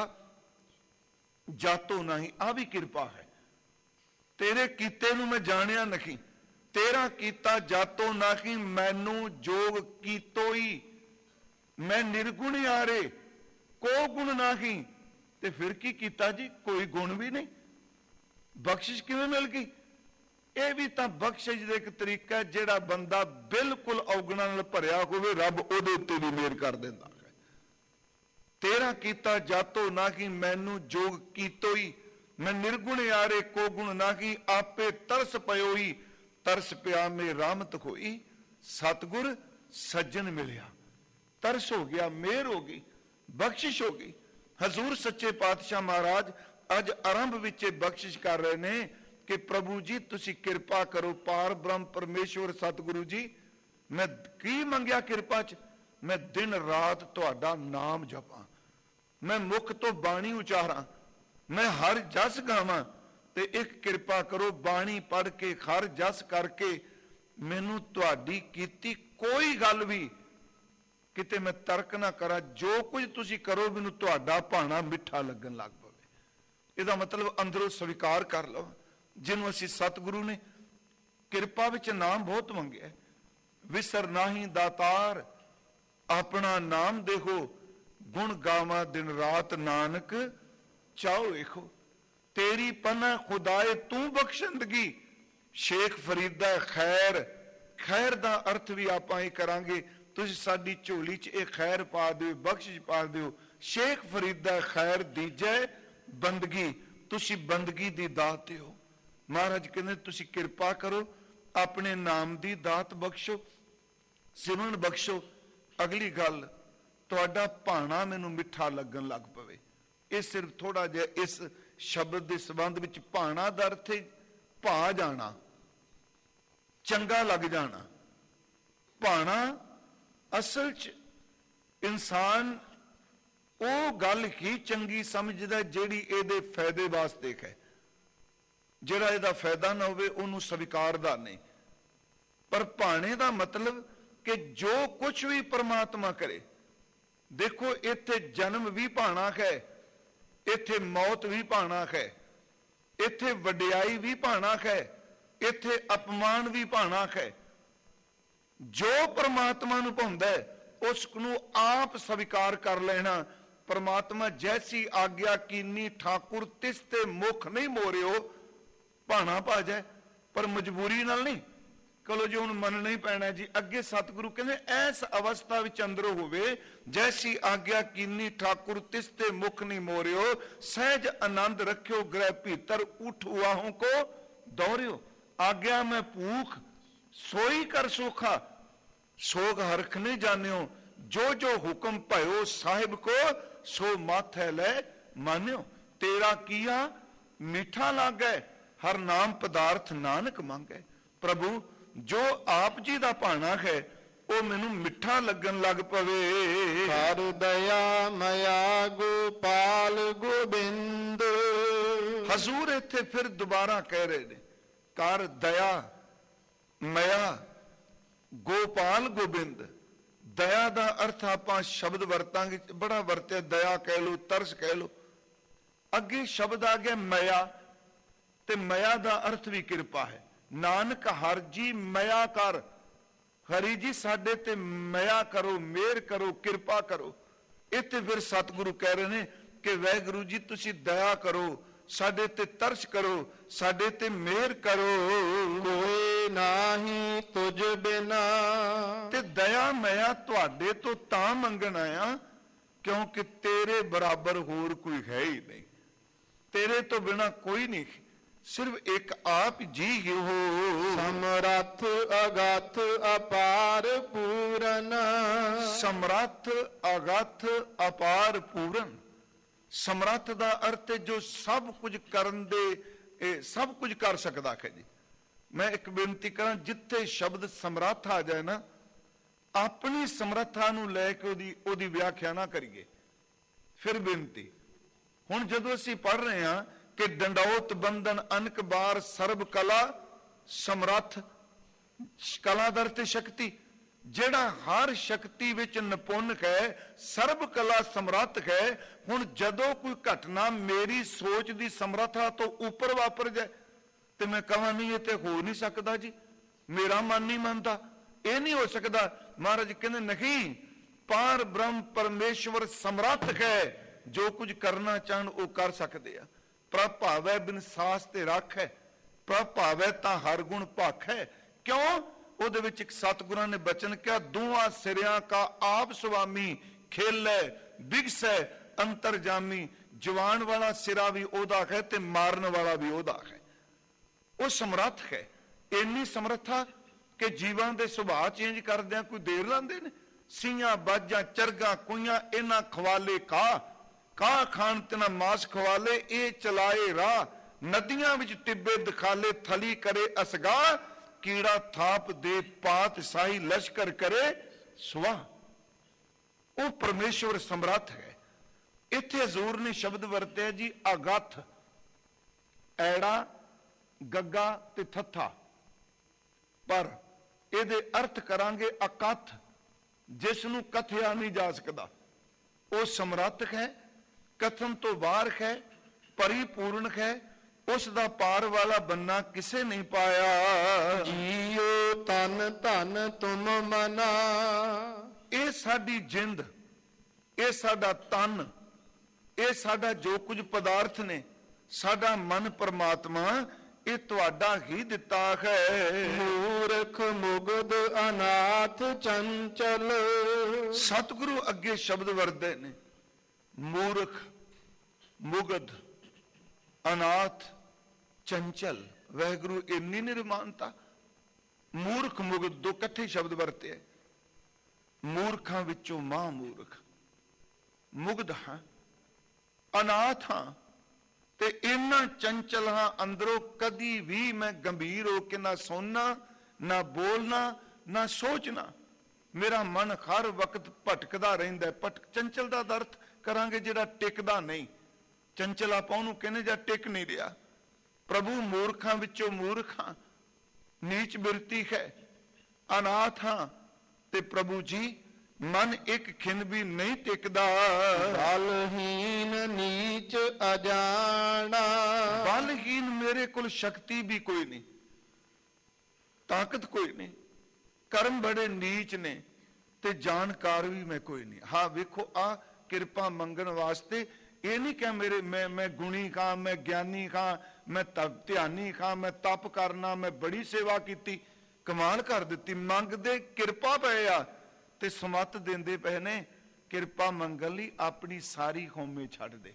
ਜਾਤੋ ਨਹੀਂ। ਆ ਵੀ ਕਿਰਪਾ ਹੈ। ਤੇਰੇ ਕੀਤੇ ਨੂੰ ਮੈਂ ਜਾਣਿਆ ਨਹੀਂ, ਤੇਰਾ ਕੀਤਾ ਜਾਤੋ ਨਹੀਂ, ਮੈਨੂੰ ਜੋਗ ਕੀਤੋਈ। ਮੈਂ ਨਿਰਗੁਣ ਆਰੇ ਕੋ ਗੁਣ ਨਹੀਂ। ਤੇ ਫਿਰ ਕੀ ਕੀਤਾ ਜੀ? ਕੋਈ ਗੁਣ ਵੀ ਨਹੀਂ। ਬਖਸ਼ਿਸ਼ ਕਿਵੇਂ ਮਿਲ ਗਈ? ਇਹ ਵੀ ਤਾਂ ਬਖਸ਼ਿਸ਼ ਦਾ ਇੱਕ ਤਰੀਕਾ ਹੈ, ਜਿਹੜਾ ਬੰਦਾ ਬਿਲਕੁਲ ਔਗਣਾਂ ਨਾਲ ਭਰਿਆ ਹੋਵੇ, ਰੱਬ ਉਹਦੇ ਉੱਤੇ ਵੀ ਮਿਹਰ ਕਰ ਦਿੰਦਾ ਹੈ। ਤੇਰਾ ਕੀਤਾ ਜਾਤੋ ਨਹੀਂ, ਮੈਨੂੰ ਜੋਗ ਕੀਤੋਈ। ਮੈਂ ਨਿਰਗੁਣ ਆਰੇ ਕੋ ਗੁਣ ਨਹੀਂ, ਆਪੇ ਤਰਸ ਪਇਓਈ। ਤਰਸ ਪਿਆ ਮੇ ਰਾਮਤ ਹੋਈ, ਸਤਿਗੁਰ ਸੱਜਣ ਮਿਲਿਆ। ਤਰਸ ਹੋ ਗਿਆ, ਮਿਹਰ ਹੋ ਗਈ, ਬਖਸ਼ਿਸ਼ ਹੋ ਗਈ। ਹਜ਼ੂਰ ਸੱਚੇ ਪਾਤਸ਼ਾਹ ਮਹਾਰਾਜ ਅੱਜ ਆਰੰਭ ਵਿੱਚ ਬਖਸ਼ਿਸ਼ ਕਰ ਰਹੇ ਨੇ ਕਿ ਪ੍ਰਭੂ ਜੀ ਤੁਸੀਂ ਕਿਰਪਾ ਕਰੋ। ਪਾਰ ਬ੍ਰਹਮ ਪਰਮੇਸ਼ਵਰ ਸਤਿਗੁਰੂ ਜੀ, ਮੈਂ ਕੀ ਮੰਗਿਆ ਕਿਰਪਾ 'ਚ? ਮੈਂ ਦਿਨ ਰਾਤ ਤੁਹਾਡਾ ਨਾਮ ਜਪਾਂ, ਮੈਂ ਮੁਖ ਤੋਂ ਬਾਣੀ ਉਚਾਰਾਂ, ਮੈਂ ਹਰ ਜਸ ਗਾਵਾਂ। ਤੇ ਇੱਕ ਕਿਰਪਾ ਕਰੋ, ਬਾਣੀ ਪੜ੍ਹ ਕੇ ਹਰ ਜਸ ਕਰਕੇ ਮੈਨੂੰ ਤੁਹਾਡੀ ਕੀਤੀ ਕੋਈ ਗੱਲ ਵੀ ਕਿਤੇ ਮੈਂ ਤਰਕ ਨਾ ਕਰਾਂ। ਜੋ ਕੁਝ ਤੁਸੀਂ ਕਰੋ ਮੈਨੂੰ ਤੁਹਾਡਾ ਭਾਣਾ ਮਿੱਠਾ ਲੱਗਣ ਲੱਗ ਪਵੇ। ਇਹਦਾ ਮਤਲਬ ਅੰਦਰੋਂ ਸਵੀਕਾਰ ਕਰ ਲਓ, ਜਿਹਨੂੰ ਅਸੀਂ ਸਤਿਗੁਰੂ ਨੇ ਕਿਰਪਾ ਵਿੱਚ ਨਾਮ ਬਹੁਤ ਮੰਗਿਆ। ਵਿਸਰ ਨਾਹੀ ਦਾਤਾਰ ਆਪਣਾ ਨਾਮ ਦੇਖੋ, ਗੁਣ ਗਾਵਾਂ ਦਿਨ ਰਾਤ ਨਾਨਕ ਚਾਹੋ ਵੇਖੋ। ਤੇਰੀ ਪਨਾ ਖੁਦਾਏ ਤੂੰ ਬਖਸ਼ਿੰਦਗੀ, ਸ਼ੇਖ ਫਰੀਦਾ ਖੈਰ। ਖੈਰ ਦਾ ਅਰਥ ਵੀ ਆਪਾਂ ਇਹ ਕਰਾਂਗੇ, ਤੁਸੀਂ ਸਾਡੀ ਝੋਲੀ 'ਚ ਇਹ ਖੈਰ ਪਾ ਦਿਓ, ਬਖਸ਼ਿਸ਼ ਪਾ ਦਿਓ। ਸ਼ੇਖ ਫਰੀਦਾ ਖੈਰ ਦੀਜੈ ਬੰਦਗੀ, ਤੁਸੀਂ ਬੰਦਗੀ ਦੀ ਦਾਤ ਦਿਓ। ਮਹਾਰਾਜ ਕਹਿੰਦੇ ਤੁਸੀਂ ਕਿਰਪਾ ਕਰੋ, ਆਪਣੇ ਨਾਮ ਦੀ ਦਾਤ ਬਖਸ਼ੋ, ਸਿਮਰਨ ਬਖਸ਼ੋ। ਅਗਲੀ ਗੱਲ, ਤੁਹਾਡਾ ਭਾਣਾ ਮੈਨੂੰ ਮਿੱਠਾ ਲੱਗਣ ਲੱਗ ਪਵੇ। ਇਹ ਸਿਰਫ ਥੋੜਾ ਜਿਹਾ ਇਸ ਸ਼ਬਦ ਦੇ ਸੰਬੰਧ ਵਿੱਚ ਭਾਣਾ ਦਾ ਅਰਥ ਹੈ ਭਾ ਜਾਣਾ, ਚੰਗਾ ਲੱਗ ਜਾਣਾ। ਭਾਣਾ ਅਸਲ 'ਚ ਇਨਸਾਨ ਉਹ ਗੱਲ ਹੀ ਚੰਗੀ ਸਮਝਦਾ ਜਿਹੜੀ ਇਹਦੇ ਫਾਇਦੇ ਵਾਸਤੇ ਹੈ। ਜਿਹੜਾ ਇਹਦਾ ਫਾਇਦਾ ਨਾ ਹੋਵੇ ਉਹਨੂੰ ਸਵੀਕਾਰਦਾ ਨਹੀਂ। ਪਰ ਭਾਣੇ ਦਾ ਮਤਲਬ ਕਿ ਜੋ ਕੁਝ ਵੀ ਪ੍ਰਮਾਤਮਾ ਕਰੇ, ਦੇਖੋ ਇੱਥੇ ਜਨਮ ਵੀ ਭਾਣਾ ਹੈ, ਇੱਥੇ ਮੌਤ ਵੀ ਭਾਣਾ ਹੈ, ਇੱਥੇ ਵਡਿਆਈ ਵੀ ਭਾਣਾ ਹੈ, ਇੱਥੇ ਅਪਮਾਨ ਵੀ ਭਾਣਾ ਹੈ। ਜੋ ਪ੍ਰਮਾਤਮਾ ਨੂੰ ਭਾਉਂਦਾ ਉਸ ਨੂੰ ਆਪ ਸਵੀਕਾਰ ਕਰ ਲੈਣਾ। ਪ੍ਰਮਾਤਮਾ ਜੈਸੀ ਆਗਿਆ ਕੀਨੀ ਠਾਕੁਰ ਤਿਸ ਤੇ ਮੁਖ ਨਹੀਂ ਮੋਰਿਓ। ਭਾਣਾ ਭਾ ਜਾਏ ਪਰ ਮਜਬੂਰੀ ਨਾਲ ਨਹੀਂ, ਚਲੋ ਜੀ ਹੁਣ ਮੰਨਣਾ ਹੀ ਪੈਣਾ ਜੀ। ਅੱਗੇ ਸਤਿਗੁਰੂ ਕਹਿੰਦੇ ਐਸ ਅਵਸਥਾ ਵਿੱਚ ਅੰਦਰੋਂ ਹੋਵੇ, ਜੈਸੀ ਆਗਿਆ ਕੀਨੀ ਠਾਕੁਰ ਤਿਸ ਤੇ ਮੁਖ ਨਹੀਂ ਮੋਰਿਓ। ਸਹਿਜ ਆਨੰਦ ਰੱਖਿਓ ਗ੍ਰਹਿ ਭੀਤਰ, ਉਠ ਉਆਹੋਂ ਕੋ ਦੌੜਿਓ। ਆਗਿਆ ਮੈਂ ਭੂਖ ਸੋਈ ਕਰ ਸੋਖਾ, ਸੋਗ ਹਰਖ ਨਹੀਂ ਜਾਣਿਓ। ਜੋ ਜੋ ਹੁਕਮ ਭਇਓ ਸਾਹਿਬ ਕੋ ਸੋ ਮਾਥੈ ਲੈ ਮਾਨਿਓ। ਤੇਰਾ ਕੀਆ ਮਿੱਠਾ ਲਾਗੈ ਹਰ ਨਾਮ ਪਦਾਰਥ ਨਾਨਕ ਮੰਗੈ। ਪ੍ਰਭੂ ਜੋ ਆਪ ਜੀ ਦਾ ਭਾਣਾ ਹੈ ਉਹ ਮੈਨੂੰ ਮਿੱਠਾ ਲੱਗਣ ਲੱਗ ਪਵੇ। ਕਰ ਦਇਆ ਮਇਆ ਗੋਪਾਲ ਗੋਬਿੰਦ। ਹਜ਼ੂਰ ਇੱਥੇ ਫਿਰ ਦੁਬਾਰਾ ਕਹਿ ਰਹੇ ਨੇ, ਕਰ ਦਇਆ ਮਇਆ ਗੋਪਾਲ ਗੋਬਿੰਦ। ਦਇਆ ਦਾ ਅਰਥ ਆਪਾਂ ਸ਼ਬਦ ਵਰਤਾਂਗੇ, ਬੜਾ ਵਰਤਿਆ, ਦਇਆ ਕਹਿ ਲੋ, ਤਰਸ ਕਹਿ ਲੋ। ਅੱਗੇ ਸ਼ਬਦ ਆ ਗਿਆ ਮਇਆ, ਤੇ ਮਇਆ ਦਾ ਅਰਥ ਵੀ ਕਿਰਪਾ ਹੈ। ਨਾਨਕ ਹਰ ਜੀ ਮਇਆ ਕਰ, ਹਰੀ ਜੀ ਸਾਡੇ ਤੇ ਮਇਆ ਕਰੋ, ਮਿਹਰ ਕਰੋ, ਕਿਰਪਾ ਕਰੋ। ਇੱਥੇ ਫਿਰ ਸਤਿਗੁਰੂ ਕਹਿ ਰਹੇ ਨੇ ਕਿ ਵਾਹਿਗੁਰੂ ਜੀ ਤੁਸੀਂ ਦਇਆ ਕਰੋ, ਸਾਡੇ ਤੇ ਤਰਸ ਕਰੋ, ਸਾਡੇ ਤੇ ਮਿਹਰ ਕਰੋ। ਕੋਈ ਨਾਹੀ ਤੁਝ ਬਿਨਾ। ਤੇ ਦਇਆ ਮਇਆ ਤੁਹਾਡੇ ਤੋਂ ਤਾਂ ਮੰਗਣ ਆਇਆ ਕਿਉਂਕਿ ਤੇਰੇ ਬਰਾਬਰ ਹੋਰ ਕੋਈ ਹੈ ਹੀ ਨਹੀਂ, ਤੇਰੇ ਤੋਂ ਬਿਨਾ ਕੋਈ ਨਹੀਂ, ਸਿਰਫ ਇੱਕ ਆਪ ਜੀ ਹੀ ਹੋ। ਸਮਰੱਥ ਅਗਾਥ ਅਪਾਰ ਪੂਰਨ। ਸਮਰੱਥ ਅਗਾਥ ਅਪਾਰ ਪੂਰਨ। ਸਮਰੱਥ ਦਾ ਅਰਥ ਹੈ ਜੋ ਸਭ ਕੁਝ ਕਰਨ ਦੇ, ਸਭ ਕੁਝ ਕਰ ਸਕਦਾ ਹੈ ਜੀ। ਮੈਂ ਇੱਕ ਬੇਨਤੀ ਕਰਾਂ, ਜਿੱਥੇ ਸ਼ਬਦ ਸਮਰੱਥ ਆ ਜਾਏ ਨਾ, ਆਪਣੀ ਸਮਰੱਥਾ ਨੂੰ ਲੈ ਕੇ ਉਹਦੀ ਵਿਆਖਿਆ ਨਾ ਕਰੀਏ। ਫਿਰ ਬੇਨਤੀ, ਹੁਣ ਜਦੋਂ ਅਸੀਂ ਪੜ੍ਹ ਰਹੇ ਹਾਂ ਕਿ ਡੰਡੌਤ ਬੰਧਨ ਅਨਕ ਬਾਰ ਸਰਬ ਕਲਾ ਸਮਰੱਥ, ਕਲਾ ਦਰ ਤੇ ਸ਼ਕਤੀ, ਜਿਹੜਾ ਹਰ ਸ਼ਕਤੀ ਵਿੱਚ ਨਿਪੁੰਨ ਹੈ, ਸਰਬ ਕਲਾ ਸਮਰੱਥ ਹੈ। ਹੁਣ ਜਦੋਂ ਕੋਈ ਘਟਨਾ ਮੇਰੀ ਸੋਚ ਦੀ ਸਮਰੱਥਾ ਤੋਂ ਉੱਪਰ ਵਾਪਰ ਜਾਏ ਤੇ ਮੈਂ ਕਹਾਂ ਨਹੀਂ ਇਹ ਤੇ ਹੋ ਨਹੀਂ ਸਕਦਾ ਜੀ, ਮੇਰਾ ਮਨ ਨਹੀਂ ਮੰਨਦਾ, ਇਹ ਨਹੀਂ ਹੋ ਸਕਦਾ। ਮਹਾਰਾਜ ਕਹਿੰਦੇ ਨਹੀਂ, ਪਾਰ ਬ੍ਰਹਮ ਪਰਮੇਸ਼ਵਰ ਸਮਰੱਥ ਹੈ, ਜੋ ਕੁਝ ਕਰਨਾ ਚਾਹਣ ਉਹ ਕਰ ਸਕਦੇ ਆ। ਪ੍ਰਭ ਭਾਵੈ ਬਿਨ ਸਾਸ ਤੇ ਰੱਖ ਹੈ, ਪ੍ਰਭ ਭਾਵੈ ਤਾਂ ਹਰ ਗੁਣ ਭਖ ਹੈ। ਕਿਉਂ? ਉਹਦੇ ਵਿੱਚ ਇੱਕ ਸਤਿਗੁਰਾਂ ਨੇ ਬਚਨ ਕਿਹਾ, ਦੋਹਾਂ ਸਿਰਿਆਂ ਕਾ ਆਪ ਸੁਆਮੀ, ਖੇਲੈ ਬਿਗਸੈ ਅੰਤਰਜਾਮੀ। ਜਵਾਨ ਵਾਲਾ ਸਿਰਾ ਵੀ ਉਹਦਾ ਹੈ ਤੇ ਮਾਰਨ ਵਾਲਾ ਵੀ ਉਹਦਾ ਹੈ। ਉਹ ਸਮਰੱਥ ਹੈ। ਇੰਨੀ ਸਮਰੱਥਾ ਕਿ ਜੀਵਾਂ ਦੇ ਸੁਭਾਅ ਚੇਂਜ ਕਰਦਿਆਂ ਕੋਈ ਦੇਰ ਲਾਉਂਦੇ ਨੇ। ਸੀਆਂ ਬਾਜਾਂ ਚਰਗਾ ਕੁਈਆਂ ਇਹਨਾਂ ਖਵਾਲੇ ਕਾਹ ਖਾਣ ਤੇ ਨਾ ਮਾਸ ਖਵਾਲੇ, ਇਹ ਚਲਾਏ ਰਾਹ ਨਦੀਆਂ ਵਿੱਚ ਟਿੱਬੇ ਦਿਖਾਲੇ, ਥਲੀ ਕਰੇ ਅਸਗਾ ਕੀੜਾ ਥਾਪ ਦੇ ਪਾਤ ਸਾਈ ਲਸ਼ਕਰ ਕਰੇ ਸੁਆਹ। ਉਹ ਪਰਮੇਸ਼ਵਰ ਸਮਰੱਥ ਹੈ। ਇੱਥੇ ਹਜ਼ੂਰ ਨੇ ਸ਼ਬਦ ਵਰਤਿਆ ਜੀ ਅਗੱਥ, ਐੜਾ ਗੱਗਾ ਤੇ ਥੱਥਾ, ਪਰ ਇਹਦੇ ਅਰਥ ਕਰਾਂਗੇ ਅਕੱਥ, ਜਿਸ ਨੂੰ ਕਥਿਆ ਨਹੀਂ ਜਾ ਸਕਦਾ। ਉਹ ਸਮਰੱਥ ਹੈ, ਕਥਨ ਤੋਂ ਬਾਹਰ ਹੈ, ਪਰਿਪੂਰਨ ਹੈ, ਉਸ ਦਾ ਪਾਰ ਵਾਲਾ ਬੰਨਾ ਕਿਸੇ ਨਹੀਂ ਪਾਇਆ। ਜੀਓ ਤਨ ਧਨ ਤੁਮ ਮਨਾ। ਇਹ ਸਾਡੀ ਜਿੰਦ, ਇਹ ਸਾਡਾ ਤਨ, ਇਹ ਸਾਡਾ ਜੋ ਕੁਝ ਪਦਾਰਥ ਨੇ, ਸਾਡਾ ਮਨ ਪਰਮਾਤਮਾ, ਇਹ ਤੁਹਾਡਾ ਹੀ ਦਿੱਤਾ ਹੈ। ਮੂਰਖ ਮੁਗਧ ਅਨਾਥ ਚੰਚਲ। ਸਤਿਗੁਰੂ ਅੱਗੇ ਸ਼ਬਦ ਵਰਤੇ ਨੇ, ਮੂਰਖ ਮੁਗਧ ਅਨਾਥ ਚੰਚਲ। ਵਾਹਿਗੁਰੂ ਇੰਨੀ ਨਿਰਮਾਨਤਾ। ਮੂਰਖ ਮੁਗਧ ਦੋ ਇਕੱਠੇ ਸ਼ਬਦ ਵਰਤੇ। ਮੂਰਖਾਂ ਵਿੱਚੋਂ ਮਾਂ ਮੂਰਖ, ਮੁਗਧ ਹਾਂ, ਅਨਾਥ ਹਾਂ, ਤੇ ਇੰਨਾ ਚੰਚਲ ਹਾਂ ਅੰਦਰੋਂ, ਕਦੀ ਵੀ ਮੈਂ ਗੰਭੀਰ ਹੋ ਕੇ ਨਾ ਸੌਣਾ, ਨਾ ਬੋਲਣਾ, ਨਾ ਸੋਚਣਾ। ਮੇਰਾ ਮਨ ਹਰ ਵਕਤ ਭਟਕਦਾ ਰਹਿੰਦਾ। ਚੰਚਲ ਦਾ ਅਰਥ ਕਰਾਂਗੇ ਜਿਹੜਾ ਟਿਕਦਾ ਨਹੀਂ। ਚੰਚਲ ਆਪਾਂ ਉਹਨੂੰ ਕਹਿੰਦੇ ਜਾਂ ਟਿਕ ਨਹੀਂ ਰਿਹਾ। ਪ੍ਰਭੂ ਮੂਰਖਾਂ ਵਿੱਚੋਂ ਮੂਰਖ ਹਾਂ, ਨੀਚ ਬਿਰਤੀ ਹੈ, ਅਨਾਥ ਹਾਂ, ਤੇ ਪ੍ਰਭੂ ਜੀ ਮਨ ਇੱਕ ਖਿੰਨ ਵੀ ਨਹੀਂ ਟਿਕਦਾ। ਬਲਹੀਨ ਨੀਚ ਅਜਾਣਾ। ਬਲਹੀਨ, ਮੇਰੇ ਕੋਲ ਸ਼ਕਤੀ ਵੀ ਕੋਈ ਨਹੀਂ, ਤਾਕਤ ਕੋਈ ਨਹੀਂ, ਕਰਮ ਬੜੇ ਨੀਚ ਨੇ, ਤੇ ਜਾਣਕਾਰ ਵੀ ਮੈਂ ਕੋਈ ਨਹੀਂ। ਹਾਂ ਵੇਖੋ, ਆ ਕਿਰਪਾ ਮੰਗਣ ਵਾਸਤੇ ਇਹ ਨਹੀਂ ਕਿ ਮੈਂ ਗੁਣੀ ਖਾਂ, ਮੈਂ ਗਿਆਨੀ ਖਾਂ, ਮੈਂ ਧਿਆਨੀ ਖਾਂ, ਮੈਂ ਤਪ ਕਰਨਾ, ਮੈਂ ਬੜੀ ਸੇਵਾ ਕੀਤੀ, ਕਮਾਲ ਕਰ ਦਿੱਤੀ। ਮੰਗਦੇ ਕਿਰਪਾ ਪਏ ਆ ਤੇ ਸਮੱਤ ਦਿੰਦੇ ਪਏ ਨੇ। ਕਿਰਪਾ ਮੰਗਣ ਲਈ ਆਪਣੀ ਸਾਰੀ ਹਉਮੈ ਛੱਡ ਦੇ।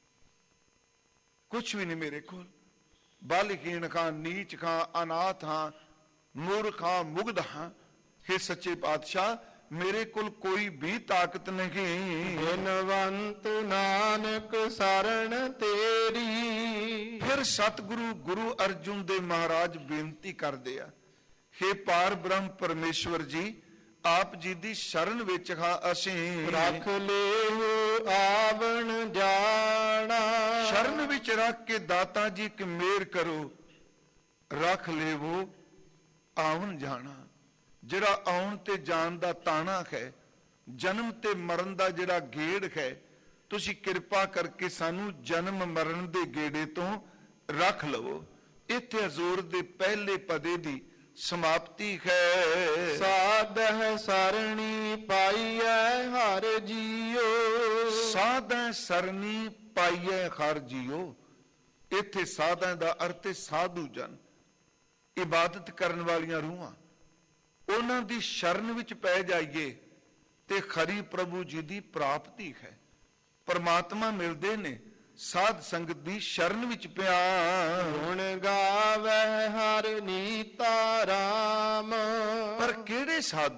ਕੁਛ ਵੀ ਨਹੀਂ ਮੇਰੇ ਕੋਲ। ਬਲਹੀਣ ਖਾਂ, ਨੀਚ ਖਾਂ, ਅਨਾਥ ਹਾਂ, ਮੂਰਖ ਹਾਂ, ਮੁਗਧ ਹਾਂ। हे ਸੱਚੇ ਪਾਤਸ਼ਾਹ, ਮੇਰੇ ਕੋਲ ਕੋਈ ਵੀ ਤਾਕਤ ਨਹੀਂ। ਬਿਨਵੰਤ ਨਾਨਕ ਸਰਣ ਤੇਰੀ। ਫਿਰ ਸਤਿਗੁਰੂ ਗੁਰੂ ਅਰਜੁਨ ਦੇਵ ਮਹਾਰਾਜ ਬੇਨਤੀ ਕਰਦੇ ਆ, ਹੇ ਪਾਰ ਬ੍ਰਹਮ ਪਰਮੇਸ਼ਵਰ ਜੀ, ਆਪ ਜੀ ਦੀ ਸ਼ਰਨ ਵਿੱਚ ਹਾਂ ਅਸੀਂ। ਰੱਖ ਲੇਹੁ ਆਵਣ ਜਾਣਾ। ਸ਼ਰਨ ਵਿੱਚ ਰੱਖ ਕੇ ਦਾਤਾ ਜੀ ਇੱਕ ਮਿਹਰ ਕਰੋ, ਰੱਖ ਲੇਵੋ ਆਵਣ ਜਾਣਾ। ਜਿਹੜਾ ਆਉਣ ਤੇ ਜਾਣ ਦਾ ਤਾਣਾ ਹੈ, ਜਨਮ ਤੇ ਮਰਨ ਦਾ ਜਿਹੜਾ ਗੇੜ ਹੈ, ਤੁਸੀਂ ਕਿਰਪਾ ਕਰਕੇ ਸਾਨੂੰ ਜਨਮ ਮਰਨ ਦੇ ਗੇੜੇ ਤੋਂ ਰੱਖ ਲਵੋ। ਇੱਥੇ ਹਜ਼ੂਰ ਦੇ ਪਹਿਲੇ ਪਦੇ ਦੀ ਸਮਾਪਤੀ ਹੈ। ਸਾਧਹਿ ਸਰਣੀ ਪਾਈਐ ਹਰ ਜੀਓ। ਸਾਧੈ ਸਰਣੀ ਪਾਈਐ ਹਰ ਜੀਓ। ਇੱਥੇ ਸਾਧਾਂ ਦਾ ਅਰਥ ਹੈ ਸਾਧੂ ਜਨ, ਇਬਾਦਤ ਕਰਨ ਵਾਲੀਆਂ ਰੂਹਾਂ। ਉਹਨਾਂ ਦੀ ਸ਼ਰਨ ਵਿੱਚ ਪੈ ਜਾਈਏ ਤੇ ਖਰੀ ਪ੍ਰਭੂ ਜੀ ਦੀ ਪ੍ਰਾਪਤੀ ਹੈ। ਪਰਮਾਤਮਾ ਮਿਲਦੇ ਨੇ ਸਾਧ ਸੰਗਤ ਦੀ ਸ਼ਰਨ ਵਿੱਚ ਪਿਆ। ਗੁਣ ਗਾਵੈ ਹਰ ਨੀਤਾ ਰਾਮ। ਪਰ ਕਿਹੜੇ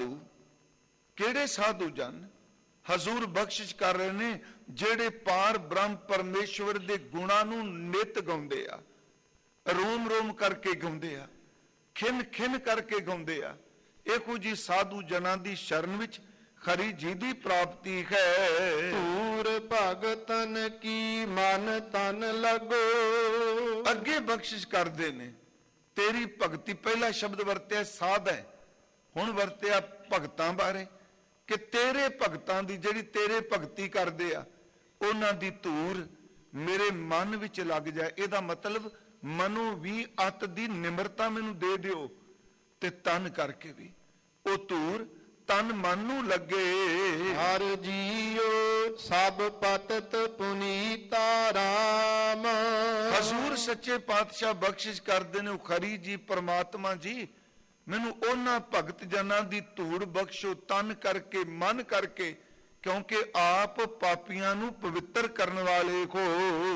ਸਾਧੂ ਜਨ ਹਜ਼ੂਰ ਬਖਸ਼ਿਸ਼ ਕਰ ਰਹੇ ਨੇ, ਜਿਹੜੇ ਪਾਰ ਬ੍ਰਹਮ ਪਰਮੇਸ਼ਵਰ ਦੇ ਗੁਣਾਂ ਨੂੰ ਨਿਤ ਗਾਉਂਦੇ ਆ, ਰੋਮ ਰੋਮ ਕਰਕੇ ਗਾਉਂਦੇ ਆ, ਖਿੰਨ ਖਿੰਨ ਕਰਕੇ ਗਾਉਂਦੇ ਆ। ਇਹੋ ਜੀ ਸਾਧੂ ਜਨਾਂ ਦੀ ਸ਼ਰਨ ਵਿੱਚ ਖਰੀ ਜੀ ਦੀ ਪ੍ਰਾਪਤੀ ਹੈ। ਧੂਰ ਭਗਤਨ ਕੀ ਮਨ ਤਨ ਲੱਗੋ। ਅੱਗੇ ਬਖਸ਼ਿਸ਼ ਕਰਦੇ ਨੇ, ਤੇਰੀ ਭਗਤੀ, ਪਹਿਲਾ ਸ਼ਬਦ ਵਰਤਿਆ ਸਾਧ ਹੈ, ਹੁਣ ਵਰਤਿਆ ਭਗਤਾਂ ਬਾਰੇ, ਕਿ ਤੇਰੇ ਭਗਤਾਂ ਦੀ, ਜਿਹੜੀ ਤੇਰੇ ਭਗਤੀ ਕਰਦੇ ਆ, ਉਹਨਾਂ ਦੀ ਧੂਰ ਮੇਰੇ ਮਨ ਵਿੱਚ ਲੱਗ ਜਾਏ। ਇਹਦਾ ਮਤਲਬ ਮਨੋਂ ਵੀ ਅਤ ਦੀ ਨਿਮਰਤਾ ਮੈਨੂੰ ਦੇ ਦਿਓ, ਤੇ ਤਨ ਕਰਕੇ ਵੀ ਉਹ ਧੂਰ ਤਨ ਮਨ ਨੂੰ ਲੱਗੇ। ਹਰ ਜੀਓ ਸਭ ਪਤਤ ਪੁਨੀਤਾ ਰਾਮ। ਹਜ਼ੂਰ ਸੱਚੇ ਪਾਤਸ਼ਾਹ ਬਖਸ਼ਿਸ਼ ਕਰਦੇ ਨੇ, ਖਰੀ ਜੀ ਪਰਮਾਤਮਾ ਜੀ, ਮੈਨੂੰ ਉਹਨਾਂ ਭਗਤ ਜਨਾਂ ਦੀ ਧੂੜ ਬਖਸ਼ੋ, ਤਨ ਕਰਕੇ ਮਨ ਕਰਕੇ, ਕਿਉਂਕਿ ਆਪ ਪਾਪੀਆਂ ਨੂੰ ਪਵਿੱਤਰ ਕਰਨ ਵਾਲੇ ਹੋ।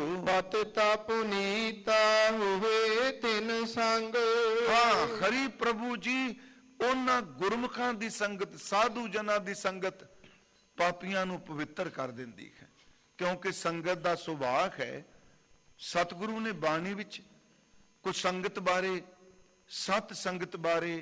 ਪਤਿਤਾ ਪੁਨੀਤਾ ਹੋਵੇ ਤਿਨ ਸੰਗ। ਹਾਂ, ਖਰੀ ਪ੍ਰਭੂ ਜੀ, ਉਹਨਾਂ ਗੁਰਮੁਖਾਂ ਦੀ ਸੰਗਤ, ਸਾਧੂ ਜਨਾਂ ਦੀ ਸੰਗਤ ਪਾਪੀਆਂ ਨੂੰ ਪਵਿੱਤਰ ਕਰ ਦਿੰਦੀ ਹੈ। ਕਿਉਂਕਿ ਸੰਗਤ ਦਾ ਸੁਭਾਅ ਹੈ। ਸਤਿਗੁਰੂ ਨੇ ਬਾਣੀ ਵਿੱਚ ਕੁਝ ਸੰਗਤ ਬਾਰੇ, ਸਤ ਸੰਗਤ ਬਾਰੇ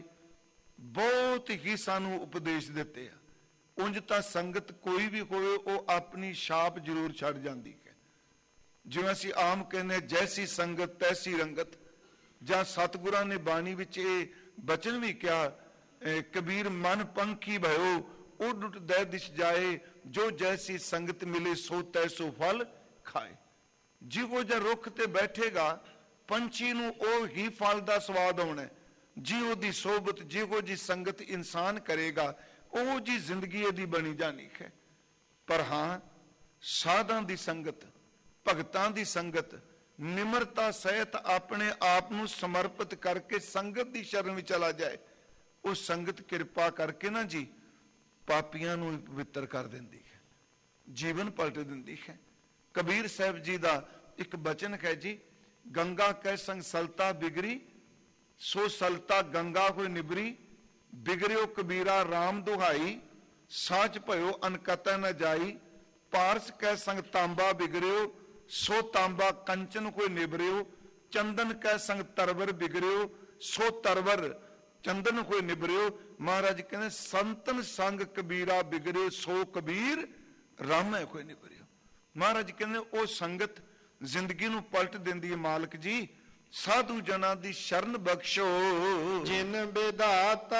ਬਹੁਤ ਹੀ ਸਾਨੂੰ ਉਪਦੇਸ਼ ਦਿੱਤੇ ਆ। ਉਂਝ ਤਾਂ ਸੰਗਤ ਕੋਈ ਵੀ ਹੋਵੇ, ਉਹ ਆਪਣੀ ਛਾਪ ਜ਼ਰੂਰ ਛੱਡ ਜਾਂਦੀ ਹੈ। ਜਿਵੇਂ ਅਸੀਂ ਆਮ ਕਹਿੰਦੇ, ਜੈਸੀ ਸੰਗਤ ਤੈਸੀ ਰੰਗਤ, ਜਾਂ ਸਤਿਗੁਰਾਂ ਨੇ ਬਾਣੀ ਵਿੱਚ ਇਹ ਬਚਨ ਵੀ ਕਿਹਾ, ਕਬੀਰ ਮਨ ਪੰਖੀ ਭਇਓ ਉੱਡ ਉੱਡ ਦੈ ਦਿਸ਼ ਜਾਏ, ਜੋ ਜੈਸੀ ਸੰਗਤ ਮਿਲੇ ਸੋ ਤੈਸੋ ਫਲ ਖਾਏ। ਜਿਹੋ ਜਿਹਾ ਰੁੱਖ ਤੇ ਬੈਠੇਗਾ, ਪੰਛੀ ਨੂੰ ਉਹ ਹੀ ਫਲ ਦਾ ਸਵਾਦ ਆਉਣਾ। ਜਿਹੋ ਦੀ ਸੋਬਤ, ਜਿਹੋ ਜੀ ਸੰਗਤ ਇਨਸਾਨ ਕਰੇਗਾ, ਉਹ ਜੀ ਜ਼ਿੰਦਗੀ ਇਹਦੀ ਬਣੀ ਜਾਣੀ ਹੈ। ਪਰ ਹਾਂ, ਸਾਧਾਂ ਦੀ ਸੰਗਤ, ਭਗਤਾਂ ਦੀ ਸੰਗਤ, ਨਿਮਰਤਾ ਸਹਿਤ ਆਪਣੇ ਆਪ ਨੂੰ ਸਮਰਪਿਤ ਕਰਕੇ ਸੰਗਤ ਦੀ ਸ਼ਰਨ ਵਿੱਚ ਚਲਾ ਜਾਏ, ਉਹ ਸੰਗਤ ਕਿਰਪਾ ਕਰਕੇ ਨਾ ਜੀ ਪਾਪੀਆਂ ਨੂੰ ਪਵਿੱਤਰ ਕਰ ਦਿੰਦੀ ਹੈ, ਜੀਵਨ ਪਲਟ ਦਿੰਦੀ ਹੈ। ਕਬੀਰ ਸਾਹਿਬ ਜੀ ਦਾ ਇੱਕ ਬਚਨ ਹੈ ਜੀ, ਗੰਗਾ ਕੈ ਸੰਗ ਸਲਤਾ ਬਿਗਰੀ, ਸੋ ਸਲਤਾ ਗੰਗਾ ਹੋਇ ਨਿਬਰੀ, ਬਿਗੜਿਓ ਕਬੀਰਾ ਰਾਮ ਦੁਹਾਈ, ਸਾਚ ਭਇਓ ਅਨਕਤੈ ਨ ਜਾਈ, ਪਾਰਸ ਕੈ ਸੰਗ ਤਾਂਬਾ ਬਿਗੜਿਓ, ਸੋ ਤਾਂਬਾ ਕੰਚਨ ਕੋਈ ਨਿਬਰਿਓ, ਚੰਦਨ ਕੈ ਸੰਗ ਤਰਵਰ ਬਿਗੜਿਓ, ਸੋ ਤਰਵਰ ਚੰਦਨ ਕੋਈ ਨਿਬਰਿਓ। ਮਹਾਰਾਜ ਕਹਿੰਦੇ, ਸੰਤਨ ਸੰਗ ਕਬੀਰਾ ਬਿਗੜਿਓ, ਸੋ ਕਬੀਰ ਰਾਮੈ ਕੋਈ ਨਿਬਰਿਓ। ਮਹਾਰਾਜ ਕਹਿੰਦੇ, ਉਹ ਸੰਗਤ ਜ਼ਿੰਦਗੀ ਨੂੰ ਪਲਟ ਦਿੰਦੀ ਹੈ। ਮਾਲਕ ਜੀ, ਸਾਧੂ ਜਨਾਂ ਦੀ ਸ਼ਰਨ ਬਖਸ਼ੋ, ਜਿਨ ਵਿਦਾਤਾ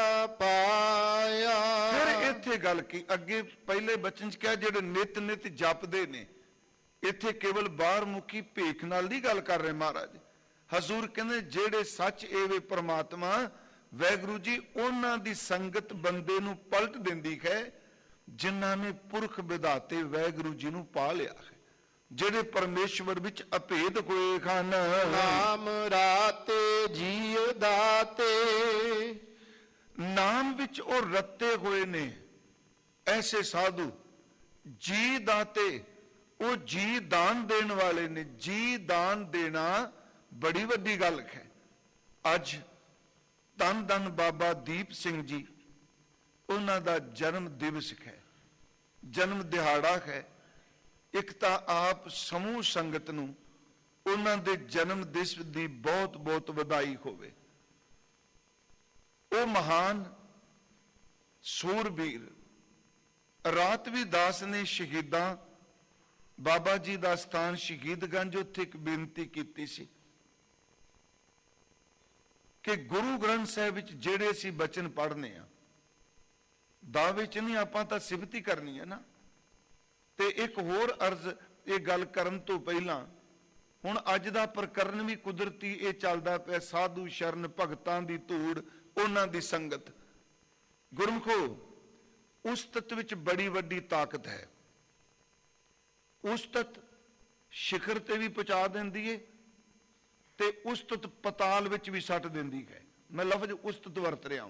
ਪਾਇਆ। ਫਿਰ ਇੱਥੇ ਗੱਲ ਕੀ, ਅੱਗੇ ਪਹਿਲੇ ਬਚਨ ਚ ਕਿਹਾ ਜਿਹੜੇ ਨਿਤ ਨਿਤ ਜਪਦੇ ਨੇ, ਇੱਥੇ ਕੇਵਲ ਬਾਹਰ ਮੁਖੀ ਭੇਖ ਨਾਲ ਨਹੀਂ ਗੱਲ ਕਰ ਰਹੇ ਮਹਾਰਾਜ। ਹਜ਼ੂਰ ਕਹਿੰਦੇ, ਜਿਹੜੇ ਸੱਚ ਏਵੇ ਪ੍ਰਮਾਤਮਾ ਵੈਗੁਰੂ ਜੀ, ਉਹਨਾਂ ਦੀ ਸੰਗਤ ਬੰਦੇ ਨੂੰ ਪਲਟ ਦਿੰਦੀ ਹੈ, ਜਿਨ੍ਹਾਂ ਨੇ ਪੁਰਖ ਵਿਧਾਤੇ ਵੈਗੁਰੂ ਜੀ ਨੂੰ ਪਾ ਲਿਆ ਹੈ, ਜਿਹੜੇ ਪਰਮੇਸ਼ਵਰ ਵਿੱਚ ਅਭੇਦ ਹੋਏ ਹਨ। ਨਾਮ ਰਾਤੇ ਜੀਉ ਦਾਤੇ, ਨਾਮ ਵਿੱਚ ਉਹ ਰੱਤੇ ਹੋਏ ਨੇ ਐਸੇ ਸਾਧੂ। ਜੀ ਦਾਤੇ, ਉਹ ਜੀ ਦਾਨ ਦੇਣ ਵਾਲੇ ਨੇ। ਜੀ ਦਾਨ ਦੇਣਾ ਬੜੀ ਵੱਡੀ ਗੱਲ ਹੈ। ਅੱਜ ਧੰਨ ਧੰਨ ਬਾਬਾ ਦੀਪ ਸਿੰਘ ਜੀ ਉਹਨਾਂ ਦਾ ਜਨਮ ਦਿਵਸ ਹੈ, ਜਨਮ ਦਿਹਾੜਾ ਹੈ। ਇੱਕ ਤਾਂ ਆਪ ਸਮੂਹ ਸੰਗਤ ਨੂੰ ਉਹਨਾਂ ਦੇ ਜਨਮ ਦਿਵਸ ਦੀ ਬਹੁਤ ਬਹੁਤ ਵਧਾਈ ਹੋਵੇ। ਉਹ ਮਹਾਨ ਸੂਰਬੀਰ ਰਾਤਵੀ ਦਾਸ ਨੇ ਸ਼ਹੀਦਾਂ ਬਾਬਾ ਜੀ ਦਾ ਸਥਾਨ ਸ਼ਹੀਦਗੰਜ, ਉੱਥੇ ਇੱਕ ਬੇਨਤੀ ਕੀਤੀ ਸੀ ਕਿ ਗੁਰੂ ਗ੍ਰੰਥ ਸਾਹਿਬ ਵਿੱਚ ਜਿਹੜੇ ਅਸੀਂ ਬਚਨ ਪੜ੍ਹਨੇ ਆ, ਦਾਅਵੇ ਚ ਨਹੀਂ, ਆਪਾਂ ਤਾਂ ਸਿਫਤ ਹੀ ਕਰਨੀ ਹੈ ਨਾ। ਤੇ ਇੱਕ ਹੋਰ ਅਰਜ਼ ਇਹ ਗੱਲ ਕਰਨ ਤੋਂ ਪਹਿਲਾਂ, ਹੁਣ ਅੱਜ ਦਾ ਪ੍ਰਕਰਨ ਵੀ ਕੁਦਰਤੀ ਇਹ ਚੱਲਦਾ ਪਿਆ, ਸਾਧੂ ਸ਼ਰਨ ਭਗਤਾਂ ਦੀ ਧੂੜ, ਉਹਨਾਂ ਦੀ ਸੰਗਤ। ਗੁਰਮਖੋ, ਉਸਤਤ ਵਿੱਚ ਬੜੀ ਵੱਡੀ ਤਾਕਤ ਹੈ। ਉਸਤਤ ਸਿਖਰ ਤੇ ਵੀ ਪਹੁੰਚਾ ਦਿੰਦੀ ਹੈ ਤੇ ਉਸਤਤ ਪਤਾਲ ਵਿੱਚ ਵੀ ਸੱਟ ਦਿੰਦੀ ਹੈ। ਮੈਂ ਲਫ਼ਜ਼ ਉਸਤਤ ਵਰਤ ਰਿਹਾ ਹਾਂ।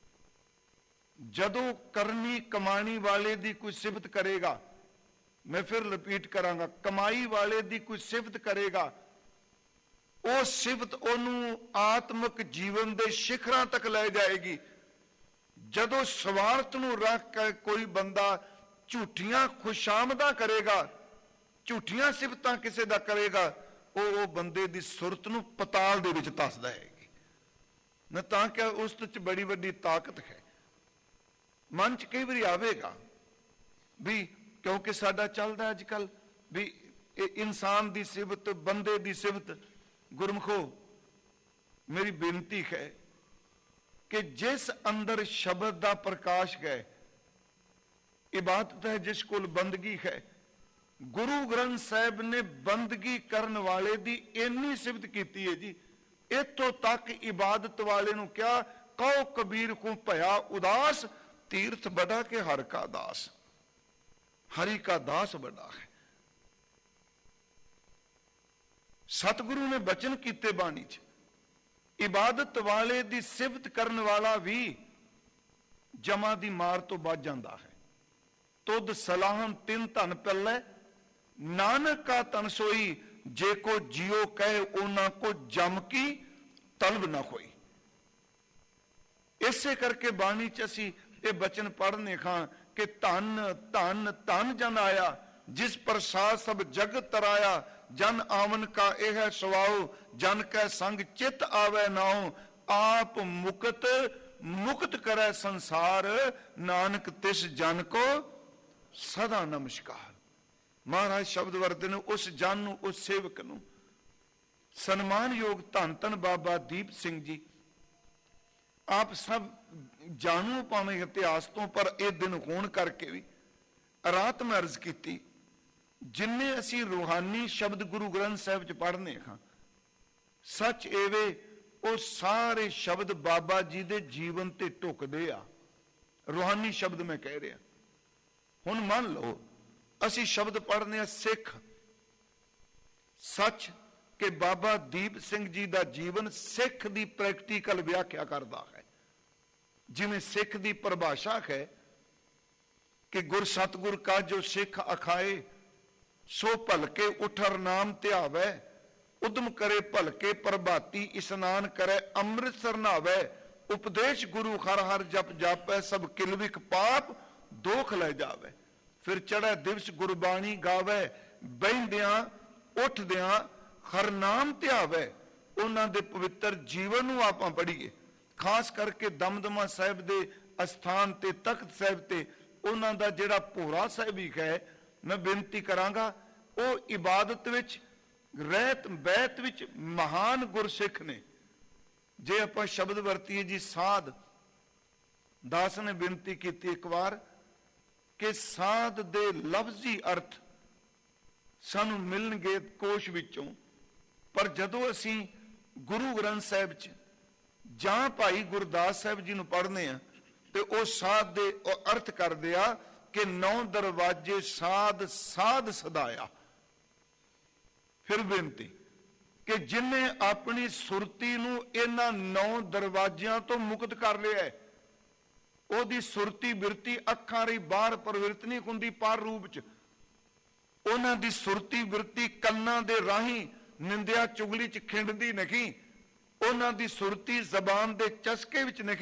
ਜਦੋਂ ਕਰਨੀ ਕਮਾਣੀ ਵਾਲੇ ਦੀ ਕੋਈ ਸਿਫਤ ਕਰੇਗਾ, ਮੈਂ ਫਿਰ ਰਿਪੀਟ ਕਰਾਂਗਾ, ਕਮਾਈ ਵਾਲੇ ਦੀ ਕੋਈ ਸਿਫਤ ਕਰੇਗਾ, ਉਹ ਸਿਫਤ ਉਹਨੂੰ ਆਤਮਿਕ ਜੀਵਨ ਦੇ ਸਿਖਰਾਂ ਤੱਕ ਲੈ ਜਾਏਗੀ। ਜਦੋਂ ਸਵਾਰਥ ਨੂੰ ਰੱਖ ਕੇ ਕੋਈ ਬੰਦਾ ਝੂਠੀਆਂ ਖੁਸ਼ਾਮਦਾਂ ਕਰੇਗਾ, ਝੂਠੀਆਂ ਸਿਫਤਾਂ ਕਿਸੇ ਦਾ ਕਰੇਗਾ, ਉਹ ਬੰਦੇ ਦੀ ਸੁਰਤ ਨੂੰ ਪਤਾਲ ਦੇ ਵਿੱਚ ਧੱਸਦਾ ਹੈਗੀ। ਮੈਂ ਤਾਂ ਕਿ ਉਸ ਵਿੱਚ ਬੜੀ ਵੱਡੀ ਤਾਕਤ ਹੈ। ਮਨ ਚ ਕਈ ਵਾਰੀ ਆਵੇਗਾ ਵੀ, ਕਿਉਂਕਿ ਸਾਡਾ ਚੱਲਦਾ ਅੱਜ ਕੱਲ ਵੀ ਇਹ ਇਨਸਾਨ ਦੀ ਸਿਫਤ, ਬੰਦੇ ਦੀ ਸਿਫਤ। ਗੁਰਮਖੋ, ਮੇਰੀ ਬੇਨਤੀ ਹੈ ਕਿ ਜਿਸ ਅੰਦਰ ਸ਼ਬਦ ਦਾ ਪ੍ਰਕਾਸ਼ ਹੈ, ਇਬਾਦਤ ਹੈ, ਜਿਸ ਕੋਲ ਬੰਦਗੀ ਹੈ, ਗੁਰੂ ਗ੍ਰੰਥ ਸਾਹਿਬ ਨੇ ਬੰਦਗੀ ਕਰਨ ਵਾਲੇ ਦੀ ਇੰਨੀ ਸਿਫਤ ਕੀਤੀ ਹੈ ਜੀ। ਇੱਥੋਂ ਤੱਕ ਇਬਾਦਤ ਵਾਲੇ ਨੂੰ ਕਿਹਾ, ਕਹੋ ਕਬੀਰ ਕੋ ਭਇਆ ਉਦਾਸ, ਤੀਰਥ ਬੜਾ ਕੇ ਹਰ ਕਾ ਦਾਸ। ਹਰੀ ਕਾ ਦਾਸ ਬੜਾ ਹੈ। ਸਤਿਗੁਰੂ ਨੇ ਬਚਨ ਕੀਤੇ ਬਾਣੀ ਚ, ਇਬਾਦਤ ਵਾਲੇ ਦੀ ਸਿਫਤ ਕਰਨ ਵਾਲਾ ਵੀ ਜਮਾ ਦੀ ਮਾਰ ਤੋਂ ਬਚ ਜਾਂਦਾ ਹੈ। ਤੁਧ ਸਲਾਹਨ ਤਿੰਨ ਧਨ ਪੱਲੇ, ਨਾਨਕ ਕਾ ਤਨ ਸੋਈ, ਜੇ ਕੋ ਜਿਉ ਕਹੇ ਉਹਨਾਂ ਕੋ ਜਮ ਕੀ ਤਲਬ ਨਾ ਹੋਈ। ਇਸੇ ਕਰਕੇ ਬਾਣੀ ਚ ਅਸੀਂ ਇਹ ਬਚਨ ਪੜ੍ਹਨੇ ਖਾਂ ਕਿ ਧਨ ਧਨ ਧਨ ਜਨ ਆਇਆ, ਜਿਸ ਪ੍ਰਸਾਦ ਸਭ ਜਗਤ ਤਰਾਇਆ, ਜਨ ਆਵਨ ਕਾ ਇਹ ਹੈ ਸਵਾਉ, ਜਨ ਕੈ ਸੰਗ ਚਿਤ ਆਵੇ ਨਾਉ, ਆਪ ਮੁਕਤ ਮੁਕਤ ਕਰੈ ਸੰਸਾਰ, ਨਾਨਕ ਤਿਸ ਜਨ ਕੋ ਸਦਾ ਨਮਸਕਾਰ। ਮਹਾਰਾਜ ਸ਼ਬਦ ਵਰਤੇ ਨੇ ਉਸ ਜਨ ਨੂੰ, ਉਸ ਸੇਵਕ ਨੂੰ। ਸਨਮਾਨਯੋਗ ਧੰਨ ਧੰਨ ਬਾਬਾ ਦੀਪ ਸਿੰਘ ਜੀ, ਆਪ ਸਭ ਜਾਣੂ ਭਾਵੇਂ ਇਤਿਹਾਸ ਤੋਂ, ਪਰ ਇਹ ਦਿਨ ਹੋਣ ਕਰਕੇ ਵੀ ਰਾਤ ਮੈਂ ਅਰਜ਼ ਕੀਤੀ, ਜਿੰਨੇ ਅਸੀਂ ਰੂਹਾਨੀ ਸ਼ਬਦ ਗੁਰੂ ਗ੍ਰੰਥ ਸਾਹਿਬ ਚ ਪੜ੍ਹਨੇ ਹਾਂ, ਸੱਚ ਐਵੇਂ ਉਹ ਸਾਰੇ ਸ਼ਬਦ ਬਾਬਾ ਜੀ ਦੇ ਜੀਵਨ ਤੇ ਢੁਕਦੇ ਆ। ਰੂਹਾਨੀ ਸ਼ਬਦ ਮੈਂ ਕਹਿ ਰਿਹਾ। ਹੁਣ ਮੰਨ ਲਓ ਅਸੀਂ ਸ਼ਬਦ ਪੜ੍ਹਨੇ ਆ ਸਿੱਖ, ਸੱਚ ਕਿ ਬਾਬਾ ਦੀਪ ਸਿੰਘ ਜੀ ਦਾ ਜੀਵਨ ਸਿੱਖ ਦੀ ਪ੍ਰੈਕਟੀਕਲ ਵਿਆਖਿਆ ਕਰਦਾ ਹੈ। ਜਿਵੇਂ ਸਿੱਖ ਦੀ ਪਰਿਭਾਸ਼ਾ ਹੈ ਕਿ ਗੁਰ ਸਤਿਗੁਰ ਕਾ ਜੋ ਸਿੱਖ ਅਖਾਏ, ਸੋ ਭਲਕੇ ਉਠਰ ਨਾਮ ਧਿਆਵੈ, ਉਦਮ ਕਰੇ ਭਲਕੇ ਪ੍ਰਭਾਤੀ, ਇਸਨਾਨ ਕਰੇ ਅੰਮ੍ਰਿਤਸਰ ਨਹਾਵੈ, ਉਪਦੇਸ਼ ਗੁਰੂ ਹਰ ਹਰ ਜਪ ਜਾਪੈ, ਸਭ ਕਿਲਵਿਕ ਪਾਪ ਦੋਖ ਲੈ ਜਾਵੇ। ਫਿਰ ਚੜ੍ਹੈ ਦਿਵਸ ਗੁਰਬਾਣੀ ਗਾਵੇ, ਬਹਿੰਦਿਆਂ ਉੱਠਦਿਆਂ ਹਰ ਨਾਮ ਧਿਆਵੈ। ਉਹਨਾਂ ਦੇ ਪਵਿੱਤਰ ਜੀਵਨ ਨੂੰ ਆਪਾਂ ਪੜ੍ਹੀਏ, ਖਾਸ ਕਰਕੇ ਦਮਦਮਾ ਸਾਹਿਬ ਦੇ ਅਸਥਾਨ ਤੇ, ਤਖਤ ਸਾਹਿਬ ਤੇ ਉਹਨਾਂ ਦਾ ਜਿਹੜਾ ਭੋਰਾ ਸਾਹਿਬੀ ਹੈ, ਮੈਂ ਬੇਨਤੀ ਕਰਾਂਗਾ ਉਹ ਇਬਾਦਤ ਵਿੱਚ, ਰਹਿਤ ਬੈਤ ਵਿੱਚ ਮਹਾਨ ਗੁਰਸਿੱਖ ਨੇ। ਜੇ ਆਪਾਂ ਸ਼ਬਦ ਵਰਤੀਏ ਜੀ ਸਾਧ, ਦਾਸ ਨੇ ਬੇਨਤੀ ਕੀਤੀ ਇੱਕ ਵਾਰ ਕਿ ਸਾਧ ਦੇ ਲਫ਼ਜ਼ੀ ਅਰਥ ਸਾਨੂੰ ਮਿਲਣਗੇ ਕੋਸ਼ ਵਿੱਚੋਂ, ਪਰ ਜਦੋਂ ਅਸੀਂ ਗੁਰੂ ਗ੍ਰੰਥ ਸਾਹਿਬ ਚ ਜਾਂ ਭਾਈ ਗੁਰਦਾਸ ਸਾਹਿਬ ਜੀ ਨੂੰ ਪੜ੍ਹਨੇ ਆ ਤੇ ਉਹ ਸਾਧ ਦੇ ਉਹ ਅਰਥ ਕਰਦੇ ਆ ਕਿ 9 ਦਰਵਾਜੇ ਸਾਧ ਸਾਧ ਸਦਾਇਆ। ਫਿਰ ਬੇਨਤੀ ਕਿ ਜਿਨੇ ਆਪਣੀ ਸੁਰਤੀ ਨੂੰ ਇਹਨਾਂ 9 ਦਰਵਾਜ਼ਿਆਂ ਤੋਂ ਮੁਕਤ ਕਰ ਲਿਆ, ਉਹਦੀ ਸੁਰਤੀ ਬਿਰਤੀ ਅੱਖਾਂ ਰਹੀ ਬਾਹਰ ਪ੍ਰਵਿਰਤ ਨਹੀਂ ਹੁੰਦੀ ਪਰ ਰੂਪ ਚ। ਉਹਨਾਂ ਦੀ ਸੁਰਤੀ ਬਿਰਤੀ ਕੰਨਾਂ ਦੇ ਰਾਹੀਂ ਨਿੰਦਿਆ ਚੁਗਲੀ ਚ ਖਿੰਡਦੀ ਨਹੀਂ। ਉਹਨਾਂ ਦੀ ਸੁਰਤੀ ਜ਼ਬਾਨ ਦੇ ਚਸਕੇ ਵਿੱਚ ਨਹੀਂ,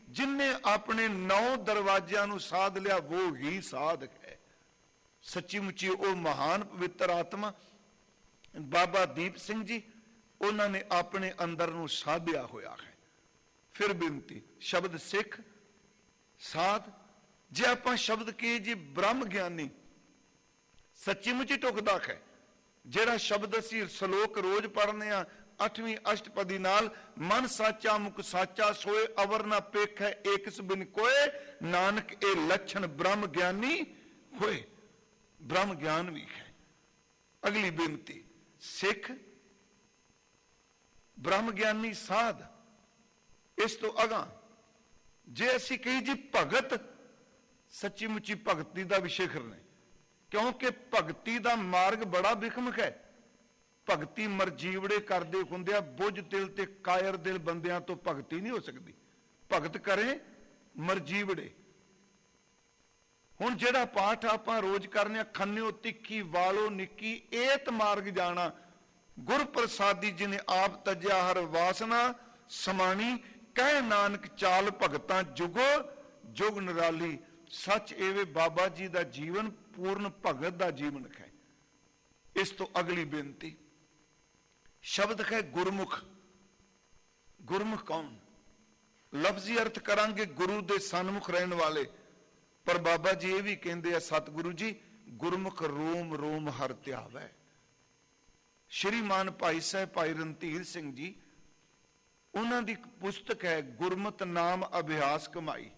जिनने अपने 9 दरवाजियां ਨੂੰ ਸਾਧ ਲਿਆ वो ही साधक है। सच्ची मुची ਉਹ महान पवित्र आत्मा बाबा दीप सिंह जी ਉਹਨਾਂ ਨੇ ਆਪਣੇ ਅੰਦਰ ਨੂੰ ਸਾਧਿਆ ਹੋਇਆ ਹੈ। ਫਿਰ ਬੇਨਤੀ, ਸ਼ਬਦ ਸਿੱਖ ਸਾਧ, ਜੇ ਆਪਾਂ ਸ਼ਬਦ ਕਹੀਏ ਜੀ ਬ੍ਰਹਮ ਗਿਆਨੀ, ਸੱਚੀ ਮੁੱਚੀ ਢੁਕਦਾ ਹੈ। ਜਿਹੜਾ ਸ਼ਬਦ ਅਸੀਂ ਸ਼ਲੋਕ ਰੋਜ਼ ਪੜ੍ਹਨੇ ਆ 8ਵੀਂ ਅਸ਼ਟਪਦੀ ਨਾਲ, ਮਨ ਸਾਚਾ ਮੁਖ ਸਾਚਾ ਸੋਏ ਅਵਰ ਨਾ ਪੇਖ ਹੈ ਏਕਸ ਬਿਨ ਕੋਏ, ਨਾਨਕ ਇਹ ਲੱਛਣ ਬ੍ਰਹਮ ਗਿਆਨੀ ਹੋਏ। ਬ੍ਰਹਮ ਗਿਆਨ ਵੀ ਹੈ। ਅਗਲੀ ਬੇਨਤੀ, ਸਿੱਖ ਬ੍ਰਹਮ ਗਿਆਨੀ ਸਾਧ, ਇਸ ਤੋਂ ਅਗਾਂਹ ਜੇ ਅਸੀਂ ਕਹੀ ਜੀ ਭਗਤ, ਸੱਚੀ ਮੁੱਚੀ ਭਗਤੀ ਦਾ ਵੀ ਸਿਖਰ ਨੇ, ਕਿਉਂਕਿ ਭਗਤੀ ਦਾ ਮਾਰਗ ਬੜਾ ਵਿਖਮਕ ਹੈ। ਭਗਤੀ ਮਰਜੀਵੜੇ ਕਰਦੇ ਹੁੰਦੇ ਆ, ਬੁੱਝ ਦਿਲ ਤੇ ਕਾਇਰ ਦਿਲ ਬੰਦਿਆਂ ਤੋਂ ਭਗਤੀ ਨਹੀਂ ਹੋ ਸਕਦੀ। ਭਗਤ ਕਰੇ ਮਰਜੀਵੜੇ। ਹੁਣ ਜਿਹੜਾ ਪਾਠ ਆਪਾਂ ਰੋਜ਼ ਕਰਨੇ ਆ, ਖੰਨਿਓ ਤਿੱਖੀ ਵਾਲੋ ਨਿੱਕੀ ਏਤ ਮਾਰਗ ਜਾਣਾ, ਗੁਰ ਪ੍ਰਸਾਦੀ ਜਿਨੇ ਆਪ ਤਜਿਆ ਹਰ ਵਾਸਨਾ ਸਮਾਣੀ, ਕਹਿ ਨਾਨਕ ਚਾਲ ਭਗਤਾਂ ਜੁਗੋ ਜੁਗ ਨਿਰਾਲੀ। ਸੱਚ ਇਹ ਬਾਬਾ ਜੀ ਦਾ ਜੀਵਨ ਪੂਰਨ ਭਗਤ ਦਾ ਜੀਵਨ ਹੈ। ਇਸ ਤੋਂ ਅਗਲੀ ਬੇਨਤੀ, ਸ਼ਬਦ ਹੈ ਗੁਰਮੁਖ। ਗੁਰਮੁਖ ਕੌਣ? ਲਫ਼ਜ਼ੀ ਅਰਥ ਕਰਾਂਗੇ ਗੁਰੂ ਦੇ ਸਨਮੁਖ ਰਹਿਣ ਵਾਲੇ, ਪਰ ਬਾਬਾ ਜੀ ਇਹ ਵੀ ਕਹਿੰਦੇ ਆ, ਸਤਿਗੁਰੂ ਜੀ ਗੁਰਮੁਖ ਰੋਮ ਰੋਮ ਹਰ ਧਿਆਵੈ। ਸ਼੍ਰੀਮਾਨ ਭਾਈ ਸਾਹਿਬ ਭਾਈ ਰਣਧੀਰ ਸਿੰਘ ਜੀ, ਉਹਨਾਂ ਦੀ ਪੁਸਤਕ ਹੈ ਗੁਰਮਤਿ ਨਾਮ ਅਭਿਆਸ ਕਮਾਈ।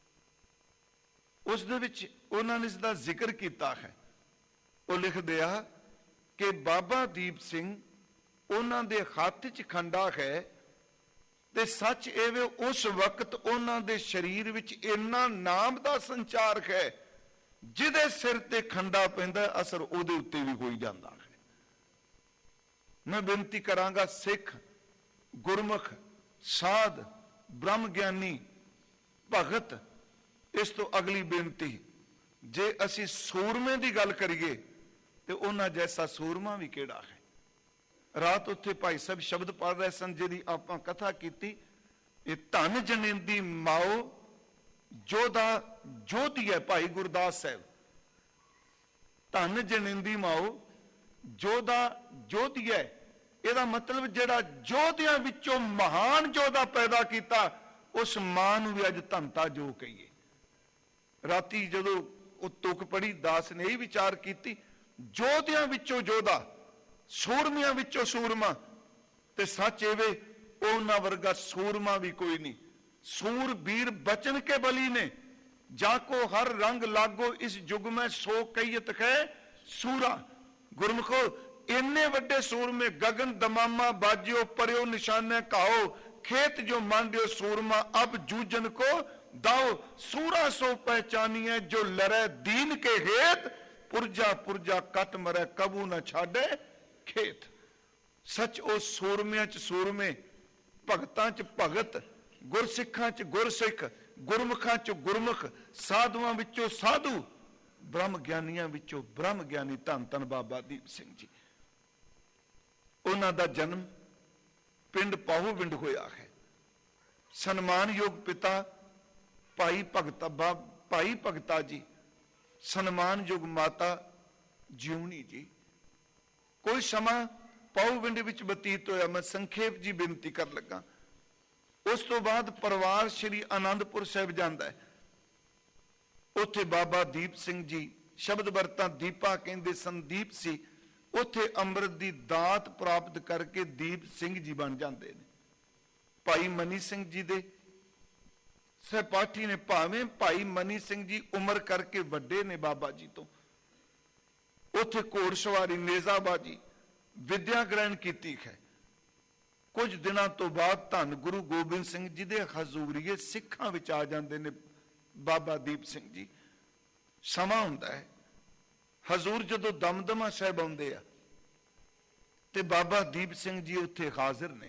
ਉਸ ਦੇ ਵਿੱਚ ਉਹਨਾਂ ਨੇ ਇਸ ਦਾ ਜ਼ਿਕਰ ਕੀਤਾ ਹੈ। ਉਹ ਲਿਖਦੇ ਆ ਕਿ ਬਾਬਾ ਦੀਪ ਸਿੰਘ, ਉਹਨਾਂ ਦੇ ਹੱਥ 'ਚ ਖੰਡਾ ਹੈ, ਤੇ ਸੱਚ ਇਹ ਵੇ ਉਸ ਵਕਤ ਉਹਨਾਂ ਦੇ ਸਰੀਰ ਵਿੱਚ ਇੰਨਾ ਨਾਮ ਦਾ ਸੰਚਾਰ ਹੈ, ਜਿਹਦੇ ਸਿਰ ਤੇ ਖੰਡਾ ਪੈਂਦਾ ਅਸਰ ਉਹਦੇ ਉੱਤੇ ਵੀ ਹੋਈ ਜਾਂਦਾ ਹੈ। ਮੈਂ ਬੇਨਤੀ ਕਰਾਂਗਾ, ਸਿੱਖ, ਗੁਰਮੁਖ, ਸਾਧ, ਬ੍ਰਹਮ ਗਿਆਨੀ, ਭਗਤ। ਇਸ ਤੋਂ ਅਗਲੀ ਬੇਨਤੀ, ਜੇ ਅਸੀਂ ਸੂਰਮੇ ਦੀ ਗੱਲ ਕਰੀਏ ਤੇ ਉਹਨਾਂ ਜੈਸਾ ਸੂਰਮਾ ਵੀ ਕਿਹੜਾ ਹੈ। ਰਾਤ ਉੱਥੇ ਭਾਈ ਸਾਹਿਬ ਸ਼ਬਦ ਪੜ੍ਹ ਰਹੇ ਸਨ, ਜਿਹਦੀ ਆਪਾਂ ਕਥਾ ਕੀਤੀ, ਇਹ ਧਨ ਜਨੇਂਦੀ ਮਾਓ ਜੋਧਾ ਜੋਧੀ ਹੈ। ਭਾਈ ਗੁਰਦਾਸ ਸਾਹਿਬ, ਧਨ ਜਨੇਂਦੀ ਮਾਓ ਜੋਧਾ ਜੋਧੀ ਹੈ। ਇਹਦਾ ਮਤਲਬ ਜਿਹੜਾ ਯੋਧਿਆਂ ਵਿੱਚੋਂ ਮਹਾਨ ਯੋਧਾ ਪੈਦਾ ਕੀਤਾ, ਉਸ ਮਾਂ ਨੂੰ ਵੀ ਅੱਜ ਧੰਤਾ ਜੋ ਕਹੀਏ। ਰਾਤੀ ਜਦੋਂ ਉਹ ਤੁਕ ਪੜੀ, ਦਾਸ ਨੇ ਇਹ ਵਿਚਾਰ ਕੀਤੀ, ਯੋਧਿਆਂ ਵਿੱਚੋਂ ਯੋਧਾ, ਸੂਰਮਿਆਂ ਵਿੱਚੋਂ ਸੂਰਮਾ, ਤੇ ਸੱਚ ਇਹਵੇ ਉਹਨਾਂ ਵਰਗਾ ਸੂਰਮਾ ਵੀ ਕੋਈ ਨਹੀਂ। ਸੂਰ ਵੀਰ ਬਚਨ ਕੇ ਬਲੀ ਨੇ, ਜਾ ਕੋ ਹਰ ਰੰਗ ਲਾਗੋ ਇਸ ਯੁਗ ਮੈਂ ਸੋ ਕਹੀਤ ਹੈ ਸੂਰਾ। ਗੁਰਮੁਖੋ, ਇੰਨੇ ਵੱਡੇ ਸੂਰਮੇ, ਗਗਨ ਦਮਾਮਾ ਬਾਜਿਓ ਪਰਿਓ ਨਿਸ਼ਾਨੇ ਕਾਓ, खेत जो मांडियो सूरमा अब जूजन को दाओ, सूरा सो पहचानिए जो लरे दीन के हेत, पुरजा पुरजा कट मरे कबू न छाड़े खेत। सच ओ सूरमियां च सूरमे, भगतां च भगत, गुरसिखां च गुरसिख, गुरमुखां च गुरमुख, साधुआं विचों साधु, ब्रह्म ज्ञानियां विचों ब्रह्म ज्ञानी। धन धन बाबा दीप सिंह जी, उन्हां दा जन्म पिंड पाहूविंड होया है। सन्मानयोग पिता भाई भगता जी, सन्मानयोग माता जिउनी जी। कोई समा पाहूविंड विच बतीत होया, मैं संखेप जी बेनती कर लगा। उस तो बाद परिवार श्री आनंदपुर साहिब जांदा है। उत्थे बाबा दीप सिंह जी, शब्द वरतां दीपा कहंदे संदीप सी, उत्थे अंमृत दी दात प्राप्त करके दीप सिंह जी बन जाते हैं। भाई मनी सिंह जी दे सहपाठी ने, भावें भाई मनी सिंह जी उम्र करके वड्डे ने बाबा जी तो, उत्थे घोड़सवारी नेजाबाजी विद्या ग्रहण की है। कुछ दिनों तो बाद धन गुरु गोबिंद सिंह जी दे हजूरीए सिखां विच आ जाते ने बाबा दीप सिंह जी। समा हुंदा है, हजूर जदों दमदमा साहिब आउंदे आ ते बाबा दीप सिंह जी उत्थे हाजिर ने।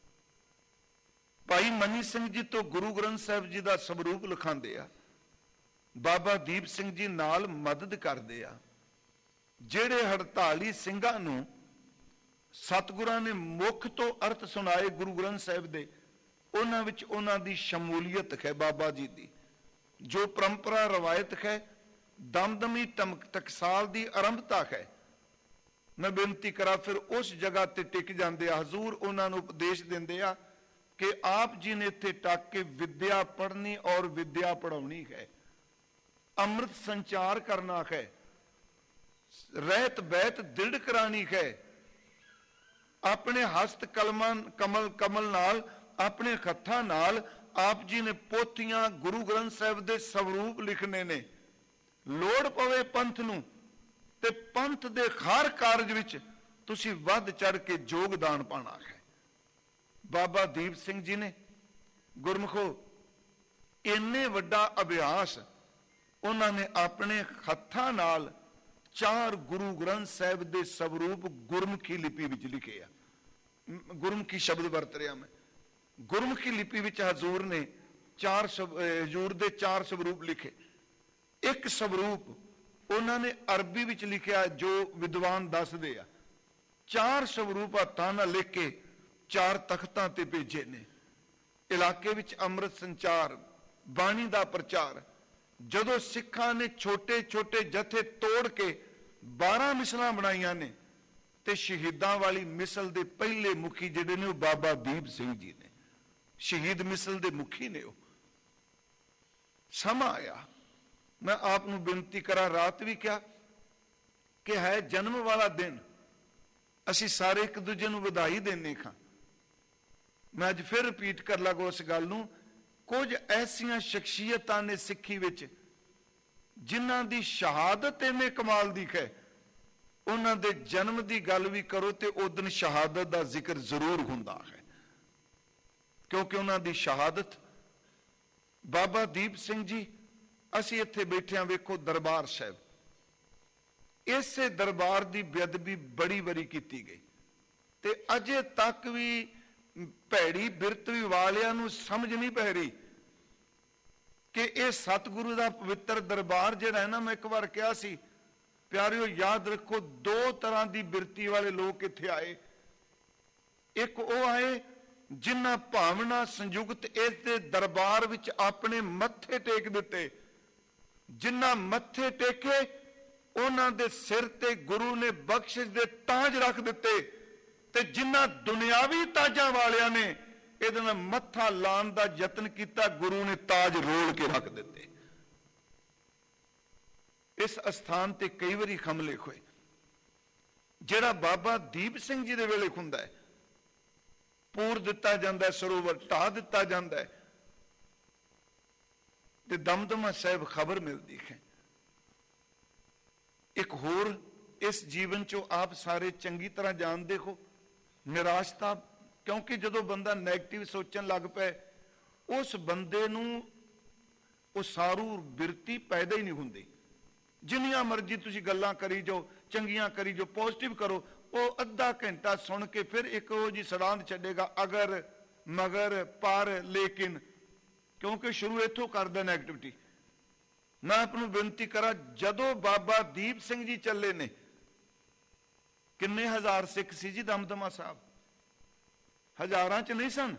भाई मनी सिंह जी तो गुरु ग्रंथ साहिब जी दा स्वरूप लिखांदे आ, बाबा दीप सिंह जी नाल मदद करदे आ। ਜਿਹੜੇ 48 ਸਿੰਘਾਂ ਨੂੰ ਸਤਿਗੁਰਾਂ ਨੇ ਮੁੱਖ ਤੋਂ ਅਰਥ ਸੁਣਾਏ ਗੁਰੂ ਗ੍ਰੰਥ ਸਾਹਿਬ ਦੇ, ਉਹਨਾਂ ਵਿੱਚ ਉਹਨਾਂ ਦੀ ਸ਼ਮੂਲੀਅਤ ਹੈ। ਬਾਬਾ ਜੀ ਦੀ ਜੋ ਪਰੰਪਰਾ ਰਵਾਇਤ ਹੈ, ਦਮਦਮੀ ਟਕਸਾਲ ਦੀ ਆਰੰਭਤਾ ਹੈ। ਮੈਂ ਬੇਨਤੀ ਕਰਾਂ, ਫਿਰ ਉਸ ਜਗ੍ਹਾ ਤੇ ਟਿਕ ਜਾਂਦੇ ਆ। ਹਜ਼ੂਰ ਉਹਨਾਂ ਨੂੰ ਉਪਦੇਸ਼ ਦਿੰਦੇ ਆ ਕਿ ਆਪ ਜੀ ਨੇ ਇੱਥੇ ਟੱਕ ਕੇ ਵਿਦਿਆ ਪੜ੍ਹਨੀ ਔਰ ਵਿਦਿਆ ਪੜਾਉਣੀ ਹੈ, ਅੰਮ੍ਰਿਤ ਸੰਚਾਰ ਕਰਨਾ ਹੈ, ਰਹਿਤ ਬੈਤ ਦ੍ਰਿੜ ਕਰਾਣੀ ਹੈ। ਆਪਣੇ ਹਸਤ ਕਮਲ ਨਾਲ, ਆਪਣੇ ਹੱਥਾਂ ਨਾਲ ਆਪ ਜੀ ਨੇ ਪੋਥੀਆਂ ਗੁਰੂ ਗ੍ਰੰਥ ਸਾਹਿਬ ਦੇ ਸਵਰੂਪ ਲਿਖਣੇ ਨੇ। ਲੋੜ ਪਵੇ ਪੰਥ ਨੂੰ ਤੇ ਪੰਥ ਦੇ ਹਰ ਕਾਰਜ ਵਿੱਚ ਤੁਸੀਂ ਵੱਧ ਚੜ ਕੇ ਯੋਗਦਾਨ ਪਾਣਾ ਹੈ। ਬਾਬਾ ਦੀਪ ਸਿੰਘ ਜੀ ਨੇ ਗੁਰਮੁਖੋ ਇੰਨੇ ਵੱਡਾ ਅਭਿਆਸ ਉਹਨਾਂ ਨੇ ਆਪਣੇ ਹੱਥਾਂ ਨਾਲ 4 ਗੁਰੂ ਗ੍ਰੰਥ ਸਾਹਿਬ ਦੇ ਸਵਰੂਪ ਗੁਰਮੁਖੀ ਲਿਪੀ ਵਿੱਚ ਲਿਖੇ ਆ। ਗੁਰਮੁਖੀ ਸ਼ਬਦ ਵਰਤ ਰਿਹਾ ਮੈਂ। ਗੁਰਮੁਖੀ ਲਿਪੀ ਵਿੱਚ ਹਜ਼ੂਰ ਨੇ ਹਜ਼ੂਰ ਦੇ 4 ਸਵਰੂਪ ਲਿਖੇ। ਇੱਕ ਸਵਰੂਪ ਉਹਨਾਂ ਨੇ ਅਰਬੀ ਵਿੱਚ ਲਿਖਿਆ ਜੋ ਵਿਦਵਾਨ ਦੱਸਦੇ ਆ। 4 ਸਵਰੂਪ ਹੱਥਾਂ ਨਾਲ ਲਿਖ ਕੇ 4 ਤਖਤਾਂ ਤੇ ਭੇਜੇ ਨੇ। ਇਲਾਕੇ ਵਿੱਚ ਅੰਮ੍ਰਿਤ ਸੰਚਾਰ, ਬਾਣੀ ਦਾ ਪ੍ਰਚਾਰ। ਜਦੋਂ ਸਿੱਖਾਂ ਨੇ ਛੋਟੇ ਛੋਟੇ ਜਥੇ ਤੋੜ ਕੇ 12 ਮਿਸਲਾਂ ਬਣਾਈਆਂ ਨੇ ਤੇ ਸ਼ਹੀਦਾਂ ਵਾਲੀ ਮਿਸਲ ਦੇ ਪਹਿਲੇ ਮੁਖੀ ਜਿਹੜੇ ਨੇ ਉਹ ਬਾਬਾ ਦੀਪ ਸਿੰਘ ਜੀ ਨੇ। ਸ਼ਹੀਦ ਮਿਸਲ ਦੇ ਮੁਖੀ ਨੇ ਉਹ। ਸਮਾਂ ਆਇਆ, ਮੈਂ ਆਪ ਨੂੰ ਬੇਨਤੀ ਕਰਾਂ, ਰਾਤ ਵੀ ਕਿਹਾ ਕਿ ਹੈ ਜਨਮ ਵਾਲਾ ਦਿਨ, ਅਸੀਂ ਸਾਰੇ ਇੱਕ ਦੂਜੇ ਨੂੰ ਵਧਾਈ ਦੇਣੇ ਖਾਂ। ਮੈਂ ਅੱਜ ਫਿਰ ਰਿਪੀਟ ਕਰ ਲਾਂਗਾ ਉਸ ਗੱਲ ਨੂੰ। ਕੁਝ ਐਸੀਆਂ ਸ਼ਖਸੀਅਤਾਂ ਨੇ ਸਿੱਖੀ ਵਿੱਚ ਜਿਨ੍ਹਾਂ ਦੀ ਸ਼ਹਾਦਤ ਇੰਨੇ ਕਮਾਲ ਦੀ ਹੈ, ਉਹਨਾਂ ਦੇ ਜਨਮ ਦੀ ਗੱਲ ਵੀ ਕਰੋ ਤੇ ਉਸ ਦਿਨ ਸ਼ਹਾਦਤ ਦਾ ਜ਼ਿਕਰ ਜ਼ਰੂਰ ਹੁੰਦਾ ਹੈ, ਕਿਉਂਕਿ ਉਹਨਾਂ ਦੀ ਸ਼ਹਾਦਤ। ਬਾਬਾ ਦੀਪ ਸਿੰਘ ਜੀ, ਅਸੀਂ ਇੱਥੇ ਬੈਠੇ ਹਾਂ, ਵੇਖੋ ਦਰਬਾਰ ਸਾਹਿਬ, ਇਸੇ ਦਰਬਾਰ ਦੀ ਬੇਅਦਬੀ ਬੜੀ ਵਾਰੀ ਕੀਤੀ ਗਈ ਤੇ ਅਜੇ ਤੱਕ ਵੀ ਭੈੜੀ ਬਿਰਤਵੀ ਵਾਲਿਆਂ ਨੂੰ ਸਮਝ ਨਹੀਂ ਪੈ ਰਹੀ ਕਿ ਇਹ ਸਤਿਗੁਰੂ ਦਾ ਪਵਿੱਤਰ ਦਰਬਾਰ ਜਿਹੜਾ ਹੈ ਨਾ, ਮੈਂ ਇੱਕ ਵਾਰ ਕਿਹਾ ਸੀ ਪਿਆਰਿਓ, ਯਾਦ ਰੱਖੋ 2 ਤਰ੍ਹਾਂ ਦੀ ਬਿਰਤੀ ਵਾਲੇ ਲੋਕ ਇੱਥੇ ਆਏ। ਇੱਕ ਉਹ ਆਏ ਜਿਨ੍ਹਾਂ ਭਾਵਨਾ ਸੰਯੁਕਤ ਇਸ ਦੇ ਦਰਬਾਰ ਵਿੱਚ ਆਪਣੇ ਮੱਥੇ ਟੇਕ ਦਿੱਤੇ। ਜਿਨ੍ਹਾਂ ਮੱਥੇ ਟੇਕੇ ਉਹਨਾਂ ਦੇ ਸਿਰ ਤੇ ਗੁਰੂ ਨੇ ਬਖਸ਼ਿਸ਼ ਦੇ ਤਾਜ ਰੱਖ ਦਿੱਤੇ ਤੇ ਜਿਨ੍ਹਾਂ ਦੁਨਿਆਵੀ ਤਾਜਾਂ ਵਾਲਿਆਂ ਨੇ ਇਹਦੇ ਨਾਲ ਮੱਥਾ ਲਾਉਣ ਦਾ ਯਤਨ ਕੀਤਾ, ਗੁਰੂ ਨੇ ਤਾਜ ਰੋਲ ਕੇ ਰੱਖ ਦਿੱਤੇ। ਇਸ ਅਸਥਾਨ ਤੇ ਕਈ ਵਾਰੀ ਹਮਲੇ ਹੋਏ। ਜਿਹੜਾ ਬਾਬਾ ਦੀਪ ਸਿੰਘ ਜੀ ਦੇ ਵੇਲੇ ਹੁੰਦਾ ਹੈ, ਪੂਰ ਦਿੱਤਾ ਜਾਂਦਾ, ਸਰੋਵਰ ਢਾਹ ਦਿੱਤਾ ਜਾਂਦਾ ਹੈ ਤੇ ਦਮਦਮਾ ਸਾਹਿਬ ਖਬਰ ਮਿਲਦੀ ਹੈ। ਇੱਕ ਹੋਰ ਇਸ ਜੀਵਨ ਚੋਂ ਆਪ ਸਾਰੇ ਚੰਗੀ ਤਰ੍ਹਾਂ ਜਾਣਦੇ ਹੋ, ਨਿਰਾਸ਼ਤਾ। ਕਿਉਂਕਿ ਜਦੋਂ ਬੰਦਾ ਨੈਗੇਟਿਵ ਸੋਚਣ ਲੱਗ ਪਏ, ਉਸ ਬੰਦੇ ਨੂੰ ਉਹ ਸਾਰੂ ਬਿਰਤੀ ਪੈਦਾ ਹੀ ਨਹੀਂ ਹੁੰਦੀ। ਜਿੰਨੀਆਂ ਮਰਜ਼ੀ ਤੁਸੀਂ ਗੱਲਾਂ ਕਰੀ ਜਾਓ, ਚੰਗੀਆਂ ਕਰੀ ਜਾਓ, ਪੋਜ਼ਿਟਿਵ ਕਰੋ, ਉਹ ਅੱਧਾ ਘੰਟਾ ਸੁਣ ਕੇ ਫਿਰ ਇੱਕ ਉਹ ਜੀ ਸੜਾਂਦ ਛੱਡੇਗਾ, ਅਗਰ, ਮਗਰ, ਪਰ, ਲੇਕਿਨ। ਕਿਉਂਕਿ ਸ਼ੁਰੂ ਇੱਥੋਂ ਕਰਦਾ ਨੈਗੇਟਿਵਿਟੀ। ਮੈਂ ਆਪ ਨੂੰ ਬੇਨਤੀ ਕਰਾਂ, ਜਦੋਂ ਬਾਬਾ ਦੀਪ ਸਿੰਘ ਜੀ ਚੱਲੇ ਨੇ, ਕਿੰਨੇ ਹਜ਼ਾਰ ਸਿੱਖ ਸੀ ਜੀ ਦਮਦਮਾ ਸਾਹਿਬ? ਹਜ਼ਾਰਾਂ ਚ ਨਹੀਂ ਸਨ,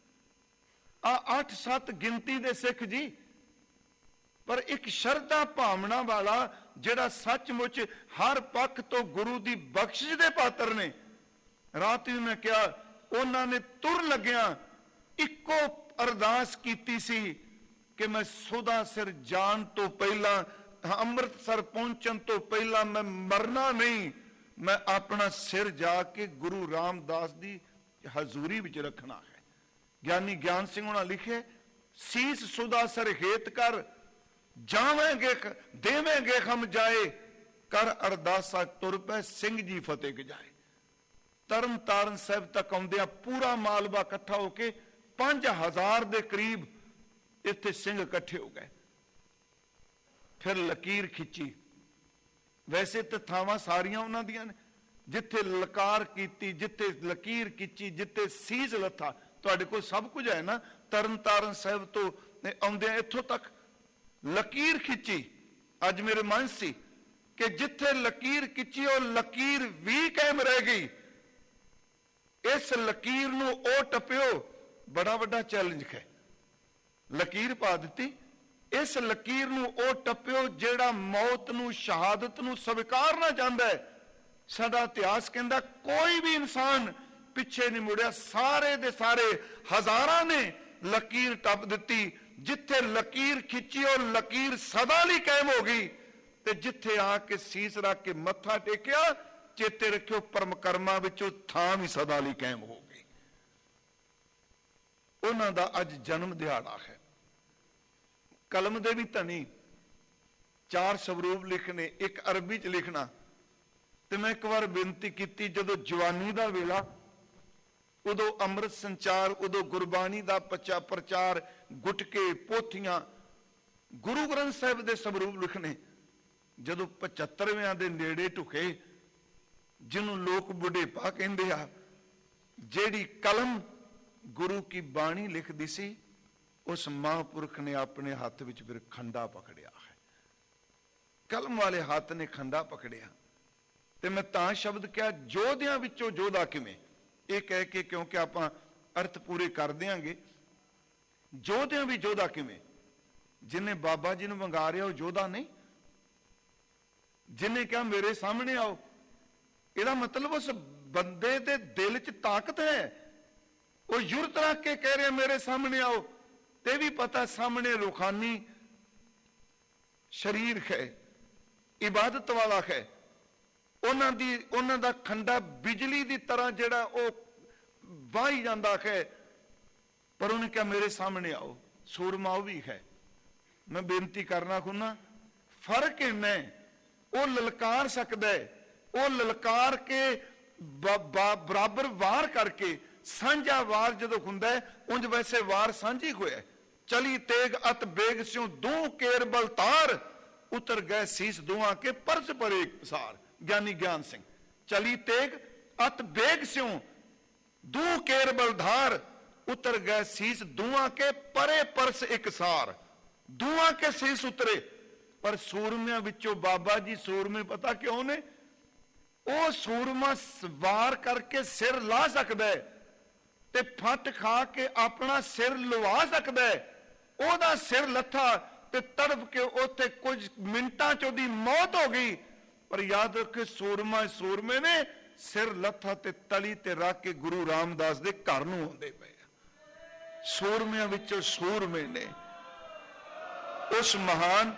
8-7 ਗਿਣਤੀ ਦੇ ਸਿੱਖ ਜੀ। ਪਰ ਇੱਕ ਸ਼ਰਧਾ ਭਾਵਨਾ ਵਾਲਾ ਜਿਹੜਾ ਸੱਚਮੁੱਚ ਹਰ ਪੱਖ ਤੋਂ ਗੁਰੂ ਦੀ ਬਖਸ਼ਿਸ਼ ਦੇ ਪਾਤਰ ਨੇ। ਰਾਤ ਵੀ ਮੈਂ ਕਿਹਾ, ਉਹਨਾਂ ਨੇ ਤੁਰ ਲੱਗਿਆਂ ਇੱਕੋ ਅਰਦਾਸ ਕੀਤੀ ਸੀ ਕਿ ਮੈਂ ਸੁਦਾ ਸਿਰ ਜਾਣ ਤੋਂ ਪਹਿਲਾਂ, ਅੰਮ੍ਰਿਤਸਰ ਪਹੁੰਚਣ ਤੋਂ ਪਹਿਲਾਂ ਮੈਂ ਮਰਨਾ ਨਹੀਂ, ਮੈਂ ਆਪਣਾ ਸਿਰ ਜਾ ਕੇ ਗੁਰੂ ਰਾਮਦਾਸ ਦੀ ਹਜ਼ੂਰੀ ਵਿੱਚ ਰੱਖਣਾ ਹੈ। ਗਿਆਨੀ ਗਿਆਨ ਸਿੰਘ ਉਹਨਾਂ ਲਿਖੇ, ਸੀਸ ਸੁਦਾ ਸਰ ਹੇਤ ਕਰ, ਜਾਵਾਂਗੇ ਦੇਵਾਂਗੇ ਹਮ ਜਾਏ, ਕਰ ਅਰਦਾਸਾ ਤੁਰ ਪੈ ਸਿੰਘ ਜੀ ਫਤਿਹ ਗਜਾਏ। ਤਰਨ ਤਾਰਨ ਸਾਹਿਬ ਤੱਕ ਆਉਂਦਿਆਂ ਪੂਰਾ ਮਾਲਵਾ ਇਕੱਠਾ ਹੋ ਕੇ 5000 ਦੇ ਕਰੀਬ ਇੱਥੇ ਸਿੰਘ ਇਕੱਠੇ ਹੋ ਗਏ। ਫਿਰ ਲਕੀਰ ਖਿੱਚੀ। ਵੈਸੇ ਤਾਂ ਥਾਵਾਂ ਸਾਰੀਆਂ ਉਹਨਾਂ ਦੀਆਂ ਨੇ, ਜਿੱਥੇ ਲਕਾਰ ਕੀਤੀ, ਜਿੱਥੇ ਲਕੀਰ ਖਿੱਚੀ, ਜਿੱਥੇ ਸੀਸ ਲੱਥਾ, ਤੁਹਾਡੇ ਕੋਲ ਸਭ ਕੁਝ ਹੈ ਨਾ। ਤਰਨ ਤਾਰਨ ਸਾਹਿਬ ਤੋਂ ਆਉਂਦਿਆਂ ਇੱਥੋਂ ਤੱਕ ਲਕੀਰ ਖਿੱਚੀ। ਅੱਜ ਮੇਰੇ ਮਨ ਸੀ ਕਿ ਜਿੱਥੇ ਲਕੀਰ ਖਿੱਚੀ ਉਹ ਲਕੀਰ ਵੀ ਕਾਇਮ ਰਹਿ ਗਈ। ਇਸ ਲਕੀਰ ਨੂੰ ਉਹ ਟੱਪਿਓ ਬੜਾ ਵੱਡਾ ਚੈਲੰਜ ਹੈ। ਲਕੀਰ ਪਾ ਦਿੱਤੀ, ਇਸ ਲਕੀਰ ਨੂੰ ਉਹ ਟੱਪਿਓ ਜਿਹੜਾ ਮੌਤ ਨੂੰ, ਸ਼ਹਾਦਤ ਨੂੰ ਸਵੀਕਾਰਨਾ ਚਾਹੁੰਦਾ ਹੈ। ਸਾਡਾ ਇਤਿਹਾਸ ਕਹਿੰਦਾ ਕੋਈ ਵੀ ਇਨਸਾਨ ਪਿੱਛੇ ਨਹੀਂ ਮੁੜਿਆ, ਸਾਰੇ ਦੇ ਸਾਰੇ ਹਜ਼ਾਰਾਂ ਨੇ ਲਕੀਰ ਟੱਪ ਦਿੱਤੀ। ਜਿੱਥੇ ਲਕੀਰ ਖਿੱਚੀ ਉਹ ਲਕੀਰ ਸਦਾ ਲਈ ਕਾਇਮ ਹੋ ਗਈ, ਤੇ ਜਿੱਥੇ ਆ ਕੇ ਸੀਸ ਰੱਖ ਕੇ ਮੱਥਾ ਟੇਕਿਆ, ਚੇਤੇ ਰੱਖਿਓ ਪਰਮਕਰਮਾਂ ਵਿੱਚੋਂ ਥਾਂ ਵੀ ਸਦਾ ਲਈ ਕਾਇਮ ਹੋ ਗਈ। ਉਹਨਾਂ ਦਾ ਅੱਜ ਜਨਮ ਦਿਹਾੜਾ ਹੈ। ਕਲਮ ਦੇ ਵੀ ਧਨੀ 4 ਸਵਰੂਪ ਲਿਖਣੇ, ਇੱਕ ਅਰਬੀ ਚ ਲਿਖਣਾ। ਤੇ ਮੈਂ ਇੱਕ ਵਾਰ ਬੇਨਤੀ ਕੀਤੀ, ਜਦੋਂ ਜਵਾਨੀ ਦਾ ਵੇਲਾ, ਉਦੋਂ ਅੰਮ੍ਰਿਤ ਸੰਚਾਰ, ਉਦੋਂ ਗੁਰਬਾਣੀ ਦਾ ਪ੍ਰਚਾਰ, ਗੁਟਕੇ, ਪੋਥੀਆਂ, ਗੁਰੂ ਗ੍ਰੰਥ ਸਾਹਿਬ ਦੇ ਸਵਰੂਪ ਲਿਖਣੇ। ਜਦੋਂ 75ਵਿਆਂ ਦੇ ਨੇੜੇ ਢੁਕੇ, ਜਿਹਨੂੰ ਲੋਕ ਬੁਢੇਪਾ ਕਹਿੰਦੇ ਆ, ਜਿਹੜੀ ਕਲਮ ਗੁਰੂ ਕੀ ਬਾਣੀ ਲਿਖਦੀ ਸੀ, ਉਸ ਮਹਾਂਪੁਰਖ ਨੇ ਆਪਣੇ ਹੱਥ ਵਿੱਚ ਫਿਰ ਖੰਡਾ ਪਕੜਿਆ ਹੈ। ਕਲਮ ਵਾਲੇ ਹੱਥ ਨੇ ਖੰਡਾ ਪਕੜਿਆ। ਤੇ ਮੈਂ ਤਾਂ ਸ਼ਬਦ ਕਿਹਾ ਯੋਧਿਆਂ ਵਿੱਚੋਂ ਯੋਧਾ ਕਿਵੇਂ, ਇਹ ਕਹਿ ਕੇ, ਕਿਉਂਕਿ ਆਪਾਂ ਅਰਥ ਪੂਰੇ ਕਰ ਦਿਆਂਗੇ। ਯੋਧਿਆਂ ਵੀ ਯੋਧਾ ਕਿਵੇਂ? ਜਿਹਨੇ ਬਾਬਾ ਜੀ ਨੂੰ ਵੰਗਾਰਿਆ ਉਹ ਯੋਧਾ ਨਹੀਂ। ਜਿਹਨੇ ਕਿਹਾ ਮੇਰੇ ਸਾਹਮਣੇ ਆਓ, ਇਹਦਾ ਮਤਲਬ ਉਸ ਬੰਦੇ ਦੇ ਦਿਲ 'ਚ ਤਾਕਤ ਹੈ। ਉਹ ਯੁਰਤ ਰੱਖ ਕੇ ਕਹਿ ਰਿਹਾ ਮੇਰੇ ਸਾਹਮਣੇ ਆਓ, ਤੇ ਵੀ ਪਤਾ ਸਾਹਮਣੇ ਰੂਹਾਨੀ ਸ਼ਰੀਰ ਹੈ, ਇਬਾਦਤ ਵਾਲਾ ਹੈ। ਉਹਨਾਂ ਦਾ ਖੰਡਾ ਬਿਜਲੀ ਦੀ ਤਰ੍ਹਾਂ ਜਿਹੜਾ ਉਹ ਵਾਹੀ ਜਾਂਦਾ ਹੈ, ਪਰ ਉਹਨੇ ਕਿਹਾ ਮੇਰੇ ਸਾਹਮਣੇ ਆਓ। ਸੂਰਮਾ ਉਹ ਵੀ ਹੈ। ਮੈਂ ਬੇਨਤੀ ਕਰਨਾ ਖੁਨਾ, ਫਰਕ ਇੰਨਾ ਹੈ, ਉਹ ਲਲਕਾਰ ਸਕਦਾ ਹੈ, ਉਹ ਲਲਕਾਰ ਕੇ ਬਰਾਬਰ ਵਾਰ ਕਰਕੇ, ਸਾਂਝਾ ਵਾਰ ਜਦੋਂ ਹੁੰਦਾ ਹੈ, ਉਂਝ ਵੈਸੇ ਵਾਰ ਸਾਂਝੀ ਹੋਇਆ। ਚਲੀ ਤੇਗ ਅਤ ਬੇਗ ਸਿਉ ਦੂ ਕੇਰ ਬਲਤਾਰ, ਉਤਰ ਗਏ ਸੀਸ ਦੁਆ ਕੇ ਪਰਸ ਪਰ ਇੱਕ ਪਸਾਰ। ਗਿਆਨੀ ਗਿਆਨ ਸਿੰਘ। ਚਲੀ ਤੇਗ ਅਤ ਬੇਗ ਸਿਉ ਦੂ ਕੇਰ ਬਲਧਾਰ, ਉਤਰ ਗਏ ਸੀਸ ਦੁਆ ਕੇ ਪਰੇ ਪਰਸ ਇੱਕ ਸਾਰ। ਦੁਆ ਕੇ ਸੀਸ ਉਤਰੇ। ਪਰ ਸੂਰਮਿਆਂ ਵਿੱਚੋਂ ਬਾਬਾ ਜੀ ਸੂਰਮੇ ਪਤਾ ਕਿਉਂ ਨੇ? ਉਹ ਸੂਰਮਾ ਵਾਰ ਕਰਕੇ ਸਿਰ ਲਾ ਸਕਦਾ ਹੈ, ਤੇ ਫੱਟ ਖਾ ਕੇ ਆਪਣਾ ਸਿਰ ਲਵਾ ਸਕਦਾ ਹੈ। ਉਹਦਾ ਸਿਰ ਲੱਥਾ ਤੇ ਤੜਫ ਕੇ ਉੱਥੇ ਕੁਝ ਮਿੰਟਾਂ 'ਚ ਉਹਦੀ ਮੌਤ ਹੋ ਗਈ। ਪਰ ਯਾਦ ਰੱਖੇ, ਸੂਰਮੇ ਨੇ ਸਿਰ ਲੱਥਾ ਤੇ ਤਲੀ ਤੇ ਰੱਖ ਕੇ ਗੁਰੂ ਰਾਮਦਾਸ ਦੇ ਘਰ ਨੂੰ ਆਉਂਦੇ ਪਏ। ਸੂਰਮਿਆਂ ਵਿੱਚੋਂ ਸੂਰਮੇ ਨੇ। ਉਸ ਮਹਾਨ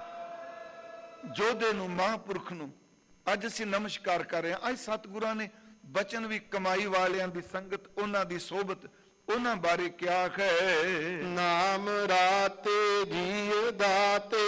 ਯੋਧੇ ਨੂੰ, ਮਹਾਂਪੁਰਖ ਨੂੰ ਅੱਜ ਅਸੀਂ ਨਮਸਕਾਰ ਕਰ ਰਹੇ ਹਾਂ। ਅੱਜ ਸਤਿਗੁਰਾਂ ਨੇ ਬਚਨ ਵੀ ਕਮਾਈ ਵਾਲਿਆਂ ਦੀ ਸੰਗਤ, ਉਹਨਾਂ ਦੀ ਸੋਬਤ, ਉਹਨਾਂ ਬਾਰੇ ਕਿਹਾ ਹੈ। ਨਾਮ ਰਾਤੇ ਜੀਉ ਦਾਤੇ,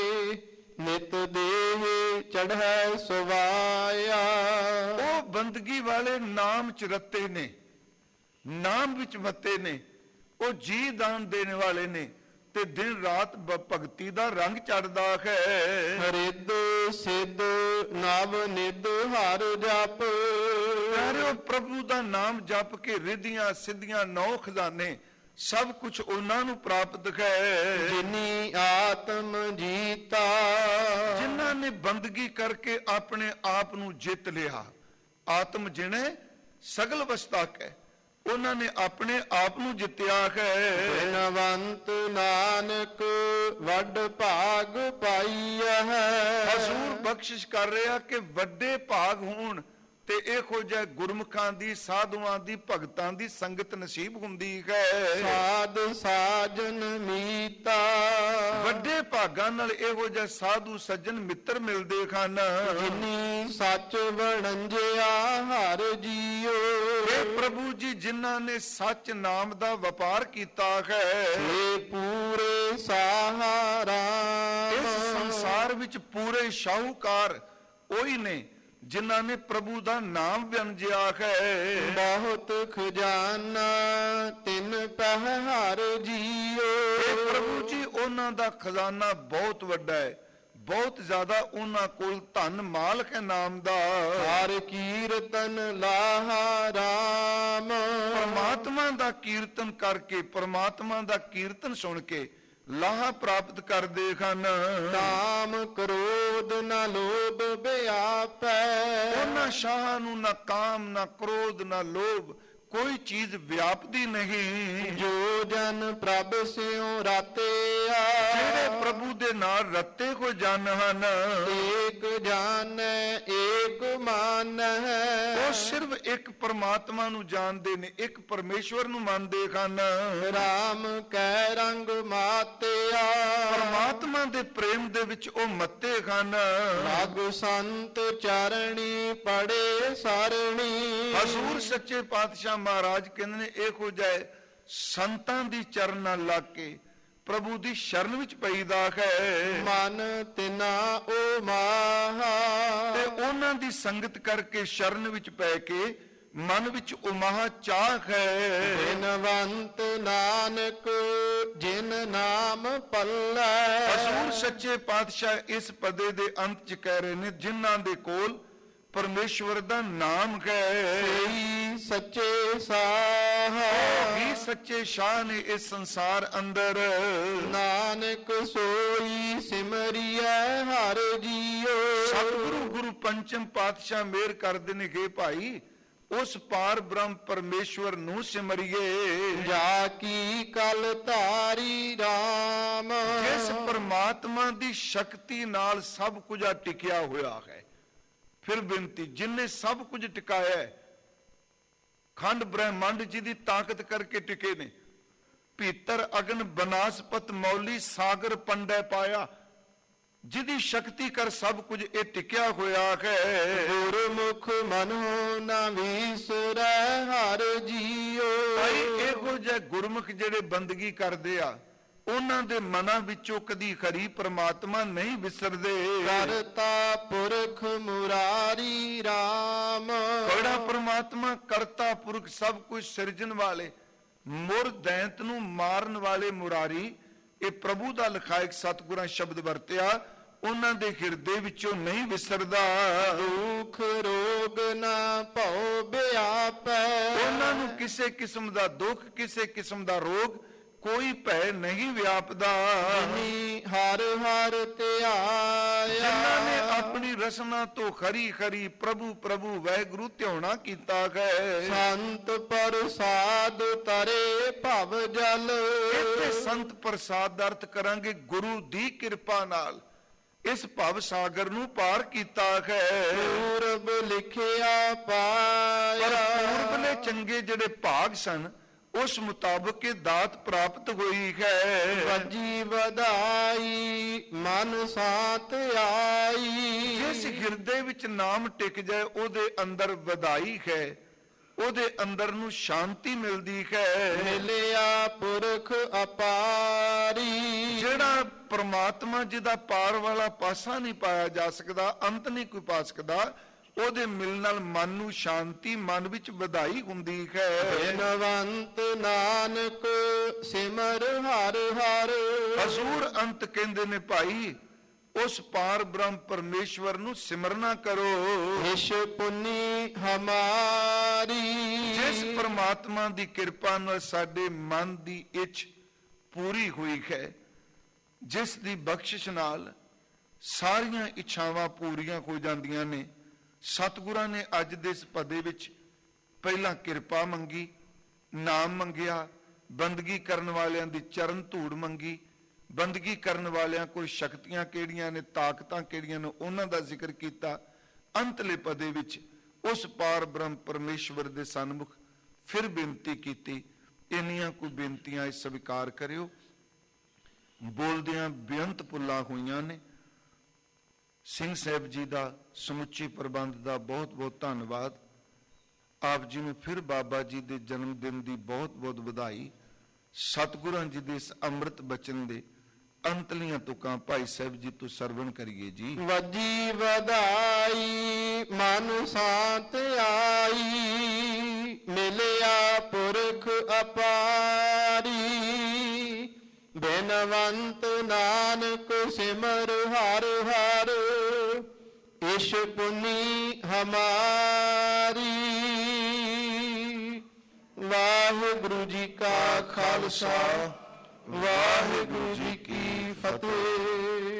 ਨਿਤ ਦੇਹ ਚੜ੍ਹੈ ਸੁਵਾਇਆ। ਉਹ ਬੰਦਗੀ ਵਾਲੇ ਨਾਮ ਚ ਰਤੇ ਨੇ, ਨਾਮ ਵਿੱਚ ਮੱਤੇ ਨੇ। ਉਹ ਜੀ ਦਾਨ ਦੇਣ ਵਾਲੇ ਨੇ, ਤੇ ਦਿਨ ਰਾਤ ਭਗਤੀ ਦਾ ਰੰਗ ਚੜਦਾ ਹੈ। ਰਿੱਧ ਸਿੱਧ ਨਵ ਨਿਧ ਹਰ ਜਪ, ਪਿਆਰਿਓ ਪ੍ਰਭੂ ਦਾ ਨਾਮ ਜਪ ਕੇ ਰਿੱਧੀਆਂ ਸਿੱਧੀਆਂ 9 ਖਜ਼ਾਨੇ ਸਭ ਕੁਝ ਉਹਨਾਂ ਨੂੰ ਪ੍ਰਾਪਤ ਹੈ। ਜਿਨੀ ਆਤਮ ਜੀਤਾ, ਜਿਨ੍ਹਾਂ ਨੇ ਬੰਦਗੀ ਕਰਕੇ ਆਪਣੇ ਆਪ ਨੂੰ ਜਿੱਤ ਲਿਆ। ਆਤਮ ਜਿਣੇ ਸਗਲ ਵਸਤਾਕ ਹੈ, ਉਹਨਾਂ ਨੇ ਆਪਣੇ ਆਪ ਨੂੰ ਜਿੱਤਿਆ ਹੈ। ਬਿਨਵੰਤ ਨਾਨਕ ਵੱਡ ਭਾਗ ਪਾਈਆ ਹੈ। ਹਜ਼ੂਰ ਬਖਸ਼ਿਸ਼ ਕਰ ਰਿਹਾ ਕਿ ਵੱਡੇ ਭਾਗ ਹੋਣ ਤੇ ਇਹੋ ਜਿਹੇ ਗੁਰਮੁਖਾਂ ਦੀ, ਸਾਧੂਆਂ ਦੀ, ਭਗਤਾਂ ਦੀ ਸੰਗਤ ਨਸੀਬ ਹੁੰਦੀ ਹੈ। ਸਾਧ ਸਾਜਨ ਮੀਤਾ, ਵੱਡੇ ਭਾਗਾਂ ਨਾਲ ਇਹੋ ਜਿਹੇ ਸਾਧੂ ਸੱਜਣ ਮਿੱਤਰ ਮਿਲਦੇ ਹਨ। ਜਿਨੀ ਸੱਚ ਵਣੰਜਿਆ ਹਰ ਜੀਓ, ਇਹ ਪ੍ਰਭੂ ਜੀ ਜਿਨ੍ਹਾਂ ਨੇ ਸੱਚ ਨਾਮ ਦਾ ਵਪਾਰ ਕੀਤਾ ਹੈ, ਇਹ ਪੂਰੇ ਸਹਾਰਾ। ਇਸ ਸੰਸਾਰ ਵਿੱਚ ਪੂਰੇ ਸ਼ਾਹੂਕਾਰ ਉਹੀ ਨੇ ਜਿਨ੍ਹਾਂ ਨੇ ਪ੍ਰਭੂ ਦਾ ਨਾਮ ਵੰਜਿਆ ਹੈ। ਬਹੁਤ ਖਜ਼ਾਨਾ ਤਿਨ ਪਹਿ ਹਰ ਜੀਓ, ਇਹ ਪ੍ਰਭੂ ਜੀ ਉਹਨਾਂ ਦਾ ਖਜ਼ਾਨਾ ਬਹੁਤ ਵੱਡਾ ਹੈ, ਬਹੁਤ ਜ਼ਿਆਦਾ ਉਹਨਾਂ ਕੋਲ ਧਨ ਮਾਲ ਹੈ ਨਾਮ ਦਾ। ਹਰ ਕੀਰਤਨ ਲਾਹਾ ਰਾਮ, ਪਰਮਾਤਮਾ ਦਾ ਕੀਰਤਨ ਕਰਕੇ, ਪਰਮਾਤਮਾ ਦਾ ਕੀਰਤਨ ਸੁਣ ਕੇ ਲਾਹਾ ਪ੍ਰਾਪਤ ਕਰਦੇ ਹਨ। ਕਾਮ ਕ੍ਰੋਧ ਨਾ ਲੋਭ ਵਿਆਪੈ, ਉਹਨਾਂ ਸ਼ਾਹਾਂ ਨੂੰ ਨਾ ਕਾਮ, ਨਾ ਕ੍ਰੋਧ, ਨਾ ਲੋਭ, ਕੋਈ ਚੀਜ਼ ਵਿਆਪਦੀ ਨਹੀਂ। ਜੋ ਜਨ ਪ੍ਰਭ ਸਿਉ ਰਾਤਿਆ, ਜਿਹੜੇ ਪ੍ਰਭੂ ਦੇ ਨਾਲ ਰੱਤੇ ਹੋਏ ਜਨ ਹਨ, ਏਕ ਜਾਣੈ ਏਕ ਮਾਨੈ। ਉਹ ਸਿਰਫ ਇੱਕ ਪਰਮਾਤਮਾ ਨੂੰ ਜਾਣਦੇ ਨੇ, ਇੱਕ ਪਰਮੇਸ਼ਵਰ ਨੂੰ ਮੰਨਦੇ ਹਨ। ਰਾਮ ਕੈ ਰੰਗ ਮਾਤਿਆ, ਪਰਮਾਤਮਾ ਦੇ ਪ੍ਰੇਮ ਦੇ ਵਿੱਚ ਉਹ ਮੱਤੇ ਹਨ। ਲਾਗ ਸੰਤ ਚਰਣੀ ਪੜੇ ਸਰਣੀ। ਹਜ਼ੂਰ ਸੱਚੇ ਪਾਤਸ਼ਾਹ ਮਹਾਰਾਜ ਕਹਿੰਦੇ ਨੇ, ਇਹੋ ਜਿਹੇ ਸੰਤਾਂ ਦੀ ਚਰਨ ਨਾਲ ਲੱਗ ਕੇ ਪ੍ਰਭੂ ਦੀ ਸ਼ਰਨ ਵਿੱਚ ਪਈਦਾ ਹੈ। ਮਨ ਤਿਨਾ ਓ ਮਾਹਾ, ਤੇ ਉਹਨਾਂ ਦੀ ਸੰਗਤ ਕਰਕੇ ਸ਼ਰਨ ਵਿੱਚ ਪੈ ਕੇ ਮਨ ਵਿੱਚ ਉਮਾਹ ਚਾਹ ਹੈ। ਬਿਨਵੰਤ ਨਾਨਕ ਜਿਨ ਨਾਮ ਪੱਲੇ। ਹਜ਼ੂਰ ਸੱਚੇ ਪਾਤਸ਼ਾਹ ਇਸ ਪਦੇ ਦੇ ਅੰਤ ਚ ਕਹਿ ਰਹੇ ਨੇ, ਜਿਨ੍ਹਾਂ ਦੇ ਕੋਲ ਪਰਮੇਸ਼ਵਰ ਦਾ ਨਾਮ ਹੈ, ਸਹੀ ਸੱਚੇ ਸਾਹ। ਹੀ ਸੱਚੇ ਸ਼ਾਹ ਨੇ ਇਸ ਸੰਸਾਰ ਅੰਦਰ। ਨਾਨਕ ਸੋਈ ਸਿਮਰਿਐ ਹਰ ਜੀਓ। ਸਤਿਗੁਰੂ ਗੁਰੂ ਪੰਚਮ ਪਾਤਸ਼ਾਹ ਮਿਹਰ ਕਰਦੇ ਨੇ ਕਿ ਭਾਈ ਉਸ ਪਾਰ ਬ੍ਰਹਮ ਪਰਮੇਸ਼ਵਰ ਨੂੰ ਸਿਮਰਿਏ। ਜਾ ਕੀ ਕਲ ਧਾਰੀ ਰਾਮ। ਜਿਸ ਪਰਮਾਤਮਾ ਦੀ ਸ਼ਕਤੀ ਨਾਲ ਸਭ ਕੁਝ ਆ ਟਿਕਿਆ ਹੋਇਆ ਹੈ। ਫਿਰ ਬੇਨਤੀ, ਜਿਨਨੇ ਸਭ ਕੁਝ ਟਿਕਾਇਆ ਹੈ, ਖੰਡ ਬ੍ਰਹਿਮੰਡ ਜਿਹਦੀ ਤਾਕਤ ਕਰਕੇ ਟਿਕੇ ਨੇ। ਭੀਤਰ ਅਗਨ ਬਨਾਸਪਤ ਮੌਲੀ ਸਾਗਰ ਪੰਡੈ ਪਾਇਆ, ਜਿਹਦੀ ਸ਼ਕਤੀ ਕਰ ਸਭ ਕੁਝ ਇਹ ਟਿਕਿਆ ਹੋਇਆ ਹੈ। ਗੁਰਮੁਖ ਮਨੋ ਨਾ ਵਿਸਰੈ ਹਰ ਜੀਓ। ਭਾਈ ਇਹੋ ਜਿਹੇ ਗੁਰਮੁਖ ਜਿਹੜੇ ਬੰਦਗੀ ਕਰਦੇ ਆ, ਉਹਨਾਂ ਦੇ ਮਨਾਂ ਵਿੱਚੋਂ ਕਦੀ ਖਰੀ ਪਰਮਾਤਮਾ ਨਹੀਂ ਵਿਸਰਦੇ। ਕਰਤਾ ਪੁਰਖ ਮੁਰਾਰੀ ਰਾਮ। ਕਿਹੜਾ ਪਰਮਾਤਮਾ? ਕਰਤਾ ਪੁਰਖ, ਸਭ ਕੁਝ ਸਿਰਜਣ ਵਾਲੇ, ਮੁਰ ਦੈਂਤ ਨੂੰ ਮਾਰਨ ਵਾਲੇ ਮੁਰਾਰੀ। ਇਹ ਪ੍ਰਭੂ ਦਾ ਲਿਖਾਇਕ ਸਤਿਗੁਰਾਂ ਸ਼ਬਦ ਵਰਤਿਆ, ਉਹਨਾਂ ਦੇ ਹਿਰਦੇ ਵਿੱਚੋਂ ਨਹੀਂ ਵਿਸਰਦਾ। ਦੁਖ ਰੋਗ ਨਾ ਭਉ ਬਿਆਪੈ। ਉਹਨਾਂ ਨੂੰ ਕਿਸੇ ਕਿਸਮ ਦਾ ਦੁੱਖ, ਕਿਸੇ ਕਿਸਮ ਦਾ ਰੋਗ, ਕੋਈ ਭੈ ਨਹੀਂ ਵਿਆਪਦਾ। ਜਿਨੀ ਹਰ ਹਰ ਧਿਆਇਆ। ਜਿਨ੍ਹਾਂ ਨੇ ਆਪਣੀ ਰਸਨਾ ਤੋਂ ਖਰੀ ਖਰੀ ਪ੍ਰਭੂ ਪ੍ਰਭੂ ਵਾਹਿਗੁਰੂ ਧਿਆਉਣਾ ਕੀਤਾ ਹੈ। ਸੰਤ ਪ੍ਰਸਾਦ ਤਰੇ ਭਵ ਜਲ। ਇੱਥੇ ਸੰਤ ਪ੍ਰਸਾਦ ਦਾ ਅਰਥ ਕਰਾਂਗੇ ਗੁਰੂ ਦੀ ਕਿਰਪਾ ਨਾਲ ਇਸ ਭਵ ਸਾਗਰ ਨੂੰ ਪਾਰ ਕੀਤਾ ਹੈ। ਪੂਰਬ ਲਿਖਿਆ ਪਾਇਆ। ਪੂਰਬਲੇ ਚੰਗੇ ਜਿਹੜੇ ਭਾਗ ਸਨ, ਉਸ ਮੁਤਾਬਕ ਇਹ ਦਾਤ ਪ੍ਰਾਪਤ ਹੋਈ ਹੈ। ਵੱਜੀ ਵਧਾਈ ਮਨ ਸਾਤ ਆਈ। ਜਿਸ ਹਿਰਦੇ ਵਿੱਚ ਨਾਮ ਟਿਕ ਜਾਏ, ਉਹਦੇ ਅੰਦਰ ਵਧਾਈ ਹੈ, ਉਹਦੇ ਅੰਦਰ ਨੂੰ ਸ਼ਾਂਤੀ ਮਿਲਦੀ ਹੈ। ਮਿਲਿਆ ਪੁਰਖ ਅਪਾਰੀ। ਜਿਹੜਾ ਪ੍ਰਮਾਤਮਾ ਜਿਹਦਾ ਪਾਰ ਵਾਲਾ ਪਾਸਾ ਨਹੀਂ ਪਾਇਆ ਜਾ ਸਕਦਾ, ਅੰਤ ਨਹੀਂ ਕੋਈ ਪਾ ਸਕਦਾ, ਉਹਦੇ ਮਿਲਣ ਨਾਲ ਮਨ ਨੂੰ ਸ਼ਾਂਤੀ, ਮਨ ਵਿੱਚ ਵਧਾਈ ਹੁੰਦੀ ਹੈ। ਬਿਨਵੰਤ ਨਾਨਕ ਸਿਮਰ ਹਰ ਹਰ। ਹਜ਼ੂਰ ਅੰਤ ਕਹਿੰਦੇ ਨੇ ਭਾਈ, ਉਸ ਪਾਰ ਬ੍ਰਹਮ ਪਰਮੇਸ਼ਵਰ ਨੂੰ ਸਿਮਰਨਾ ਕਰੋ। ਇਸ਼ ਪੁੰਨੀ ਹਮਾਰੀ। ਜਿਸ ਪਰਮਾਤਮਾ ਦੀ ਕਿਰਪਾ ਨਾਲ ਸਾਡੇ ਮਨ ਦੀ ਇੱਛ ਪੂਰੀ ਹੋਈ ਹੈ, ਜਿਸ ਦੀ ਬਖਸ਼ਿਸ਼ ਨਾਲ ਸਾਰੀਆਂ ਇੱਛਾਵਾਂ ਪੂਰੀਆਂ ਹੋ ਜਾਂਦੀਆਂ ਨੇ। ਸਤਿਗੁਰਾਂ ਨੇ ਅੱਜ ਦੇ ਇਸ ਪਦੇ ਵਿੱਚ ਪਹਿਲਾਂ ਕਿਰਪਾ ਮੰਗੀ, ਨਾਮ ਮੰਗਿਆ, ਬੰਦਗੀ ਕਰਨ ਵਾਲਿਆਂ ਦੀ ਚਰਨ ਧੂੜ ਮੰਗੀ, ਬੰਦਗੀ ਕਰਨ ਵਾਲਿਆਂ ਕੋਲ ਸ਼ਕਤੀਆਂ ਕਿਹੜੀਆਂ ਨੇ, ਤਾਕਤਾਂ ਕਿਹੜੀਆਂ ਨੇ, ਉਹਨਾਂ ਦਾ ਜ਼ਿਕਰ ਕੀਤਾ। ਅੰਤਲੇ ਪਦੇ ਵਿੱਚ ਉਸ ਪਾਰ ਬ੍ਰਹਮ ਪਰਮੇਸ਼ਵਰ ਦੇ ਸਨਮੁਖ ਫਿਰ ਬੇਨਤੀ ਕੀਤੀ। ਇੰਨੀਆਂ ਕੋਈ ਬੇਨਤੀਆਂ ਸਵੀਕਾਰ ਕਰਿਓ। ਬੋਲਦਿਆਂ ਬੇਅੰਤ ਪੁੱਲਾਂ ਹੋਈਆਂ ਨੇ। ਸਿੰਘ ਸਾਹਿਬ ਜੀ ਦਾ ਸਮੁੱਚੇ ਪ੍ਰਬੰਧ ਦਾ ਬਹੁਤ ਬਹੁਤ ਧੰਨਵਾਦ। ਆਪ ਜੀ ਨੂੰ ਫਿਰ ਬਾਬਾ ਜੀ ਦੇ ਜਨਮ ਦਿਨ ਦੀ ਬਹੁਤ ਬਹੁਤ ਵਧਾਈ। ਸਤਿਗੁਰਾਂ ਜੀ ਦੇ ਇਸ ਅੰਮ੍ਰਿਤ ਬਚਨ ਦੇ ਅੰਤਲੀਆਂ ਤੁਕਾਂ ਭਾਈ ਸਾਹਿਬ ਜੀ ਤੋਂ ਸਰਵਣ ਕਰੀਏ ਜੀ। ਵੱਜੀ ਵਧਾਈ ਮਨ ਸਾਤ ਆਈ। ਮਿਲਿਆ ਪੁਰਖ ਅਪਾਰੀ। ਬਿਨਵੰਤ ਨਾਨਕ ਸਿਮਰ ਹਰ ਹਰ। ਇਸ਼ ਪੁੰਨੀ ਹਮਾਰੀ। ਵਾਹਿਗੁਰੂ ਜੀ ਕਾ ਖਾਲਸਾ, ਵਾਹਿਗੁਰੂ ਜੀ ਕੀ ਫਤਿਹ।